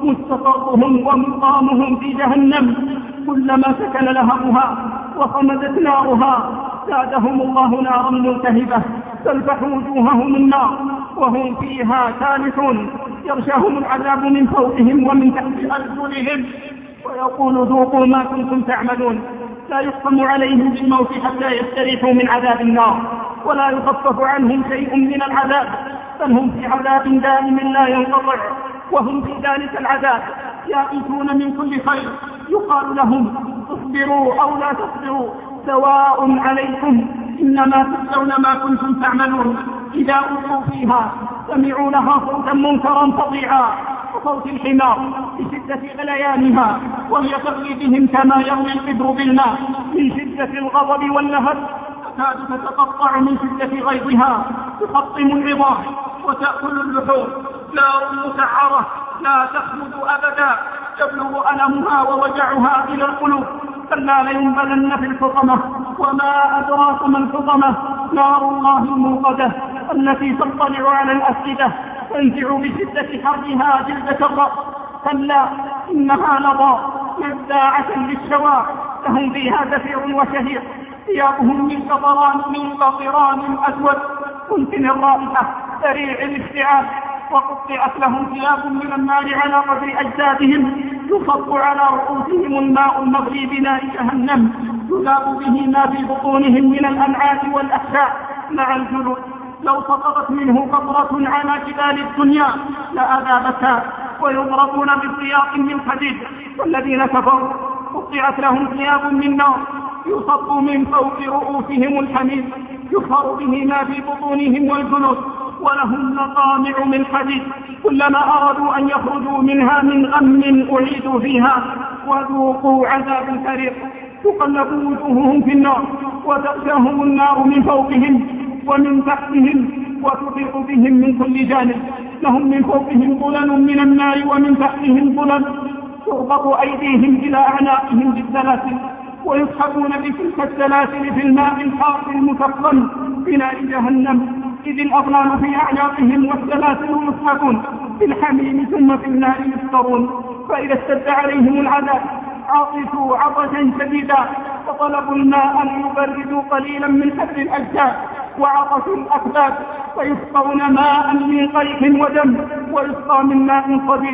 مستقرهم ومقامهم في جهنم، كلما سكن لهبها وخمدت نارها زادهم الله نارا ملتهبة تلفح وجوههم النار وهم فيها كالحون، يغشاهم العذاب من فوقهم ومن تحت أرجلهم ويقول: ذوقوا ما كنتم تعملون. لا يقسم عليهم بالموت حتى يستريحوا من عذاب النار، ولا يخفف عنهم شيء من العذاب، بل هم في عذاب دائم لا ينقطع، وهم في ذلك العذاب يائسون من كل خير. يقال لهم: اصبروا أو لا تصبروا سواء عليكم، إنما تجزون ما كنتم تعملون. إذا ألقوا فيها سمعوا لها صوتا منكرا فظيعا وصوت الحمار بشدة غليانها، وهي تغلي بهم كما يغلي القدر بالماء من شدة الغضب واللهب، تكاد تتقطع من شدة غيظها، تحطم العظام وتأكل اللحوم. نار مسعرة لا تخلد أبدا، يبلغ ألمها ووجعها إلى القلوب. كلا لينبذن في الحطمة، وما أدراك ما الحطمة، نار الله الموقدة التي تطلع على الأفئدة تنزع بشدة حرها جلدة الرأس. كلا إنها لظى نزاعة للشوى، لهم فيها زفير وشهيق، ثيابهم من قطران من قطران أسود منتن الرائحة سريع الاشتعال، وقطعت لهم ثياب من النار على قدر أجسادهم، يصب على رؤوسهم الماء المغلي بنار جهنم، يذاب به ما في بطونهم من الأمعاء والأحشاء مع الجلود. لو سقطت منه قطرة على جبال الدنيا لأذابتها، ويضربون بسياق من حديد. والذين كفروا قطعت لهم ثياب من نار يصب من فوق رؤوسهم الحميم، يصهر به ما في بطونهم والجلود، ولهم مقامع من حديد، كلما أرادوا أن يخرجوا منها من غم أعيدوا فيها وذوقوا عذاب الحريق. تقلب وجوههم في النار وتغشاهم النار من فوقهم ومن تحتهم وتحيط بهم من كل جانب. لهم من فوقهم ظلل من النار ومن تحتهم ظلل، تربط أيديهم إلى أعناقهم بالسلاسل، ويسحبون بتلك السلاسل في الماء الحار المسخن بنار جهنم، إذ الأغلال في أعناقهم والسلاسل يسحبون في الحميم ثم في النار يسكرون. فإذا اشتد عليهم العذاب عطشوا عطشا شديدا فطلبوا الماء ليبردوا قليلا من حر الأجساد وعطشوا الأكباد، فيسقون ماء من قيح ودم ويسقى من ماء صديد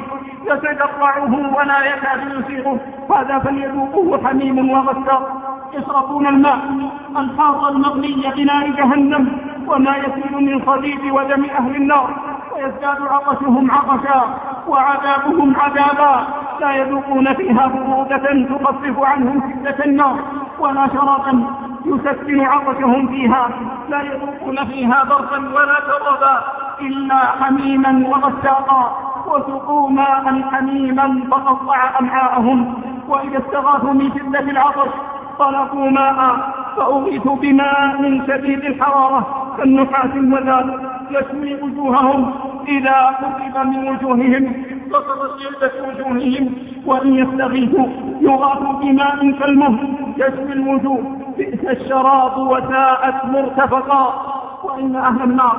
يتقطعه ولا يكاد يسيغه، هذا فليذوقوه حميم وغساق. يشربون الماء الحار المغلي بنار جهنم وما يسيل من صديد ودم أهل النار، ويزداد عطشهم عطشا وعذابهم عذابا، لا يذوقون فيها برودة تخفف عنهم شدة النار ولا شرابا يسكن عطشهم فيها، لا يذوقون فيها بردا ولا شرابا إلا حميما وغساقا، وسقوا ماء حميما فقطع أمعاءهم. وإذا استغاثوا من شدة العطش طلبوا ماء فأغيثوا بماء شديد الحرارة كالنحاس الوذاب يشوي وجوههم إذا قرب من وجوههم بصرت جلدة وجوههم، وإن يستغيثوا يغاثوا بماء كالمهل يشوي الوجوه، بئس الشراب وساءت مرتفقا. وإن أهل النار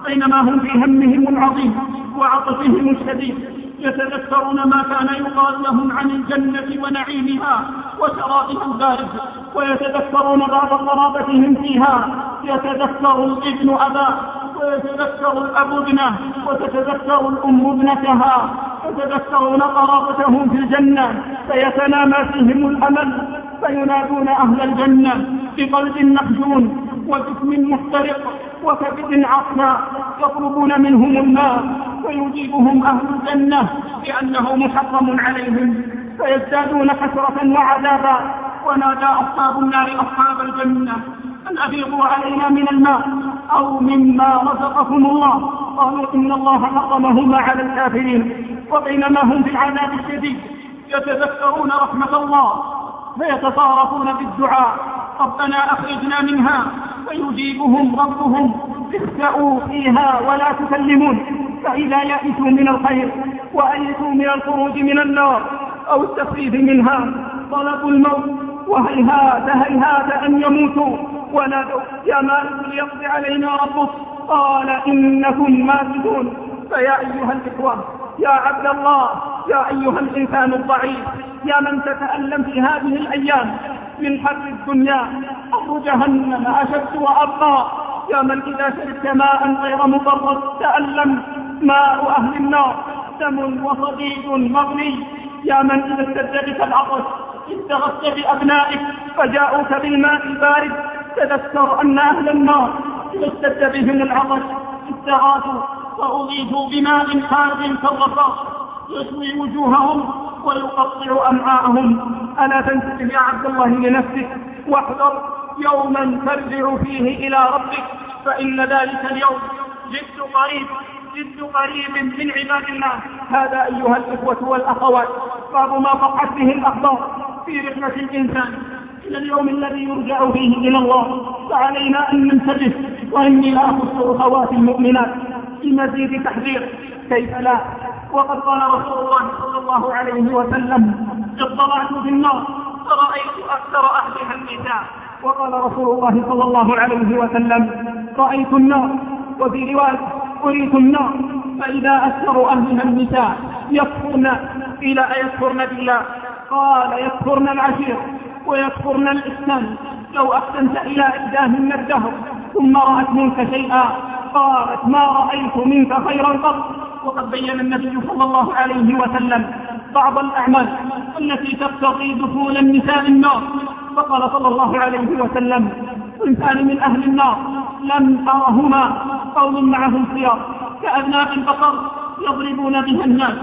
بينما هم في همهم العظيم وعطفهم الشديد يتذكرون ما كان يقال لهم عن الجنة ونعيمها وشرابها البارد، ويتذكرون بعض قرابتهم فيها، يتذكر الابن أباه ويتذكر الأب ابنه وتتذكر الأم ابنتها، يتذكرون قرابتهم في الجنة فيتنامى فيهم الأمل، فينادون أهل الجنة بقلب محزون وجسم محترق وكبد عصا يطلبون منهم الماء، ويجيبهم أهل الجنة بأنه محرم عليهم، فيزدادون حسرة وعذابا. ونادى أصحاب النار أصحاب الجنة أن أفيضوا علينا من الماء أو مما رزقكم الله، قالوا إن الله حرمهما على الكافرين. وبينما هم في العذاب الشديد يتذكرون رحمة الله فيتصارفون بالدعاء ربنا أخرجنا منها، فيجيبهم ربهم اخسأوا فيها ولا تكلمون، فإذا يئسوا من الخير وأيسوا من الخروج من النار أو التخفيف منها طلبوا الموت، وهيهات هيهات أن يموتوا، ونادوا يا مالك ليقضي علينا ربك، قال إنكم ماكثون. فيا أيها الإخوة، يا عبد الله، يا أيها الإنسان الضعيف، يا من تتألم في هذه الأيام من حر الدنيا، حر جهنم أشد وأبقى، يا من إذا شربت ماء غير مبرد تألم ماء أهل النار دم وصديد مغلي، يا من إذا اشتد بك العطش استغثت بأبنائك فجاءوك بالماء البارد، تذكر أن أهل النار إذا اشتد بهم العطش استغاثوا وأغيثوا بماء حار كالرصاص يشوي وجوههم ويقطع أمعاءهم. ألا تنتبه يا عبد الله لنفسك واحذر يوما ترجع فيه إلى ربك، فإن ذلك اليوم جد قريب جد قريب من عباد الله. هذا أيها الإخوة والأخوات بعض ما وقعت به الأخبار في رحلة الإنسان إلى اليوم الذي يرجع فيه إلى الله، فعلينا أن ننتبه. وإني لا أخص أخواتي المؤمنات بمزيد تحذير، كيف لا؟ وقد قال رسول الله صلى الله عليه وسلم اطلعت في النار فرأيت أكثر أهلها النساء، وقال رسول الله صلى الله عليه وسلم رأيت النار، وفي رواية أريت النار فإذا أكثر أهلها النساء يكفرن، إلى أن يكفرن بالله، قال يكفرن العشير ويكفرن الإحسان، لو أحسنت إلى إحداهن الدهر ثم رأت منك شيئا قالت ما رأيت منك خيرا قط. وقد بين النبي صلى الله عليه وسلم بعض الأعمال التي تقتضي دخول النساء النار، فقال صلى الله عليه وسلم إنسان من أهل النار لم أرهما قوم معهم خيار كأبناء البقر يضربون بها الناس،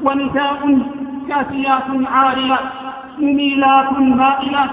ونساء كاسيات عاريات مميلات مائلات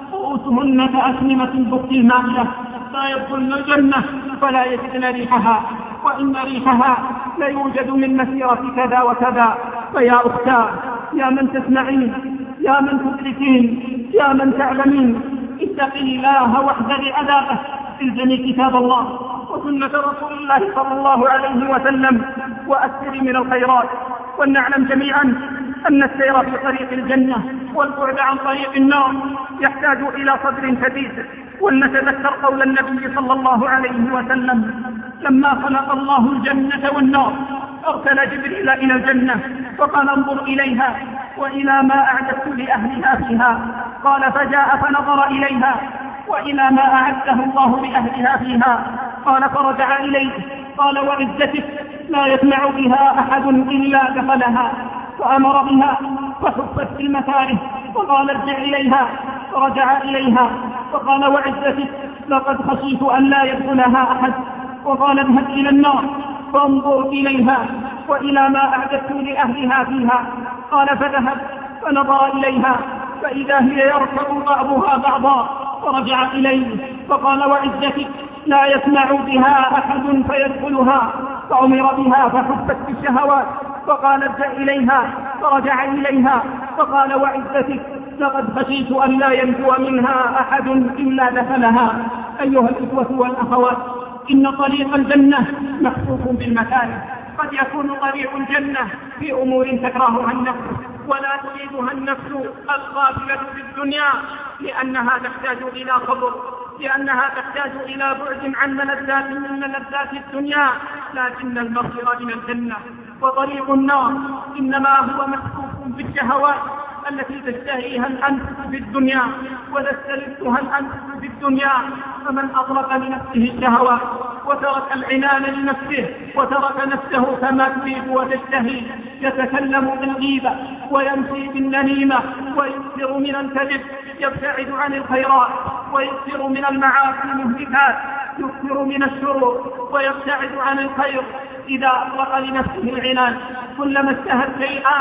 رؤوسهن كأسنمة البخت المائلة، لا يدخلن الجنة فلا يجدن ريحها، وإن ريحها لا يوجد من مسيرة كذا وكذا. فيا أختاه، يا من تسمعين، يا من تدركين، يا من تعلمين، اتقي الله واحذري عذابه، الزمي كتاب الله وسنة رسول الله صلى الله عليه وسلم، وأكثري من الخيرات. ولنعلم جميعا أن السير في طريق الجنة والبعد عن طريق النار يحتاج إلى صبر شديد. ولنتذكر قول النبي صلى الله عليه وسلم لما خلق الله الجنة والنار أرسل جبريل إلى الجنة فقال انظر إليها وإلى ما أعددت لأهلها فيها، قال فجاء فنظر إليها وإلى ما أعده الله لأهلها فيها، قال فرجع إليه قال وعزتك لا يسمع بها أحد إلا دخلها، فأمر بها فحفت في المكاره وقال ارجع إليها، فرجع إليها فقال وعزتك لقد خشيت أن لا يدخلها أحد، وقال اذهب إلى النار فانظر إليها وإلى ما أعددت لأهلها فيها، قال فذهب فنظر إليها فإذا هي يركب بعضها بعضا، فرجع إليه فقال وعزتك لا يسمع بها أحد فيدخلها، فأمر بها فحفت في الشهوات، فقال ارجع إليها، فرجع إليها فقال وعزتك لقد خشيت أن لا ينجو منها أحد إلا دخلها. أيها الإخوة والأخوات، إن طريق الجنة محفوف بالمكاره، قد يكون طريق الجنة في أمور تكرهها النفس ولا تريدها النفس الغافلة في الدنيا، لأنها تحتاج إلى صبر لأنها تحتاج إلى بعد عن ملذات من ملذات الدنيا، لكن المصير إلى الجنة وطريق النار إنما هو محفوف بالشهوات التي تشتهيها الأنفس في الدنيا وتستلذها الأنفس في الدنيا. فمن أطلق لنفسه الشهوات وترك العنان لنفسه وترك نفسه كما تريد وتشتهي يتكلم بالغيبة ويمشي بالنميمة ويكثر من الكذب، يبتعد عن الخيرات ويكثر من المعاصي المهلكات، يكثر من الشرور ويبتعد عن الخير. إذا أطلق لنفسه العنان كلما اشتهت شيئا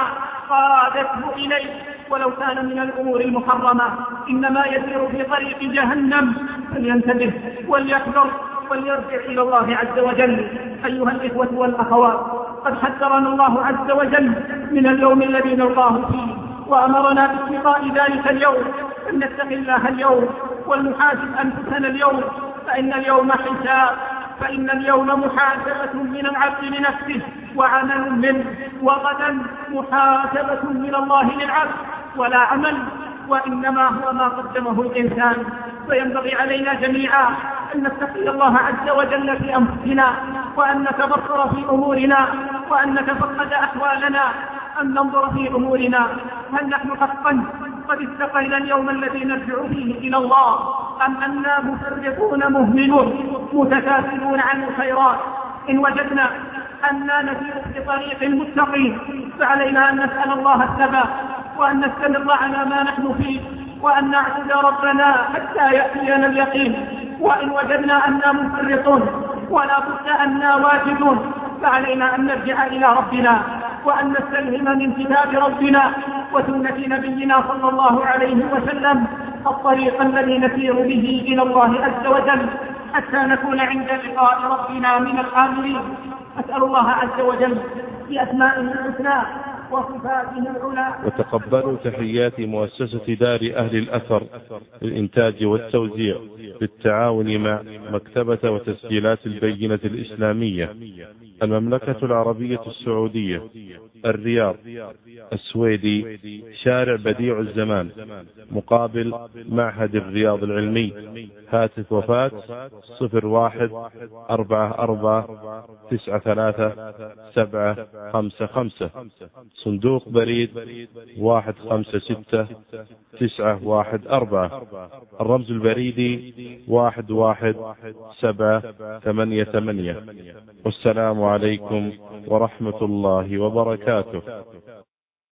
قادته إليه ولو كان من الأمور المحرمة، إنما يسير في طريق جهنم. فلينتبه وليحذر وليرجع إلى الله عز وجل. أيها الإخوة والأخوات، قد حذرنا الله عز وجل من اليوم الذي نلقاه فيه وأمرنا باتقاء ذلك اليوم، أن نتقي الله اليوم ولنحاسب أنفسنا اليوم، فإن اليوم حساب، فإن اليوم محاسبة من العبد لنفسه وعمل منه، وغدا محاسبة من الله للعبد ولا عمل، وإنما هو ما قدمه الإنسان. فينبغي علينا جميعا أن نتقي الله عز وجل في أنفسنا، وأن نتبصر في أمورنا، وأن نتفقد أحوالنا، أن ننظر في أمورنا هل نحن حقا قد استقينا اليوم الذي نرجع فيه إلى الله، أم أننا مفرطون مهملون متكاسلون عن الخيرات. إن وجدنا أننا نسير في طريق المتقين فعلينا أن نسأل الله الثبات وأن نستمر على ما نحن فيه وأن نعبد ربنا حتى يأتينا اليقين. وإن وجدنا أننا مفرطون ولا بد أننا واجدون فعلينا أن نرجع إلى ربنا وأن نستلهم من كتاب ربنا وسنة نبينا صلى الله عليه وسلم الطريق الذي نسير به إلى الله عز وجل حتى نكون عند لقاء ربنا من الآمنين. أسأل الله عز وجل بأسمائه الحسنى وصفاته العلى. وتقبلوا تحيات مؤسسة دار أهل الأثر للإنتاج والتوزيع بالتعاون مع مكتبة وتسجيلات البينة الإسلامية، المملكة العربية السعودية، الرياض، السويدي، شارع بديع الزمان مقابل معهد الرياض العلمي. هاتف وفاة صفر واحد أربعة أربعة تسعة ثلاثة سبعة خمسة خمسة. صندوق بريد واحد خمسة ستة تسعة واحد أربعة. الرمز البريدي واحد واحد سبعة ثمانية ثمانية. والسلام عليكم ورحمة الله وبركاته.